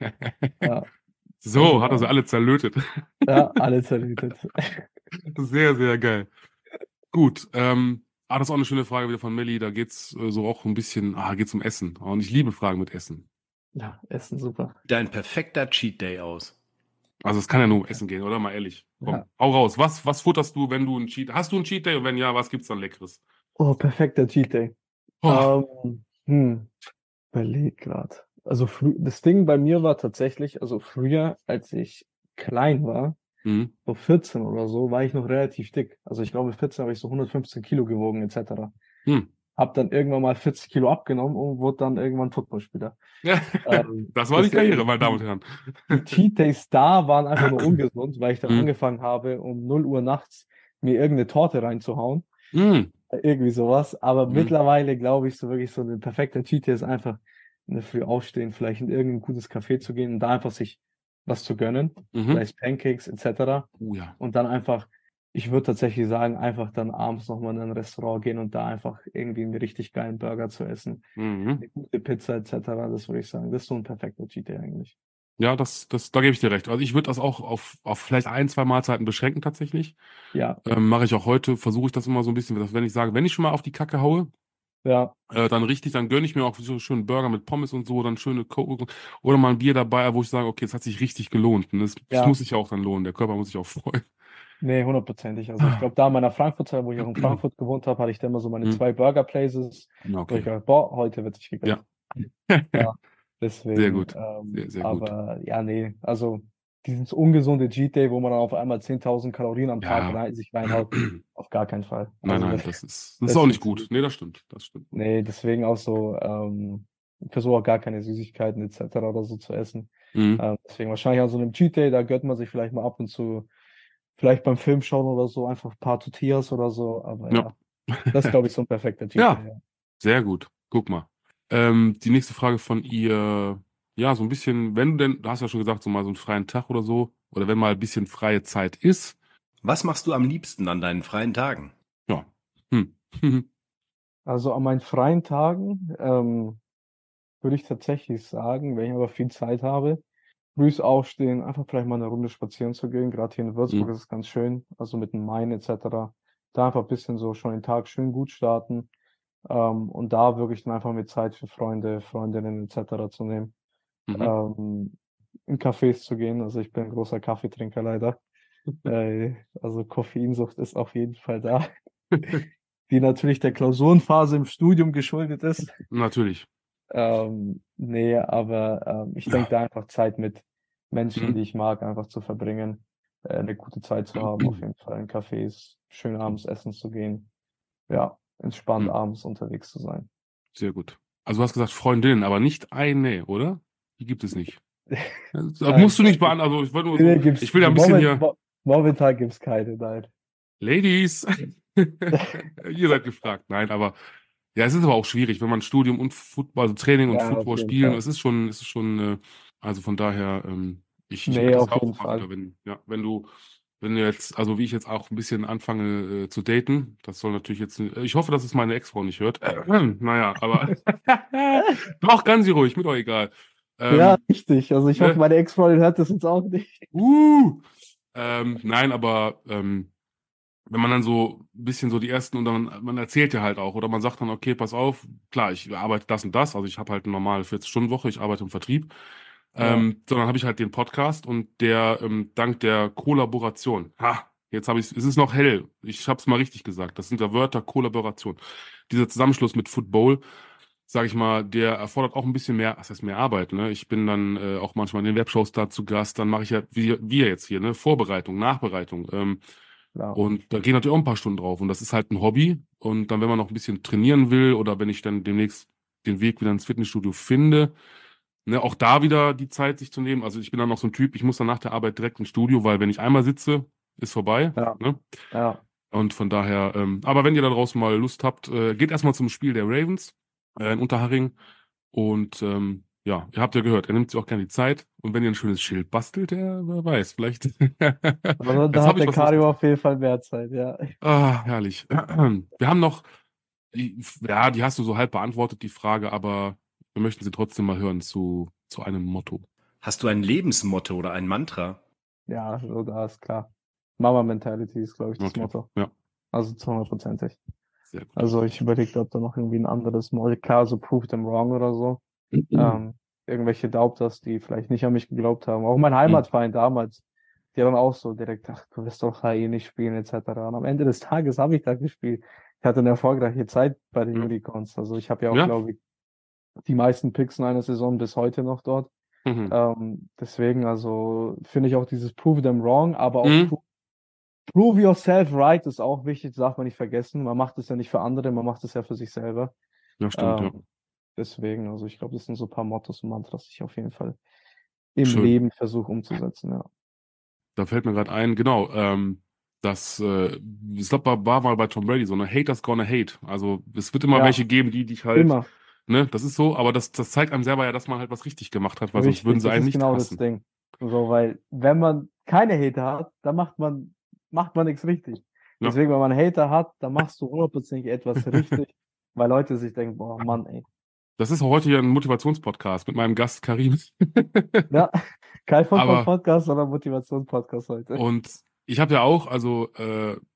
So, also, hat er sie alle zerlötet. Ja, alle zerlötet. Sehr, sehr geil. Gut, das ist auch eine schöne Frage wieder von Melli. Da geht's so auch ein bisschen, geht's um Essen. Und ich liebe Fragen mit Essen. Ja, Essen, super. Dein perfekter Cheat Day aus. Also es kann ja nur um Essen gehen, oder? Mal ehrlich. Komm, hau raus. Was futterst du, wenn du einen Cheat... Hast du einen Cheat Day? Und wenn ja, was gibt's dann Leckeres? Oh, perfekter Cheat Day. Überleg gerade. Also das Ding bei mir war tatsächlich, also früher, als ich klein war, so 14 oder so, war ich noch relativ dick. Also ich glaube, 14 habe ich so 115 Kilo gewogen, etc. Hab dann irgendwann mal 40 Kilo abgenommen und wurde dann irgendwann Footballspieler. Das war die Karriere, meine Damen und Herren. Die Cheat Days da waren einfach nur ungesund, weil ich dann angefangen habe, um 0 Uhr nachts mir irgendeine Torte reinzuhauen. Irgendwie sowas. Aber mittlerweile glaube ich, so wirklich so ein perfekter Cheat Day ist einfach in der Früh aufstehen, vielleicht in irgendein gutes Café zu gehen und da einfach sich was zu gönnen. Vielleicht Pancakes etc. Und dann einfach, ich würde tatsächlich sagen, einfach dann abends nochmal in ein Restaurant gehen und da einfach irgendwie einen richtig geilen Burger zu essen. Eine gute Pizza etc. Das würde ich sagen. Das ist so ein perfekter Cheat Day eigentlich. Ja, da gebe ich dir recht. Also ich würde das auch auf vielleicht 1, 2 Mahlzeiten beschränken tatsächlich. Ja. Mache ich auch heute, versuche ich das immer so ein bisschen, wenn ich sage, wenn ich schon mal auf die Kacke haue, Ja. Dann gönne ich mir auch so schönen Burger mit Pommes und so, dann schöne Coke oder mal ein Bier dabei, wo ich sage, okay, es hat sich richtig gelohnt. Und das muss sich ja auch dann lohnen. Der Körper muss sich auch freuen. Nee, 100%. Also ich glaube, da in meiner Frankfurt-Zeit, wo ich auch in Frankfurt gewohnt habe, hatte ich da immer so meine 2 Burger-Places, wo ich Okay. gedacht, boah, heute wird sich gegönnt. Ja. Ja, Sehr deswegen, gut. Sehr gut. aber ja, nee, also dieses ungesunde Cheat Day, wo man dann auf einmal 10.000 Kalorien am Tag Ja. sich reinhaut, auf gar keinen Fall. Nein, Also das ist auch nicht gut. Nee, das stimmt. nee, deswegen auch so, ich versuche auch gar keine Süßigkeiten etc. oder so zu essen. Deswegen wahrscheinlich an so einem Cheat Day, da gönnt man sich vielleicht mal ab und zu, vielleicht beim Film schauen oder so, einfach ein paar Tortillas oder so, aber ja, das ist, glaube ich, so ein perfekter Cheat Day. Ja, sehr gut. Guck mal. Die nächste Frage von ihr, ja, so ein bisschen, wenn du hast ja schon gesagt, so mal so einen freien Tag oder so, oder wenn mal ein bisschen freie Zeit ist. Was machst du am liebsten an deinen freien Tagen? Ja. Also an meinen freien Tagen würde ich tatsächlich sagen, wenn ich aber viel Zeit habe, frühs aufstehen, einfach vielleicht mal eine Runde spazieren zu gehen. Gerade hier in Würzburg ist es ganz schön, also mit dem Main etc. Da einfach ein bisschen so schon den Tag schön gut starten und da wirklich dann einfach mit Zeit für Freunde, Freundinnen etc. zu nehmen. In Cafés zu gehen. Also ich bin ein großer Kaffeetrinker leider. Also Koffeinsucht ist auf jeden Fall da. Die natürlich der Klausurenphase im Studium geschuldet ist. Natürlich. Nee, aber ich denke da einfach Zeit mit Menschen, die ich mag, einfach zu verbringen, eine gute Zeit zu haben, auf jeden Fall in Cafés, schön abends essen zu gehen, ja, entspannt abends unterwegs zu sein. Sehr gut. Also du hast gesagt Freundin, aber nicht eine, oder? Die gibt es nicht. Da musst du nicht beantworten. Also ich wollte nur so, ich will ja ein bisschen hier. Momentan gibt es keine, nein. Ladies, ihr seid gefragt. Nein, aber ja, es ist aber auch schwierig, wenn man Studium und Football, also Training und Football spielen, es ist schon, also von daher, ich merke das auch immer wieder, wenn du jetzt, also wie ich jetzt auch ein bisschen anfange zu daten, das soll natürlich jetzt, ich hoffe, dass es meine Ex-Frau nicht hört. Naja, aber doch, kann sie ruhig, mir doch egal. Ja, richtig. Also ich hoffe, meine Ex-Freundin hört das jetzt auch nicht. Nein, aber wenn man dann so ein bisschen so die ersten und dann, man erzählt ja halt auch oder man sagt dann, okay, pass auf, klar, ich arbeite das und das, also ich habe halt eine normale 40-Stunden-Woche, ich arbeite im Vertrieb, sondern habe ich halt den Podcast und der dank der Kollaboration, jetzt habe ich es ist noch hell, ich habe es mal richtig gesagt, das sind ja Wörter, Kollaboration, dieser Zusammenschluss mit Football, sage ich mal, der erfordert auch ein bisschen mehr, das heißt mehr Arbeit, ne? Ich bin dann auch manchmal in den Webshows da zu Gast, dann mache ich ja, wie wir jetzt hier, ne, Vorbereitung, Nachbereitung, und da gehen natürlich auch ein paar Stunden drauf. Und das ist halt ein Hobby. Und dann, wenn man noch ein bisschen trainieren will oder wenn ich dann demnächst den Weg wieder ins Fitnessstudio finde, ne, auch da wieder die Zeit sich zu nehmen. Also ich bin dann noch so ein Typ, ich muss dann nach der Arbeit direkt ins Studio, weil wenn ich einmal sitze, ist vorbei. Ja. Ne? Ja. Und von daher, aber wenn ihr da draußen mal Lust habt, geht erstmal zum Spiel der Ravens in Unterhaching. Und ja, ihr habt ja gehört, er nimmt sich auch gerne die Zeit. Und wenn ihr ein schönes Schild bastelt, wer weiß, vielleicht. Also da hat der Kario auf jeden Fall mehr Zeit, ja. Herrlich. Wir haben noch, die hast du so halb beantwortet, die Frage, aber wir möchten sie trotzdem mal hören zu einem Motto. Hast du ein Lebensmotto oder ein Mantra? Ja, so da ist klar. Mama-Mentality ist, glaube ich, das Motto. Ja. Also zu 100%. Sehr gut. Also ich überlege, ob da noch irgendwie ein anderes Motto, klar, so prove them wrong oder so. Irgendwelche Doubters, die vielleicht nicht an mich geglaubt haben. Auch mein Heimatverein damals, die dann auch so direkt, ach, du wirst doch HI nicht spielen, etc. Und am Ende des Tages habe ich da gespielt. Ich hatte eine erfolgreiche Zeit bei den Unicorns. Also ich habe ja auch, glaube ich, die meisten Picks in einer Saison bis heute noch dort. Deswegen, also finde ich auch dieses Prove them wrong, aber auch Prove yourself right ist auch wichtig, das darf man nicht vergessen. Man macht es ja nicht für andere, man macht es ja für sich selber. Ja, stimmt, ja. Deswegen, also ich glaube, das sind so ein paar Mottos und Mantras, die ich auf jeden Fall im Leben versuche umzusetzen, ja. Da fällt mir gerade ein, genau, ich glaube, war mal bei Tom Brady so, ne, Haters gonna hate. Also es wird immer welche geben, die dich halt, immer. Ne, das ist so, aber das zeigt einem selber ja, dass man halt was richtig gemacht hat, weil sonst würden sie einen nicht hassen. Das ist genau das Ding. So, weil wenn man keine Hater hat, dann macht man nichts richtig. Deswegen, wenn man Hater hat, dann machst du 100% etwas richtig, weil Leute sich denken, boah, Mann, ey. Das ist heute ja ein Motivationspodcast mit meinem Gast Karim. Ja, kein Football-Podcast, sondern Motivationspodcast heute. Und ich habe ja auch, also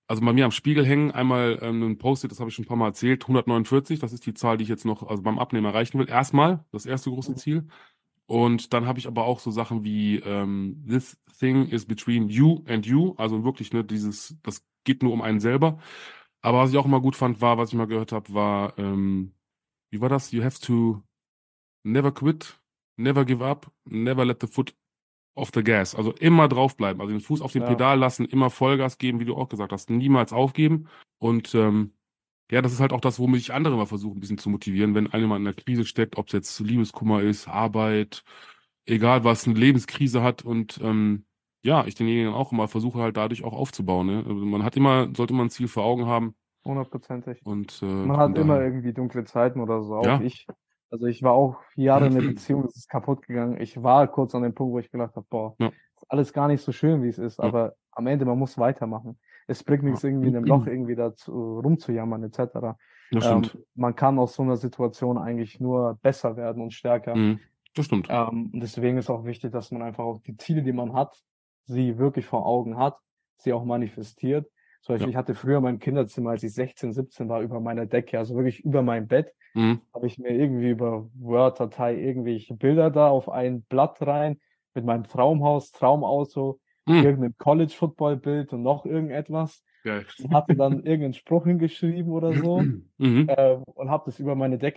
also bei mir am Spiegel hängen einmal ein Post-it, das habe ich schon ein paar Mal erzählt, 149, das ist die Zahl, die ich jetzt noch also beim Abnehmen erreichen will. Erstmal, das erste große Ziel. Und dann habe ich aber auch so Sachen wie this thing is between you and you, also wirklich, ne, das geht nur um einen selber. Aber was ich auch immer gut fand, war, was ich mal gehört habe, war, wie war das? You have to never quit, never give up, never let the foot off the gas. Also immer draufbleiben, also den Fuß auf dem Pedal lassen, immer Vollgas geben, wie du auch gesagt hast, niemals aufgeben. Und ja, das ist halt auch das, womit ich andere mal versuche, ein bisschen zu motivieren, wenn einer in der Krise steckt, ob es jetzt Liebeskummer ist, Arbeit, egal was, eine Lebenskrise hat und ja, ich denjenigen auch immer versuche halt dadurch auch aufzubauen. Ne? Also man hat immer, sollte man ein Ziel vor Augen haben. 100%. Und Man hat immer irgendwie dunkle Zeiten oder so, auch ja, ich. Also ich war auch 4 Jahre in einer Beziehung, das ist kaputt gegangen. Ich war kurz an dem Punkt, wo ich gedacht habe, boah, ja, ist alles gar nicht so schön, wie es ist, ja, aber am Ende, man muss weitermachen. Es bringt ja. nichts, irgendwie in einem Loch irgendwie dazu rumzujammern, etc. Das stimmt. Man kann aus so einer Situation eigentlich nur besser werden und stärker. Das stimmt. Und deswegen ist auch wichtig, dass man einfach auch die Ziele, die man hat, sie wirklich vor Augen hat, sie auch manifestiert. Zum Beispiel, Ja. ich hatte früher mein Kinderzimmer, als ich 16, 17 war, über meiner Decke, also wirklich über mein Bett, habe ich mir irgendwie über Word-Datei irgendwelche Bilder da auf ein Blatt rein mit meinem Traumhaus, Traumauto, irgendeinem College-Football-Bild und noch irgendetwas. Geil. Und hatte dann irgendeinen Spruch hingeschrieben oder so und habe das über meine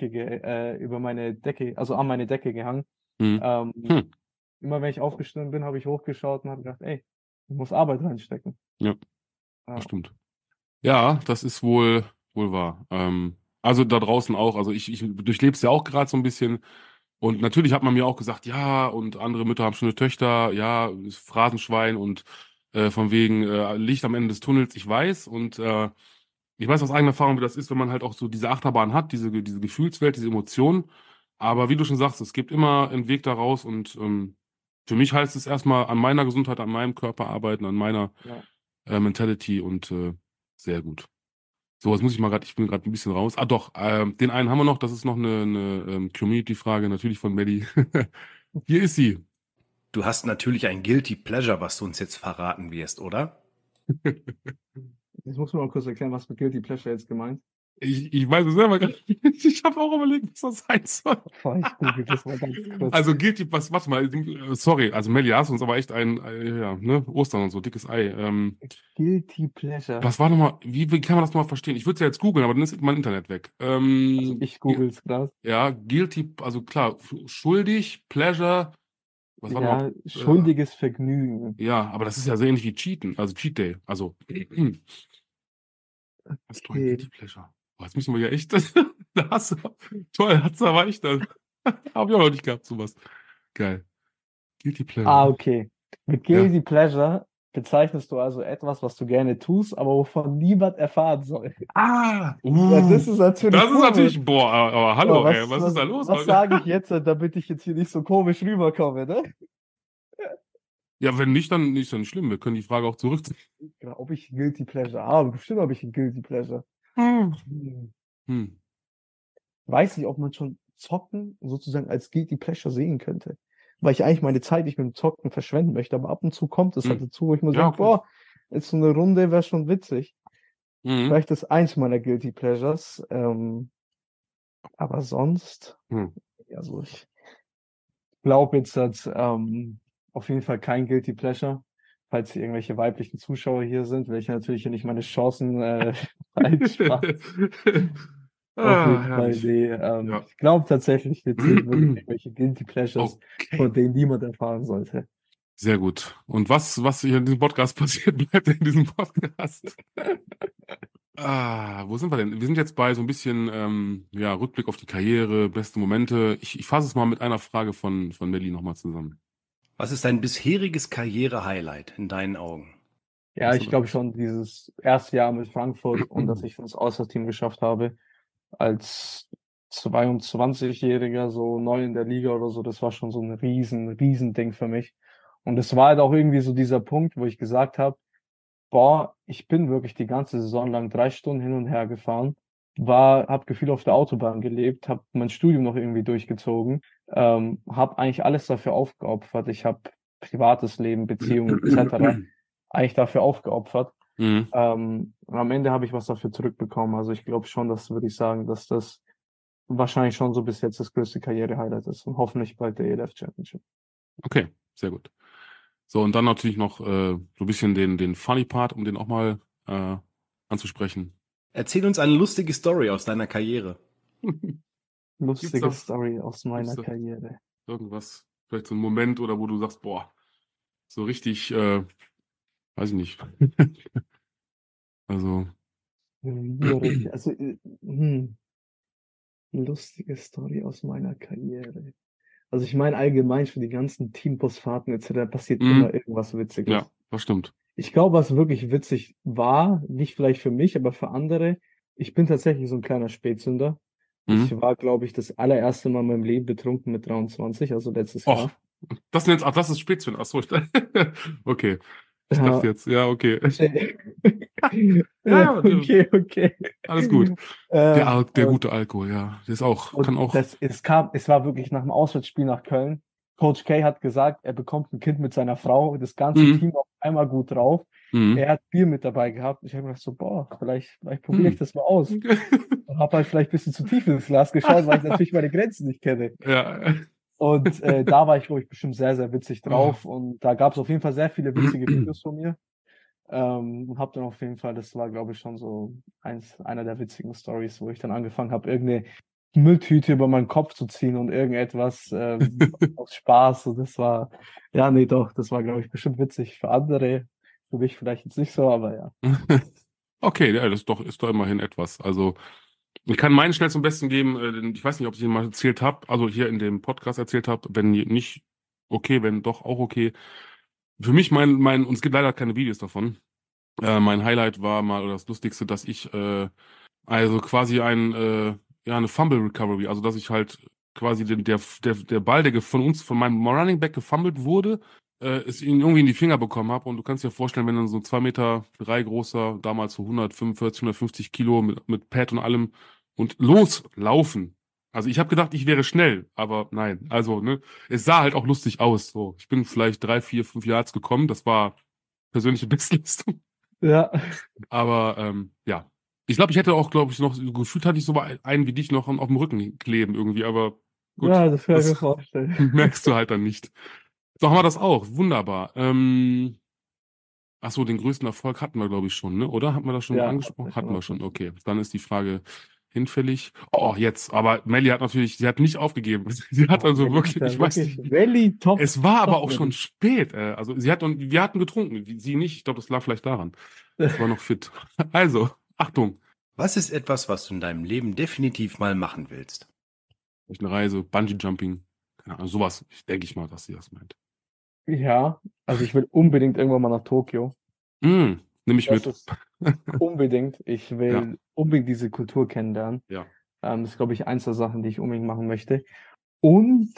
Decke, also an meine Decke gehangen. Immer wenn ich aufgestanden bin, habe ich hochgeschaut und habe gedacht, ey, ich muss Arbeit reinstecken. Ja, das stimmt. Ja, das ist wohl wahr. Also da draußen auch, also ich durchlebe es ja auch gerade so ein bisschen. Und natürlich hat man mir auch gesagt, ja, und andere Mütter haben schöne Töchter, ja, Phrasenschwein und von wegen Licht am Ende des Tunnels, ich weiß. Und ich weiß aus eigener Erfahrung, wie das ist, wenn man halt auch so diese Achterbahn hat, diese Gefühlswelt, diese Emotionen. Aber wie du schon sagst, es gibt immer einen Weg da raus und für mich heißt es erstmal an meiner Gesundheit, an meinem Körper arbeiten, an meiner Mentality und sehr gut. So, jetzt muss ich mal gerade, ich bin gerade ein bisschen raus. Ah doch, den einen haben wir noch, das ist noch eine Community-Frage, natürlich von Melly. Hier ist sie. Du hast natürlich ein Guilty Pleasure, was du uns jetzt verraten wirst, oder? Jetzt muss man mal kurz erklären, was mit Guilty Pleasure jetzt gemeint. Ich weiß es selber gar nicht. Ich habe auch überlegt, was das sein soll. Ich google das mal ganz kurz. Also Guilty, warte mal, sorry, also Melly, hast uns aber echt ja, ne, Ostern und so, dickes Ei. Guilty Pleasure. Was war nochmal, wie kann man das mal verstehen? Ich würde es ja jetzt googeln, aber dann ist mein Internet weg. Also ich google es gerade. Ja, Guilty, also klar, schuldig, Pleasure, was war Ja, schuldiges Vergnügen. Ja, aber das ist ja so ähnlich wie Cheaten, also Cheat Day. Also, hast du ein Guilty Pleasure? Boah, jetzt müssen wir ja echt. Toll, hat's aber echt. Hab ich auch noch nicht gehabt, sowas. Geil. Guilty Pleasure. Ah, okay. Mit Guilty Pleasure bezeichnest du also etwas, was du gerne tust, aber wovon niemand erfahren soll. Ja, das ist natürlich. Boah, aber hallo, ey, was ist da los? Was sage ich jetzt, damit ich jetzt hier nicht so komisch rüberkomme, ne? Ja, wenn nicht, dann ist ja nicht schlimm. Wir können die Frage auch zurückziehen. Genau, ob ich ein Guilty Pleasure habe. Bestimmt habe ich ein Guilty Pleasure. Weiß nicht, ob man schon Zocken sozusagen als Guilty Pleasure sehen könnte. Weil ich eigentlich meine Zeit nicht mit dem Zocken verschwenden möchte, aber ab und zu kommt es halt dazu, wo ich mir sage, boah, jetzt so eine Runde wäre schon witzig. Vielleicht ist eins meiner Guilty Pleasures. Aber sonst, also ich glaube jetzt, dass auf jeden Fall kein Guilty Pleasure. Falls hier irgendwelche weiblichen Zuschauer hier sind, will ich natürlich hier nicht meine Chancen einsparen. Auf jeden Fall, nee. Ich glaube tatsächlich jetzt nicht wirklich irgendwelche Guilty Pleasures, von denen niemand erfahren sollte. Sehr gut. Und was hier in diesem Podcast passiert, bleibt in diesem Podcast. Wo sind wir denn? Wir sind jetzt bei so ein bisschen Rückblick auf die Karriere, beste Momente. Ich fasse es mal mit einer Frage von Melly nochmal zusammen. Was ist dein bisheriges Karriere-Highlight in deinen Augen? Ja, ich glaube schon dieses erste Jahr mit Frankfurt und dass ich ins Auswärtsteam geschafft habe, als 22-Jähriger, so neu in der Liga oder so, das war schon so ein riesen Ding für mich. Und es war halt auch irgendwie so dieser Punkt, wo ich gesagt habe, boah, ich bin wirklich die ganze Saison lang 3 Stunden hin und her gefahren, habe gefühlt auf der Autobahn gelebt, habe mein Studium noch irgendwie durchgezogen, habe eigentlich alles dafür aufgeopfert. Ich habe privates Leben, Beziehungen etc. eigentlich dafür aufgeopfert. Und am Ende habe ich was dafür zurückbekommen. Also ich glaube schon, würde ich sagen, dass das wahrscheinlich schon so bis jetzt das größte Karriere-Highlight ist und hoffentlich bald der ELF Championship. Okay, sehr gut. So, und dann natürlich noch so ein bisschen den Funny Part, um den auch mal anzusprechen. Erzähl uns eine lustige Story aus deiner Karriere. Lustige Story aus meiner Karriere. Irgendwas, vielleicht so ein Moment oder wo du sagst, boah, so richtig, weiß ich nicht. Also. Lustige Story aus meiner Karriere. Also ich meine allgemein für die ganzen Teambusfahrten etc. passiert immer irgendwas Witziges. Ja, das stimmt. Ich glaube, was wirklich witzig war, nicht vielleicht für mich, aber für andere, ich bin tatsächlich so ein kleiner Spätzünder. Ich war, glaube ich, das allererste Mal in meinem Leben betrunken mit 23, also letztes Jahr. Das ist Spätzünder. Achso, okay. Ich dachte jetzt, ja, okay. Ja, okay. Alles gut. Der gute Alkohol, ja. Der ist auch, kann auch. Es war wirklich nach dem Auswärtsspiel nach Köln. Coach K hat gesagt, er bekommt ein Kind mit seiner Frau, das ganze Team auf einmal gut drauf. Er hat Bier mit dabei gehabt. Ich habe mir gedacht so, boah, vielleicht probiere ich das mal aus. Und habe halt vielleicht ein bisschen zu tief ins Glas geschaut, weil ich natürlich meine Grenzen nicht kenne. Ja. Und da war ich, glaube ich, bestimmt sehr, sehr witzig drauf. Und da gab es auf jeden Fall sehr viele witzige Videos von mir. Und habe dann auf jeden Fall, das war, glaube ich, schon so einer der witzigen Stories, wo ich dann angefangen habe, irgendeine Mülltüte über meinen Kopf zu ziehen und irgendetwas aus Spaß. Und das war, das war, glaube ich, bestimmt witzig für andere. Für mich vielleicht jetzt nicht so, aber ja. Okay, ja, das ist doch immerhin etwas. Also, ich kann meinen schnell zum Besten geben. Ich weiß nicht, ob ich ihn mal erzählt habe, also hier in dem Podcast erzählt habe. Wenn nicht, okay, wenn doch, auch okay. Für mich, und es gibt leider keine Videos davon. Mein Highlight war mal, oder das Lustigste, dass ich also quasi eine Fumble Recovery, also dass ich halt quasi der Ball, der von meinem Running Back gefumbled wurde, es ihn irgendwie in die Finger bekommen habe. Und du kannst dir vorstellen, wenn dann so 2,3 Meter großer, damals so 145, 150 Kilo mit Pad und allem und loslaufen. Also ich habe gedacht, ich wäre schnell, aber nein. Also, ne, es sah halt auch lustig aus. So, ich bin vielleicht 3, 4, 5 Yards gekommen. Das war persönliche Bestleistung. Ja. Aber ja. Ich glaube, ich hätte auch, gefühlt hatte ich so einen wie dich noch auf dem Rücken kleben irgendwie, aber gut. Ja, das kann ich mir vorstellen. Merkst du halt dann nicht. So haben wir das auch. Wunderbar. Achso, den größten Erfolg hatten wir, glaube ich, schon, ne? Oder? Hatten wir das schon angesprochen? Hatten wir schon. Okay. Dann ist die Frage hinfällig. Oh, jetzt. Aber Melli sie hat nicht aufgegeben. Sie hat also wirklich, ich weiß nicht. Melli, top. Es war aber auch schon spät. Also wir hatten getrunken. Sie nicht. Ich glaube, das lag vielleicht daran. Ich war noch fit. Also, Achtung. Was ist etwas, was du in deinem Leben definitiv mal machen willst? Vielleicht eine Reise, Bungee-Jumping. Keine Ahnung, sowas. Denke ich mal, dass sie das meint. Ja, also ich will unbedingt irgendwann mal nach Tokio. Nimm ich mit. Unbedingt. Ich will unbedingt diese Kultur kennenlernen. Ja. Das ist, glaube ich, eins der Sachen, die ich unbedingt machen möchte. Und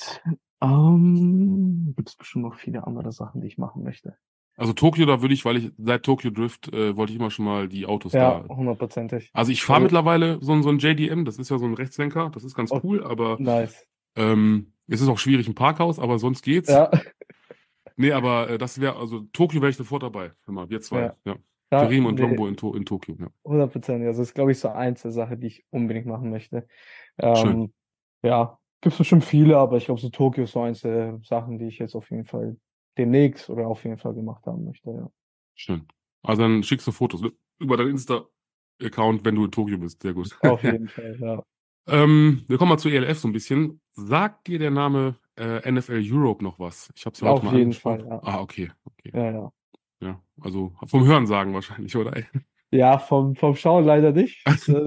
gibt es bestimmt noch viele andere Sachen, die ich machen möchte. Also Tokio, da würde ich, weil ich seit Tokyo Drift wollte ich immer schon mal die Autos da. Ja, 100%. Also ich fahre mittlerweile so ein JDM, das ist ja so ein Rechtslenker, das ist ganz cool, aber nice. Es ist auch schwierig im Parkhaus, aber sonst geht's. Ja. Nee, aber das wäre, also Tokio wäre ich sofort dabei. Hör mal, wir zwei. Ja. Karim und Jumbo in Tokio. Ja. 100%. Also das ist, glaube ich, so eins der Sachen, die ich unbedingt machen möchte. Schön. Ja, gibt es bestimmt viele, aber ich glaube, so Tokio ist so eins der Sachen, die ich jetzt auf jeden Fall demnächst oder auf jeden Fall gemacht haben möchte. Ja. Schön. Also dann schickst du Fotos über deinen Insta-Account, wenn du in Tokio bist. Sehr gut. Auf jeden Fall, ja. Wir kommen mal zur ELF so ein bisschen. Sagt dir der Name NFL Europe noch was? Ich habe es ja heute mal angesprochen. Auf jeden Fall, ja. Ah, okay. Ja. Also vom Hören sagen wahrscheinlich, oder? Ja, vom Schauen leider nicht.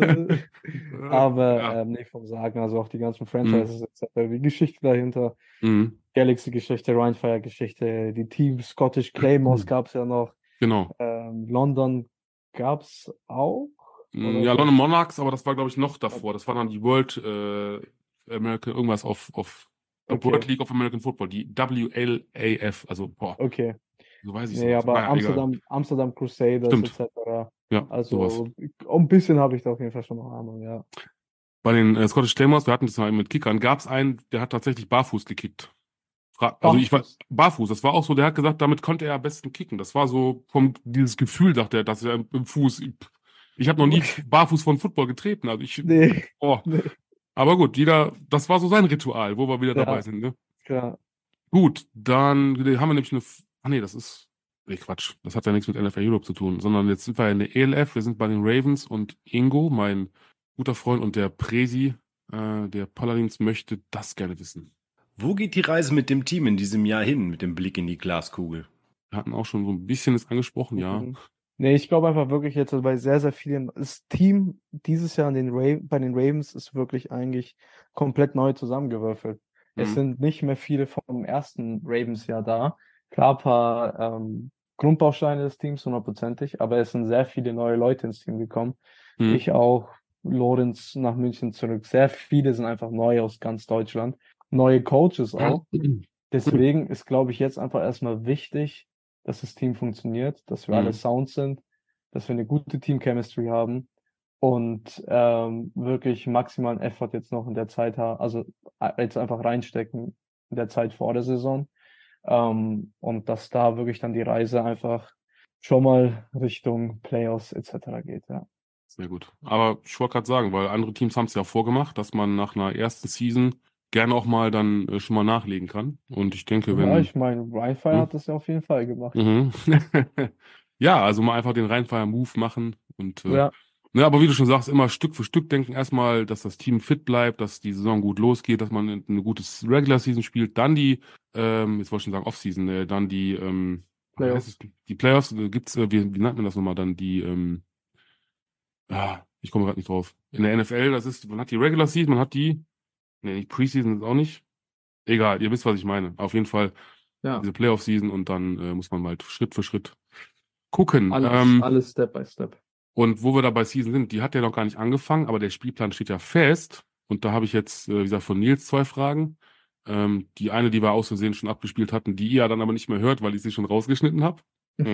Aber nicht vom Sagen. Also auch die ganzen Franchises, etc. Die Geschichte dahinter. Galaxy-Geschichte, Rhinefire-Geschichte, die Team Scottish Claymores gab es ja noch. Genau. London gab es auch. Ja, London Monarchs, aber das war, glaube ich, noch davor. Das war dann die World American, irgendwas auf World League of American Football, die WLAF, also boah. Okay. So weiß ich es nicht. Aber Amsterdam Crusaders etc. Ja, also sowas. Ein bisschen habe ich da auf jeden Fall schon noch Ahnung, ja. Bei den Scottish Claymores, wir hatten das mal mit Kickern, gab es einen, der hat tatsächlich barfuß gekickt. Also ich war barfuß, das war auch so, der hat gesagt, damit konnte er am besten kicken. Das war so dieses Gefühl, dachte er, dass er im Fuß. Ich habe noch nie barfuß von Football getreten. Also Nee. Aber gut, das war so sein Ritual, wo wir wieder dabei sind, ne? Klar. Gut, dann haben wir nämlich Quatsch, das hat ja nichts mit NFL Europe zu tun, sondern jetzt sind wir in der ELF, wir sind bei den Ravens und Ingo, mein guter Freund und der Presi, der Paladins, möchte das gerne wissen. Wo geht die Reise mit dem Team in diesem Jahr hin, mit dem Blick in die Glaskugel? Wir hatten auch schon so ein bisschen das angesprochen, ja. Nee, ich glaube einfach wirklich jetzt bei sehr, sehr vielen, das Team dieses Jahr bei den Ravens ist wirklich eigentlich komplett neu zusammengewürfelt. Es sind nicht mehr viele vom ersten Ravens-Jahr da. Klar, ein paar Grundbausteine des Teams, 100%, aber es sind sehr viele neue Leute ins Team gekommen. Ich auch, Lorenz nach München zurück. Sehr viele sind einfach neu aus ganz Deutschland. Neue Coaches auch. Deswegen ist, glaube ich, jetzt einfach erstmal wichtig, dass das Team funktioniert, dass wir alle sound sind, dass wir eine gute Team-Chemistry haben und wirklich maximalen Effort jetzt noch in der Zeit haben, also jetzt einfach reinstecken in der Zeit vor der Saison und dass da wirklich dann die Reise einfach schon mal Richtung Playoffs etc. geht, ja. Sehr gut. Aber ich wollte gerade sagen, weil andere Teams haben es ja vorgemacht, dass man nach einer ersten Season gerne auch mal dann schon mal nachlegen kann. Und ich denke, Ja, ich meine, Rheinfire hat das ja auf jeden Fall gemacht. Ja, also mal einfach den Rheinfire-Move machen und Ja. ne, aber wie du schon sagst, immer Stück für Stück denken. Erstmal, dass das Team fit bleibt, dass die Saison gut losgeht, dass man eine gute Regular-Season spielt, dann die, jetzt wollte ich schon sagen Off-Season, dann die Playoffs. Die Playoffs, gibt's, wie nennt man das nochmal, dann die, ich komme gerade nicht drauf. In der NFL, man hat die Regular Season, man hat die, die Preseason ist auch nicht. Egal, ihr wisst, was ich meine. Auf jeden Fall diese Playoff-Season und dann muss man halt Schritt für Schritt gucken. Alles Step by Step. Und wo wir da bei Season sind, die hat ja noch gar nicht angefangen, aber der Spielplan steht ja fest. Und da habe ich jetzt, wie gesagt, von Nils 2 Fragen. Die eine, die wir aus Versehen schon abgespielt hatten, die ihr dann aber nicht mehr hört, weil ich sie schon rausgeschnitten habe.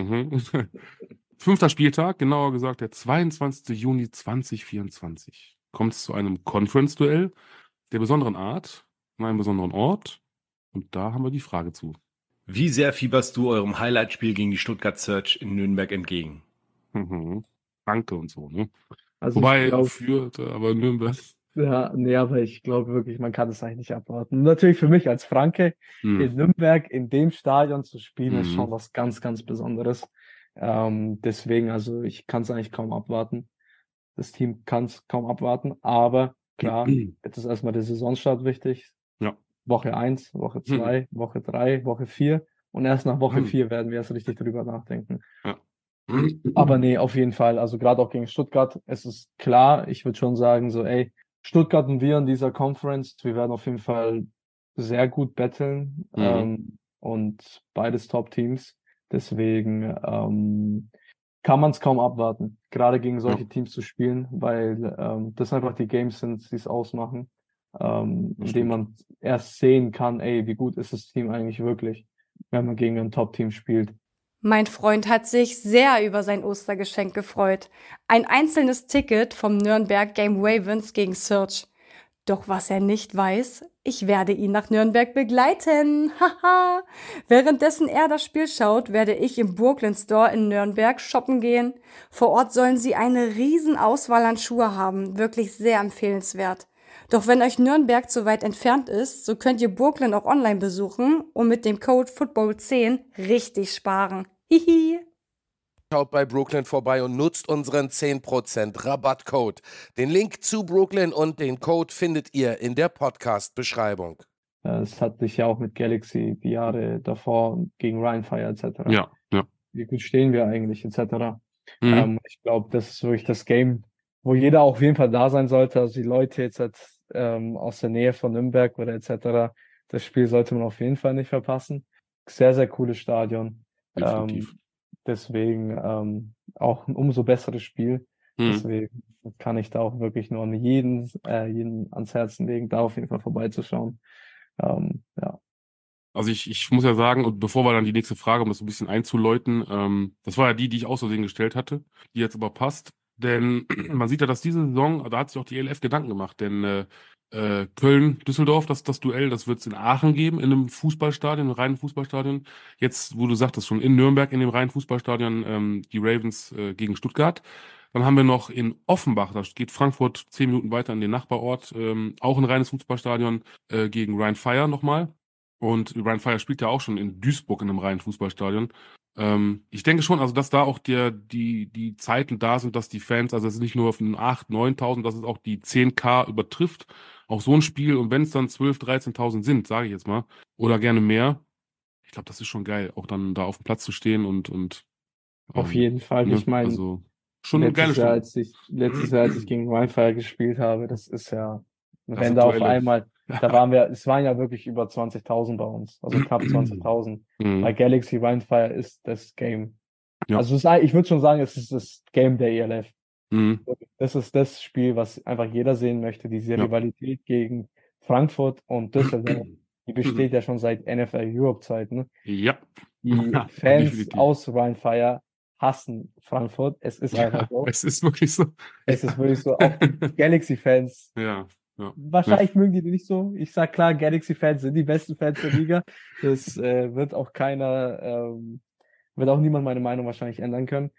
5. Spieltag, genauer gesagt der 22. Juni 2024. Kommt es zu einem Conference-Duell der besonderen Art, an einem besonderen Ort. Und da haben wir die Frage zu. Wie sehr fieberst du eurem Highlight-Spiel gegen die Stuttgart Surge in Nürnberg entgegen? Danke und so, ne? Also wobei, aber Nürnberg. Ja, nee, aber ich glaube wirklich, man kann es eigentlich nicht abwarten. Natürlich für mich als Franke in Nürnberg in dem Stadion zu spielen, ist schon was ganz, ganz Besonderes. Deswegen, also ich kann es eigentlich kaum abwarten. Das Team kann es kaum abwarten, aber klar, jetzt ist erstmal der Saisonstart wichtig. Ja. Woche 1, Woche 2, Woche 3, Woche 4 und erst nach Woche 4 werden wir erst richtig drüber nachdenken. Ja. Aber nee, auf jeden Fall, also gerade auch gegen Stuttgart, es ist klar, ich würde schon sagen, so Stuttgart und wir in dieser Conference, wir werden auf jeden Fall sehr gut battlen und beides Top-Teams. Deswegen kann man es kaum abwarten, gerade gegen solche Teams zu spielen, weil das einfach die Games sind, die es ausmachen, indem man erst sehen kann, wie gut ist das Team eigentlich wirklich, wenn man gegen ein Top-Team spielt. Mein Freund hat sich sehr über sein Ostergeschenk gefreut. Ein einzelnes Ticket vom Nürnberg Game Ravens gegen Surge. Doch was er nicht weiß, ich werde ihn nach Nürnberg begleiten. Haha. Währenddessen er das Spiel schaut, werde ich im Brooklyn Store in Nürnberg shoppen gehen. Vor Ort sollen sie eine riesen Auswahl an Schuhe haben. Wirklich sehr empfehlenswert. Doch wenn euch Nürnberg zu weit entfernt ist, so könnt ihr Brooklyn auch online besuchen und mit dem Code Football10 richtig sparen. Hihi! Schaut bei Brooklyn vorbei und nutzt unseren 10% Rabattcode. Den Link zu Brooklyn und den Code findet ihr in der Podcast-Beschreibung. Es hat sich ja auch mit Galaxy die Jahre davor gegen Rheinfire etc. Ja. Wie gut stehen wir eigentlich etc. Ich glaube, das ist wirklich das Game, wo jeder auch auf jeden Fall da sein sollte. Also die Leute jetzt aus der Nähe von Nürnberg oder etc. Das Spiel sollte man auf jeden Fall nicht verpassen. Sehr, sehr cooles Stadion. Deswegen auch ein umso besseres Spiel. Deswegen kann ich da auch wirklich nur an jeden ans Herzen legen, da auf jeden Fall vorbeizuschauen. Ja. Also ich muss ja sagen, und bevor wir dann die nächste Frage, um das so ein bisschen einzuläuten, das war ja die ich aus Versehen gestellt hatte, die jetzt aber passt. Denn man sieht ja, dass diese Saison, da hat sich auch die ELF Gedanken gemacht, denn Köln-Düsseldorf, das Duell, das wird es in Aachen geben, in einem Fußballstadion, einem reinen Fußballstadion. Jetzt, wo du sagtest, schon in Nürnberg, in dem reinen Fußballstadion, die Ravens gegen Stuttgart. Dann haben wir noch in Offenbach, da geht Frankfurt 10 Minuten weiter in den Nachbarort, auch ein reines Fußballstadion gegen Rhein Fire nochmal. Und Rhein Fire spielt ja auch schon in Duisburg in einem reinen Fußballstadion. Ich denke schon, also dass da auch die Zeiten da sind, dass die Fans, also es ist nicht nur auf 8.000, 9.000, dass es auch die 10K übertrifft. Auch so ein Spiel, und wenn es dann 12.000, 13.000 sind, sage ich jetzt mal, oder gerne mehr, ich glaube, das ist schon geil, auch dann da auf dem Platz zu stehen und Auf jeden Fall. ne? Ich meine, Also schon eine geile letztes Jahr, als ich gegen Rheinfire gespielt habe, das ist ja, Das wenn sind da auf Duelle. einmal, es waren ja wirklich über 20.000 bei uns, also knapp 20.000. Bei Mhm. Galaxy Rheinfire ist das Game. Ja. Also ich würde schon sagen, es ist das Game der ELF. Mhm. Das ist das Spiel, was einfach jeder sehen möchte. Diese Ja. Rivalität gegen Frankfurt und Düsseldorf, die besteht ja schon seit NFL Europe-Zeiten. Ja. Die Ja, Fans definitiv. aus Rheinfire hassen Frankfurt. Es ist einfach so. Es ist wirklich so. Es ist wirklich so. Auch die Galaxy-Fans. Ja. Wahrscheinlich mögen die nicht so. Ich sag klar, Galaxy-Fans sind die besten Fans der Liga. Das wird auch wird auch niemand meine Meinung wahrscheinlich ändern können.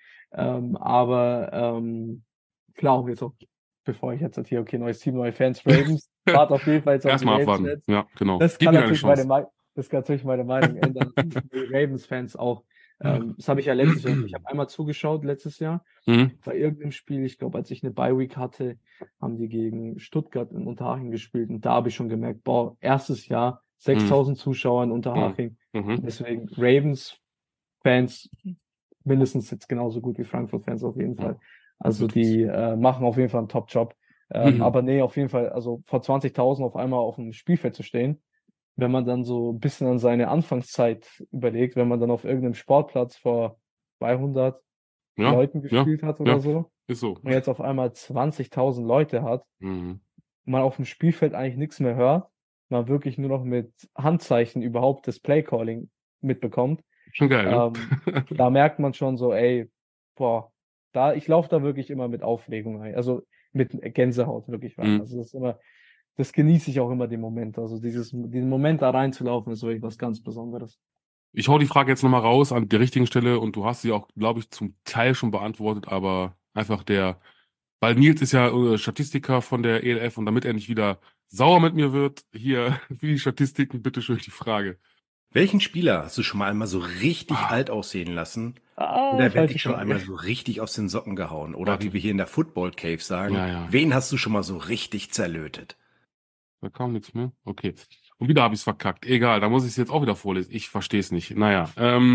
Aber klar, auch jetzt auch, bevor ich jetzt hier, okay, neues Team, neue Fans, Ravens, warte auf jeden Fall jetzt auf die Erstmal abwarten. Ravens-Fans. Ja, genau. Das Gib kann mir eine natürlich Chance. das kann natürlich meine Meinung ändern. Die Ravens-Fans auch. Das habe ich ja letztes Jahr, ich habe einmal zugeschaut letztes Jahr Mhm. bei irgendeinem Spiel, ich glaube, als ich eine Bye-Week hatte, haben die gegen Stuttgart in Unterhaching gespielt und da habe ich schon gemerkt, boah, erstes Jahr, 6.000 Zuschauer in Unterhaching. Mhm. Deswegen Ravens-Fans mindestens jetzt genauso gut wie Frankfurt-Fans auf jeden Fall. Also die machen auf jeden Fall einen Top-Job. Aber nee, auf jeden Fall, also vor 20.000 auf einmal auf dem Spielfeld zu stehen, wenn man dann so ein bisschen an seine Anfangszeit überlegt, wenn man dann auf irgendeinem Sportplatz vor 200 Leuten gespielt hat oder so, ist so. und jetzt auf einmal 20.000 Leute hat, Mhm. man auf dem Spielfeld eigentlich nichts mehr hört, man wirklich nur noch mit Handzeichen überhaupt das Playcalling mitbekommt, Schon geil, ne? da merkt man schon so, ey, boah, ich laufe da wirklich immer mit Aufregung rein, also mit Gänsehaut wirklich rein. Mhm. Also das genieße ich auch immer den Moment. Also diesen Moment da reinzulaufen, ist wirklich was ganz Besonderes. Ich hau die Frage jetzt nochmal raus an der richtigen Stelle und du hast sie auch, glaube ich, zum Teil schon beantwortet, aber einfach weil Nils ist ja Statistiker von der ELF und damit er nicht wieder sauer mit mir wird, hier für die Statistiken bitteschön die Frage. Welchen Spieler hast du schon einmal so richtig alt aussehen lassen? Oder wird dich schon einmal so richtig aus den Socken gehauen? Oder wie wir hier in der Football Cave sagen, wen hast du schon mal so richtig zerlötet? Da kam nichts mehr. Okay. Und wieder habe ich es verkackt. Egal, da muss ich es jetzt auch wieder vorlesen. Ich verstehe es nicht. Naja,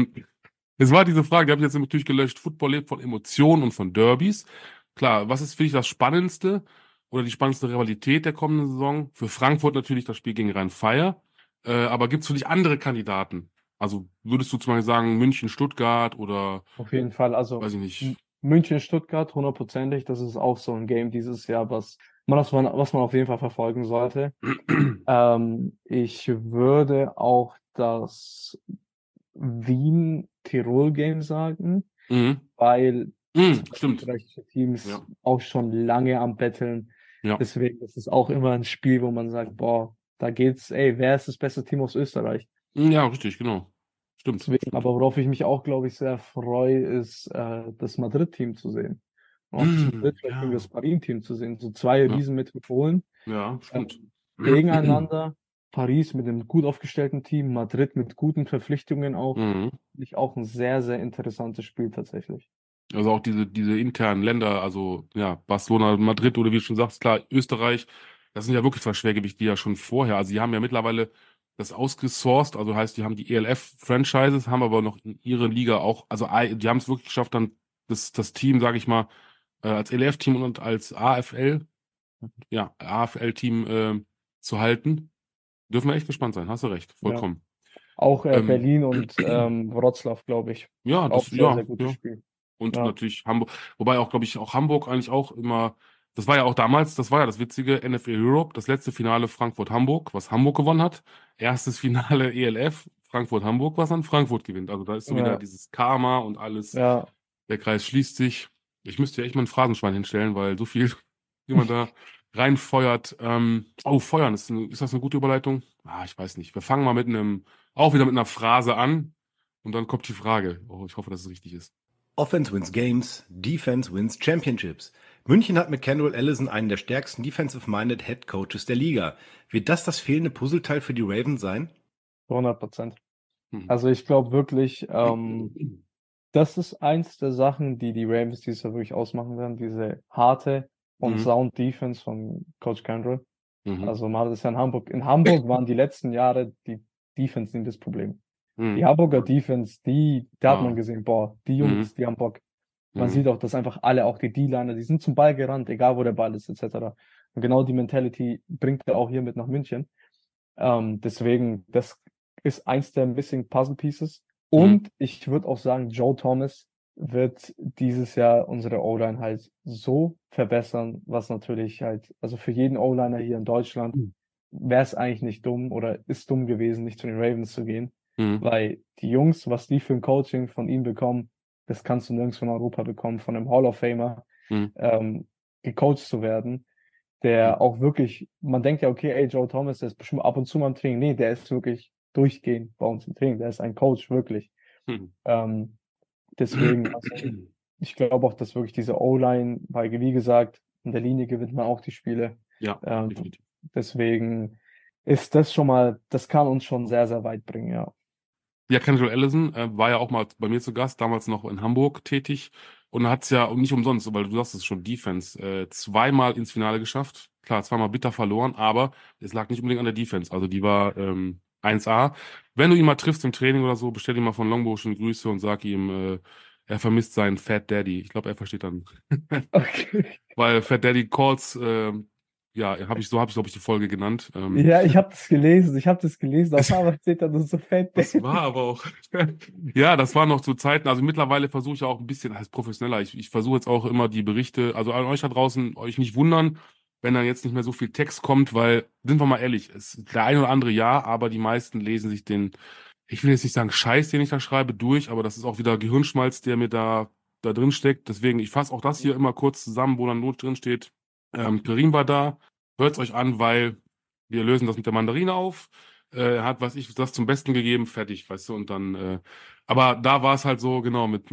es war diese Frage, die habe ich jetzt natürlich gelöscht. Football lebt von Emotionen und von Derbys. Klar, was ist für dich das Spannendste oder die spannendste Rivalität der kommenden Saison? Für Frankfurt natürlich das Spiel gegen Rhein-Fire. Aber gibt es für dich andere Kandidaten? Also würdest du zum Beispiel sagen München, Stuttgart oder... Auf jeden Fall, also weiß ich nicht. München, Stuttgart, 100%ig. Das ist auch so ein Game dieses Jahr, was man auf jeden Fall verfolgen sollte. Ich würde auch das Wien-Tirol-Game sagen, weil stimmt. österreichische Teams auch schon lange am Betteln. Ja. Deswegen ist es auch immer ein Spiel, wo man sagt, boah, da geht's, ey, wer ist das beste Team aus Österreich? Ja, richtig, genau. Stimmt. Deswegen, aber worauf ich mich auch, glaube ich, sehr freue, ist das Madrid-Team zu sehen. Und auch das Madrid-Team gegen das Paris-Team zu sehen. So zwei Riesenmetropolen stimmt. Gegeneinander. Paris mit einem gut aufgestellten Team, Madrid mit guten Verpflichtungen auch. Nicht auch ein sehr, sehr interessantes Spiel tatsächlich. Also auch diese internen Länder, also ja, Barcelona, Madrid oder wie du schon sagst, klar, Österreich, das sind ja wirklich zwei Schwergewichte, die ja schon vorher, also die haben ja mittlerweile das ausgesourced, also heißt, die haben die ELF-Franchises, haben aber noch in ihrer Liga auch, also die haben es wirklich geschafft, dann das Team, sage ich mal, als ELF-Team und als AFL-Team zu halten. Dürfen wir echt gespannt sein, hast du recht, vollkommen. Ja. Auch Berlin und Wroclaw, glaube ich. Ja, auch sehr gutes Spiel. Und natürlich Hamburg, wobei auch, glaube ich, auch Hamburg eigentlich auch immer, das war ja das witzige NFL Europe, das letzte Finale Frankfurt-Hamburg, was Hamburg gewonnen hat. Erstes Finale ELF, Frankfurt-Hamburg, was dann Frankfurt gewinnt. Also da ist so wieder dieses Karma und alles. Ja. Der Kreis schließt sich. Ich müsste ja echt mal ein Phrasenschwein hinstellen, weil so viel, wie man da reinfeuert. Feuern, ist das eine gute Überleitung? Ich weiß nicht. Wir fangen mal auch wieder mit einer Phrase an und dann kommt die Frage. Oh, ich hoffe, dass es richtig ist. Offense wins games, Defense wins championships. München hat mit Kendall Allison einen der stärksten defensive-minded Head Coaches der Liga. Wird das fehlende Puzzleteil für die Ravens sein? 100%. Also ich glaube wirklich, das ist eins der Sachen, die Ravens dieses Jahr wirklich ausmachen werden, diese harte und sound Defense von Coach Kendall. Also man hat es ja in Hamburg. In Hamburg waren die letzten Jahre die Defense nicht das Problem. Die Hamburger Defense, da hat man gesehen, boah, die Jungs, die haben Bock. Man sieht auch, dass einfach alle, auch die D-Liner, die sind zum Ball gerannt, egal wo der Ball ist, etc. Und genau die Mentality bringt er auch hier mit nach München. Deswegen, das ist eins der Missing Puzzle Pieces. Und ich würde auch sagen, Joe Thomas wird dieses Jahr unsere O-Line halt so verbessern, was natürlich halt, also für jeden O-Liner hier in Deutschland wäre es eigentlich nicht dumm oder ist dumm gewesen, nicht zu den Ravens zu gehen. Weil die Jungs, was die für ein Coaching von ihm bekommen, das kannst du nirgends von Europa bekommen, von einem Hall of Famer gecoacht zu werden, der auch wirklich, man denkt ja, okay, ey, Joe Thomas, der ist bestimmt ab und zu mal im Training. Nee, der ist wirklich durchgehend bei uns im Training. Der ist ein Coach, wirklich. Deswegen, also, ich glaube auch, dass wirklich diese O-Line, weil, wie gesagt, in der Linie gewinnt man auch die Spiele. Ja, definitiv. Deswegen ist das schon mal, das kann uns schon sehr, sehr weit bringen, ja. Ja, Kendall Allison war ja auch mal bei mir zu Gast, damals noch in Hamburg tätig und hat es ja nicht umsonst, weil du sagst es schon, Defense, zweimal ins Finale geschafft. Klar, zweimal bitter verloren, aber es lag nicht unbedingt an der Defense. Also die war 1A. Wenn du ihn mal triffst im Training oder so, bestell ihm mal von Longbow schon Grüße und sag ihm, er vermisst seinen Fat Daddy. Ich glaube, er versteht dann. Okay. Weil Fat Daddy Calls, habe ich, glaube ich, die Folge genannt. Ja, ich habe das gelesen, auf einmal steht da so Fat Daddy. Das war aber auch, ja, das war noch zu Zeiten, also mittlerweile versuche ich auch ein bisschen, als professioneller, ich versuche jetzt auch immer die Berichte, also an euch da draußen, euch nicht wundern, wenn dann jetzt nicht mehr so viel Text kommt, weil, sind wir mal ehrlich, der ein oder andere ja, aber die meisten lesen sich ich will jetzt nicht sagen Scheiß, den ich da schreibe, durch, aber das ist auch wieder Gehirnschmalz, der mir da drin steckt, deswegen, ich fasse auch das hier immer kurz zusammen, wo dann Not drin steht. Karim war da, hört's euch an, weil wir lösen das mit der Mandarine auf. Er hat, das zum Besten gegeben, fertig, weißt du, und dann, aber da war es halt so, genau, mit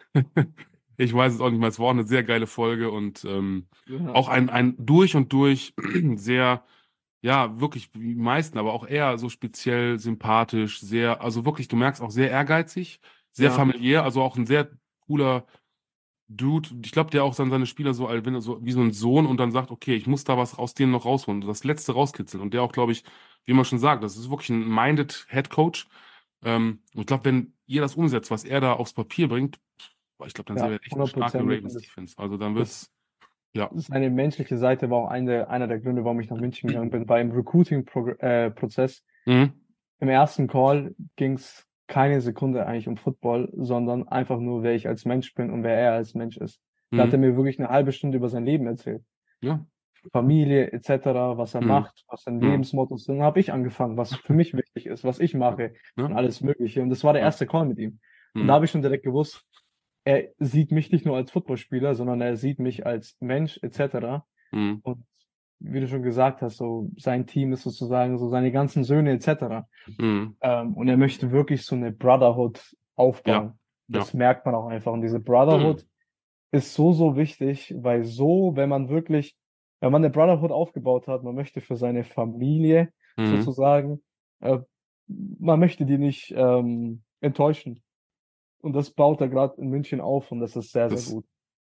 ich weiß es auch nicht mehr, es war auch eine sehr geile Folge und auch ein durch und durch sehr, ja, wirklich wie die meisten, aber auch eher so speziell sympathisch, sehr, also wirklich, du merkst auch sehr ehrgeizig, sehr familiär, also auch ein sehr cooler Dude, ich glaube, der auch dann seine Spieler so, wenn er so wie so ein Sohn und dann sagt, okay, ich muss da was aus denen noch rausholen, das Letzte rauskitzeln. Und der auch, glaube ich, wie man schon sagt, das ist wirklich ein minded Head Coach. Und ich glaube, wenn ihr das umsetzt, was er da aufs Papier bringt, ich glaube, dann sehen wir echt eine starke Ravens Defense. Also dann wird's, Seine menschliche Seite war auch einer der Gründe, warum ich nach München gegangen bin. Beim Recruiting-Prozess, im ersten Call ging es keine Sekunde eigentlich um Football, sondern einfach nur, wer ich als Mensch bin und wer er als Mensch ist. Da hat er mir wirklich eine halbe Stunde über sein Leben erzählt. Ja. Familie etc., was er macht, was sein Lebensmotto ist. Dann habe ich angefangen, was für mich wichtig ist, was ich mache und alles Mögliche. Und das war der erste Call mit ihm. Und da habe ich schon direkt gewusst, er sieht mich nicht nur als Footballspieler, sondern er sieht mich als Mensch etc. Und wie du schon gesagt hast, so sein Team ist sozusagen so seine ganzen Söhne etc. Und er möchte wirklich so eine Brotherhood aufbauen. Das merkt man auch einfach. Und diese Brotherhood ist so, so wichtig, weil wenn man eine Brotherhood aufgebaut hat, man möchte für seine Familie sozusagen, man möchte die nicht enttäuschen. Und das baut er gerade in München auf und das ist sehr, sehr gut.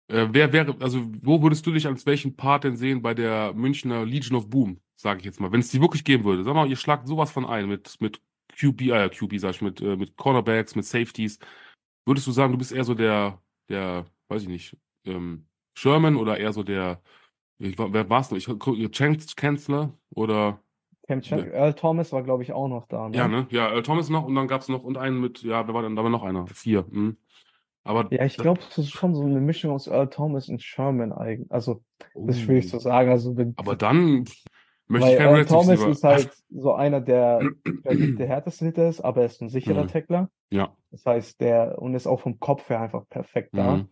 Wo würdest du dich als welchen Part denn sehen bei der Münchner Legion of Boom, sage ich jetzt mal, wenn es die wirklich geben würde? Sag mal, ihr schlagt sowas von ein mit mit Cornerbacks, mit Safeties. Würdest du sagen, du bist eher so der, weiß ich nicht, Sherman oder eher so wer war's noch? Chancellor oder? Earl Thomas war, glaube ich, auch noch da, ne? Ja, ne? Ja, Earl Thomas noch und dann gab es noch und einen mit, wer war dann, da war noch einer, 4. Aber ja, ich glaube, das ist schon so eine Mischung aus Earl Thomas und Sherman eigentlich. Also, das ist schwierig zu sagen. Also, aber dann möchte ich keinen Earl Thomas ist halt so einer, der der härteste Hitter ist, aber er ist ein sicherer Tackler. Ja. Das heißt, und ist auch vom Kopf her einfach perfekt da.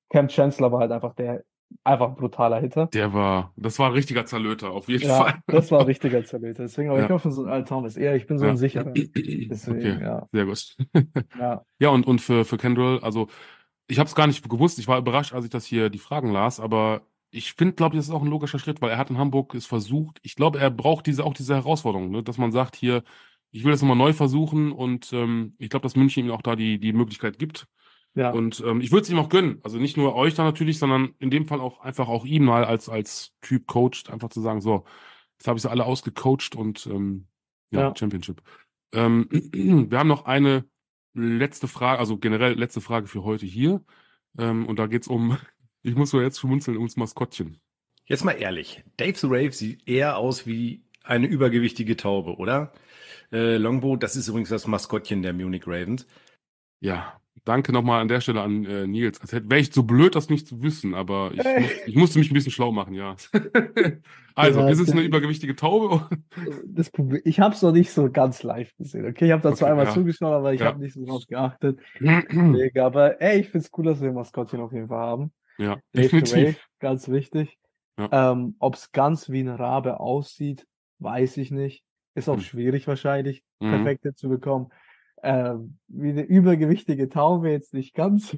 Cam Chancellor war halt einfach brutaler Hitter. Das war ein richtiger Zerlöter, auf jeden Fall. Das war ein richtiger Zerlöter. Deswegen, aber ich hoffe, so ein Earl Thomas. Ich bin so ein sicherer. Deswegen, okay. Sehr gut. Ja, und für Kendall, also ich habe es gar nicht gewusst. Ich war überrascht, als ich das hier die Fragen las, aber ich glaube, das ist auch ein logischer Schritt, weil er hat in Hamburg es versucht. Ich glaube, er braucht auch diese Herausforderung, ne? Dass man sagt, hier, ich will das nochmal neu versuchen und ich glaube, dass München ihm auch da die Möglichkeit gibt. Ja. Und ich würde es ihm auch gönnen. Also nicht nur euch da natürlich, sondern in dem Fall auch einfach auch ihm mal als Typ Coach einfach zu sagen, so, jetzt habe ich sie alle ausgecoacht und Championship. Wir haben noch eine letzte Frage, also generell letzte Frage für heute hier. Und da geht es ich muss so jetzt schmunzeln, ums Maskottchen. Jetzt mal ehrlich, Dave the Rave sieht eher aus wie eine übergewichtige Taube, oder? Longbow, das ist übrigens das Maskottchen der Munich Ravens. Ja, danke nochmal an der Stelle an Nils. Als wäre ich so blöd, das nicht zu wissen, aber ich musste mich ein bisschen schlau machen, ja. Also, ist es eine übergewichtige Taube? Ich habe es noch nicht so ganz live gesehen, okay? Ich habe da zweimal zugeschaut, aber ich habe nicht so drauf geachtet. Aber ich finde es cool, dass wir ein Maskottchen auf jeden Fall haben. Ja, Dave the Rave, ganz wichtig. Ja. Ob es ganz wie ein Rabe aussieht, weiß ich nicht. Ist auch schwierig wahrscheinlich, perfekt zu bekommen. Wie eine übergewichtige Taube jetzt nicht ganz.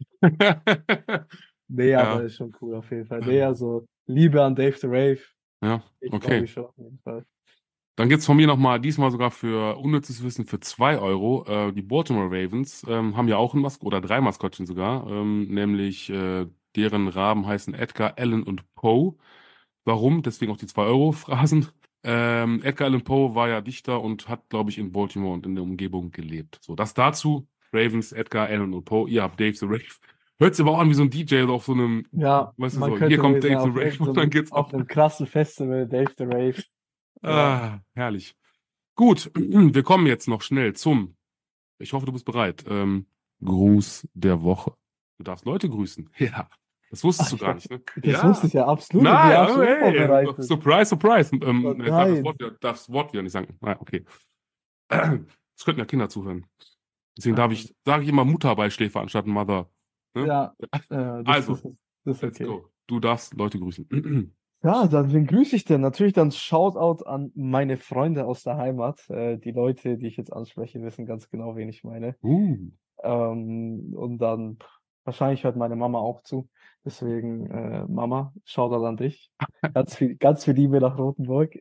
Aber ist schon cool auf jeden Fall. Also Liebe an Dave the Rave. Ja, okay. Schon auf jeden Fall. Dann gibt es von mir nochmal, diesmal sogar für unnützes Wissen für 2 €. Die Baltimore Ravens haben ja auch ein oder 3 Maskottchen sogar, nämlich deren Raben heißen Edgar, Allan und Poe. Warum? Deswegen auch die 2-Euro-Phrasen. Edgar Allan Poe war ja Dichter und hat, glaube ich, in Baltimore und in der Umgebung gelebt. So, das dazu. Ravens, Edgar, Allan und Poe. Ihr habt Dave the Rave. Hört sich aber auch an wie so ein DJ auf so einem, weißt du, so, hier kommt Dave the Rave und dann geht's auf einem krassen Festival, Dave the Rave. Herrlich. Gut, wir kommen jetzt noch schnell ich hoffe, du bist bereit, Gruß der Woche. Du darfst Leute grüßen. Ja. Das wusstest du gar nicht, ne? Das wusste ich ja absolut. Nein, Surprise, surprise. Das Wort wieder nicht sagen. Okay. Es könnten ja Kinder zuhören. Deswegen sage ich immer Mutterbeischläfer anstatt Mother. Ne? Ja. Also, let's go. Du darfst Leute grüßen. Ja, dann wen grüße ich denn? Natürlich dann Shoutout an meine Freunde aus der Heimat. Die Leute, die ich jetzt anspreche, wissen ganz genau, wen ich meine. Und dann wahrscheinlich hört meine Mama auch zu. Deswegen, Mama, Shoutout an dich. Ganz viel Liebe nach Rotenburg.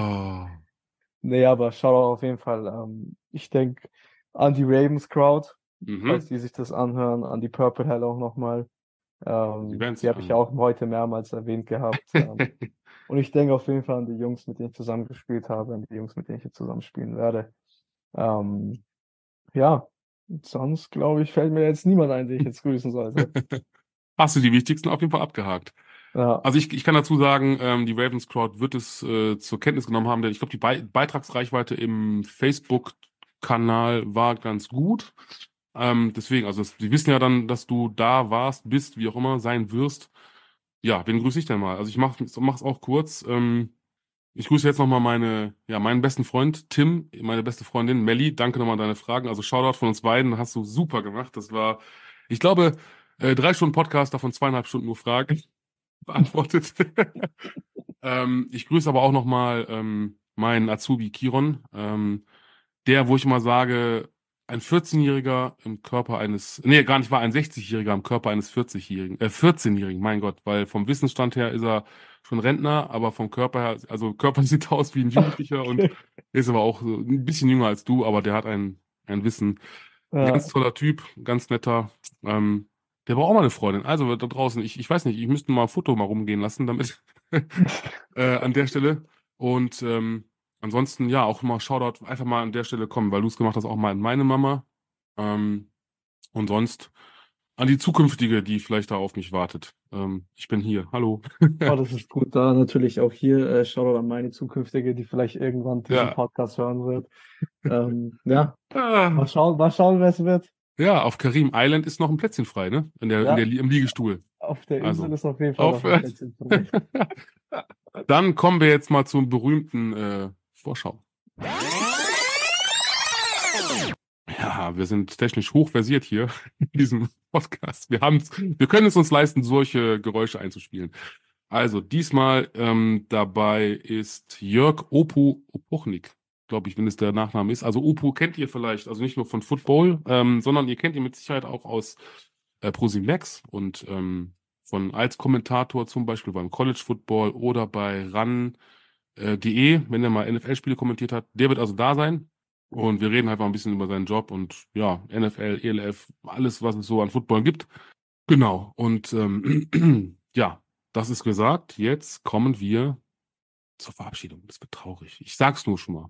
Aber Shoutout auf jeden Fall. Ich denke an die Ravens Crowd, falls die sich das anhören, an die Purple Hell auch nochmal. Die habe ich auch heute mehrmals erwähnt gehabt. Und ich denke auf jeden Fall an die Jungs, mit denen ich zusammen gespielt habe, an die Jungs, mit denen ich jetzt zusammen spielen werde. Sonst, glaube ich, fällt mir jetzt niemand ein, den ich jetzt grüßen sollte. Hast du die wichtigsten auf jeden Fall abgehakt. Ja. Also ich kann dazu sagen, die Ravens Crowd wird es zur Kenntnis genommen haben, denn ich glaube, die Beitragsreichweite im Facebook-Kanal war ganz gut. Deswegen, also die wissen ja dann, dass du da warst, bist, wie auch immer, sein wirst. Ja, wen grüße ich denn mal? Also ich mach's auch kurz. Ich grüße jetzt nochmal meinen besten Freund Tim, meine beste Freundin Melli. Danke nochmal an deine Fragen. Also Shoutout von uns beiden, hast du super gemacht. Das war, ich glaube, 3 Stunden Podcast, davon 2,5 Stunden nur Fragen beantwortet. Ich grüße aber auch nochmal meinen Azubi Kiron, wo ich immer sage, ein 14-Jähriger im Körper ein 60-Jähriger im Körper eines 14-Jährigen, mein Gott, weil vom Wissensstand her ist er schon Rentner, aber vom Körper her, also Körper sieht aus wie ein Jugendlicher und ist aber auch so ein bisschen jünger als du, aber der hat ein Wissen. Ein ganz toller Typ, ganz netter. Der braucht auch mal eine Freundin. Also da draußen, ich weiß nicht, ich müsste mal ein Foto mal rumgehen lassen, damit an der Stelle. Und ansonsten, ja, auch mal Shoutout, einfach mal an der Stelle kommen, weil du es gemacht hast, auch mal an meine Mama. Und sonst an die zukünftige, die vielleicht da auf mich wartet. Ich bin hier. Hallo. Das ist gut. Da natürlich auch hier Shoutout an meine zukünftige, die vielleicht irgendwann diesen Podcast hören wird. Mal schauen, wer es wird. Ja, auf Karim Island ist noch ein Plätzchen frei, ne? Im Liegestuhl. Auf der Insel ist auf jeden Fall noch ein Plätzchen frei. Dann kommen wir jetzt mal zum berühmten Vorschau. Ja, wir sind technisch hochversiert hier in diesem Podcast. Wir können es uns leisten, solche Geräusche einzuspielen. Also diesmal dabei ist Jörg Opu Opuchnik, glaube ich, wenn es der Nachname ist. Also Opu kennt ihr vielleicht, also nicht nur von Football, sondern ihr kennt ihn mit Sicherheit auch aus ProSieben und als Kommentator zum Beispiel beim College Football oder bei RAN.de, wenn er mal NFL-Spiele kommentiert hat. Der wird also da sein. Und wir reden einfach ein bisschen über seinen Job und ja, NFL, ELF, alles, was es so an Football gibt. Genau. Und ja, das ist gesagt. Jetzt kommen wir zur Verabschiedung. Das wird traurig. Ich sag's nur schon mal.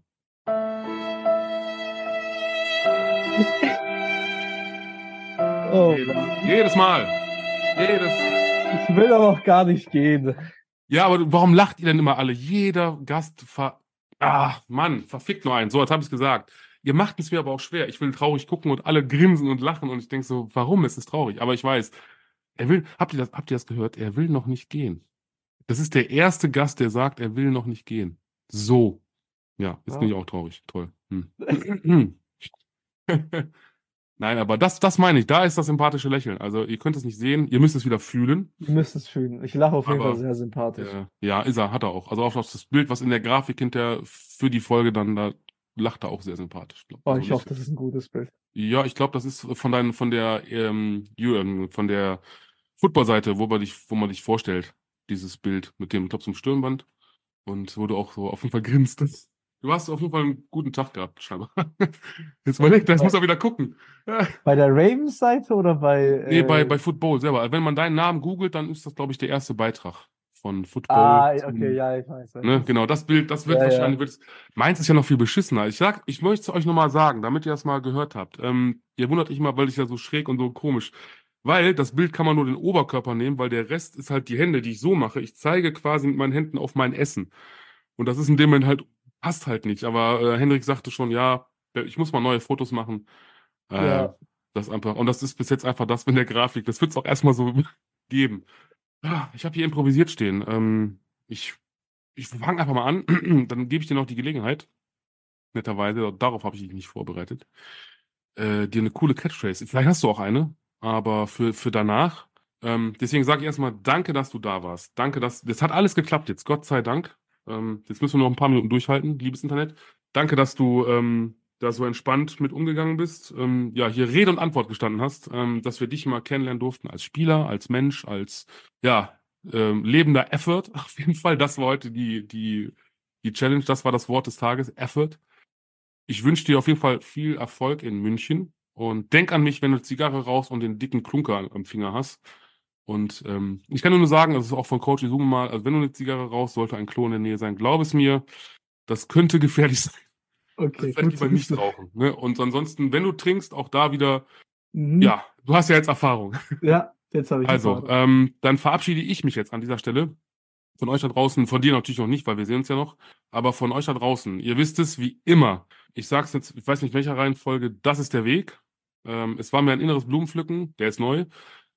Oh. Jedes Mal. Ich will doch noch gar nicht gehen. Ja, aber warum lacht ihr denn immer alle? Jeder Gast Mann, verfickt nur einen. So, jetzt habe ich es gesagt. Ihr macht es mir aber auch schwer. Ich will traurig gucken und alle grinsen und lachen und ich denke so, warum ist es traurig? Aber ich weiß, habt ihr das gehört? Er will noch nicht gehen. Das ist der erste Gast, der sagt, er will noch nicht gehen. So. Ja, jetzt bin ich auch traurig. Toll. Nein, aber das meine ich. Da ist das sympathische Lächeln. Also ihr könnt es nicht sehen, ihr müsst es wieder fühlen. Ihr müsst es fühlen. Ich lache auf jeden Fall sehr sympathisch. Ja, hat er auch. Also auch das Bild, was in der Grafik hinterher für die Folge dann, da lacht er auch sehr sympathisch. Ich hoffe, das ist ein gutes Bild. Ja, ich glaube, das ist von der Football-Seite, wo man dich vorstellt, dieses Bild mit dem, ich glaube, zum Stirnband und wo du auch so auf jeden Fall grinst. Du hast auf jeden Fall einen guten Tag gehabt, scheinbar. Jetzt überlegt, das muss er wieder gucken. Bei der Ravens-Seite oder bei... Nee, bei Football selber. Wenn man deinen Namen googelt, dann ist das, glaube ich, der erste Beitrag von Football. Okay, ja, ich weiß. Ne, genau, das Bild, das wird wahrscheinlich... Meins ist ja noch viel beschissener. Ich möchte es euch nochmal sagen, damit ihr das mal gehört habt. Ihr wundert euch immer, weil ich ja so schräg und so komisch... Weil das Bild kann man nur den Oberkörper nehmen, weil der Rest ist halt die Hände, die ich so mache. Ich zeige quasi mit meinen Händen auf mein Essen. Und das ist in dem Moment halt... Passt halt nicht, aber Hendrik sagte schon, ja, ich muss mal neue Fotos machen. Das einfach, und das ist bis jetzt einfach das mit der Grafik. Das wird es auch erstmal so geben. Ich habe hier improvisiert stehen. Ich fange einfach mal an, dann gebe ich dir noch die Gelegenheit, netterweise, darauf habe ich dich nicht vorbereitet, dir eine coole Catchphrase. Vielleicht hast du auch eine, aber für danach. Deswegen sage ich erstmal, danke, dass du da warst. Danke, das hat alles geklappt jetzt, Gott sei Dank. Jetzt müssen wir noch ein paar Minuten durchhalten, liebes Internet. Danke, dass du da so entspannt mit umgegangen bist. Hier Rede und Antwort gestanden hast, dass wir dich mal kennenlernen durften als Spieler, als Mensch, als lebender Effort. Auf jeden Fall, das war heute die Challenge, das war das Wort des Tages, Effort. Ich wünsche dir auf jeden Fall viel Erfolg in München und denk an mich, wenn du Zigarre rauchst und den dicken Klunker am Finger hast. Und ich kann nur sagen, das ist auch von Coach Izumi mal, also wenn du eine Zigarre rauchst, sollte ein Klo in der Nähe sein. Glaub es mir, das könnte gefährlich sein. Okay, vielleicht lieber nicht rauchen. Ne? Und ansonsten, wenn du trinkst, auch da wieder, ja, du hast ja jetzt Erfahrung. Ja, jetzt habe ich Erfahrung. Dann verabschiede ich mich jetzt an dieser Stelle. Von euch da draußen, von dir natürlich noch nicht, weil wir sehen uns ja noch, aber von euch da draußen, ihr wisst es wie immer. Ich sag's jetzt, ich weiß nicht welcher Reihenfolge, das ist der Weg. Es war mir ein inneres Blumenpflücken, der ist neu.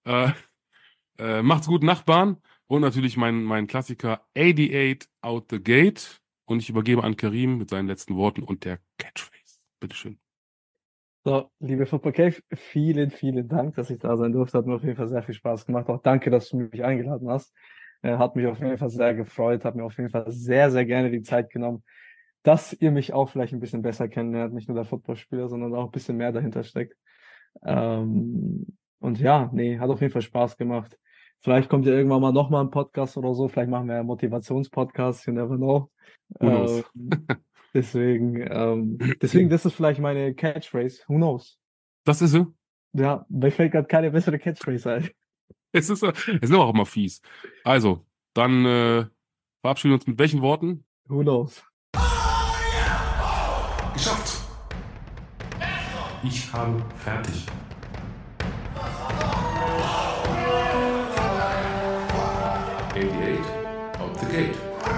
Macht's gut, Nachbarn. Und natürlich mein Klassiker 88 out the gate. Und ich übergebe an Karim mit seinen letzten Worten und der Catchphrase. Bitteschön. So, liebe Football Cave, vielen, vielen Dank, dass ich da sein durfte. Hat mir auf jeden Fall sehr viel Spaß gemacht. Auch danke, dass du mich eingeladen hast. Hat mich auf jeden Fall sehr gefreut. Hat mir auf jeden Fall sehr, sehr gerne die Zeit genommen, dass ihr mich auch vielleicht ein bisschen besser kennenlernt. Nicht nur der Footballspieler, sondern auch ein bisschen mehr dahinter steckt. Und ja, hat auf jeden Fall Spaß gemacht. Vielleicht kommt ja irgendwann mal nochmal ein Podcast oder so. Vielleicht machen wir einen Motivationspodcast. You never know. Deswegen, das ist vielleicht meine Catchphrase. Who knows? Das ist sie? Ja, mir fällt gerade keine bessere Catchphrase ein. Es ist aber auch immer fies. Also, dann verabschieden wir uns mit welchen Worten? Who knows? Geschafft! Ich habe fertig. Out the gate.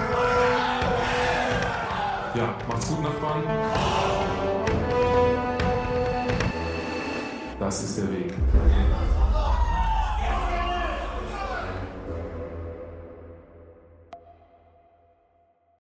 Ja, macht's gut, Nachbarn. Das ist der Weg.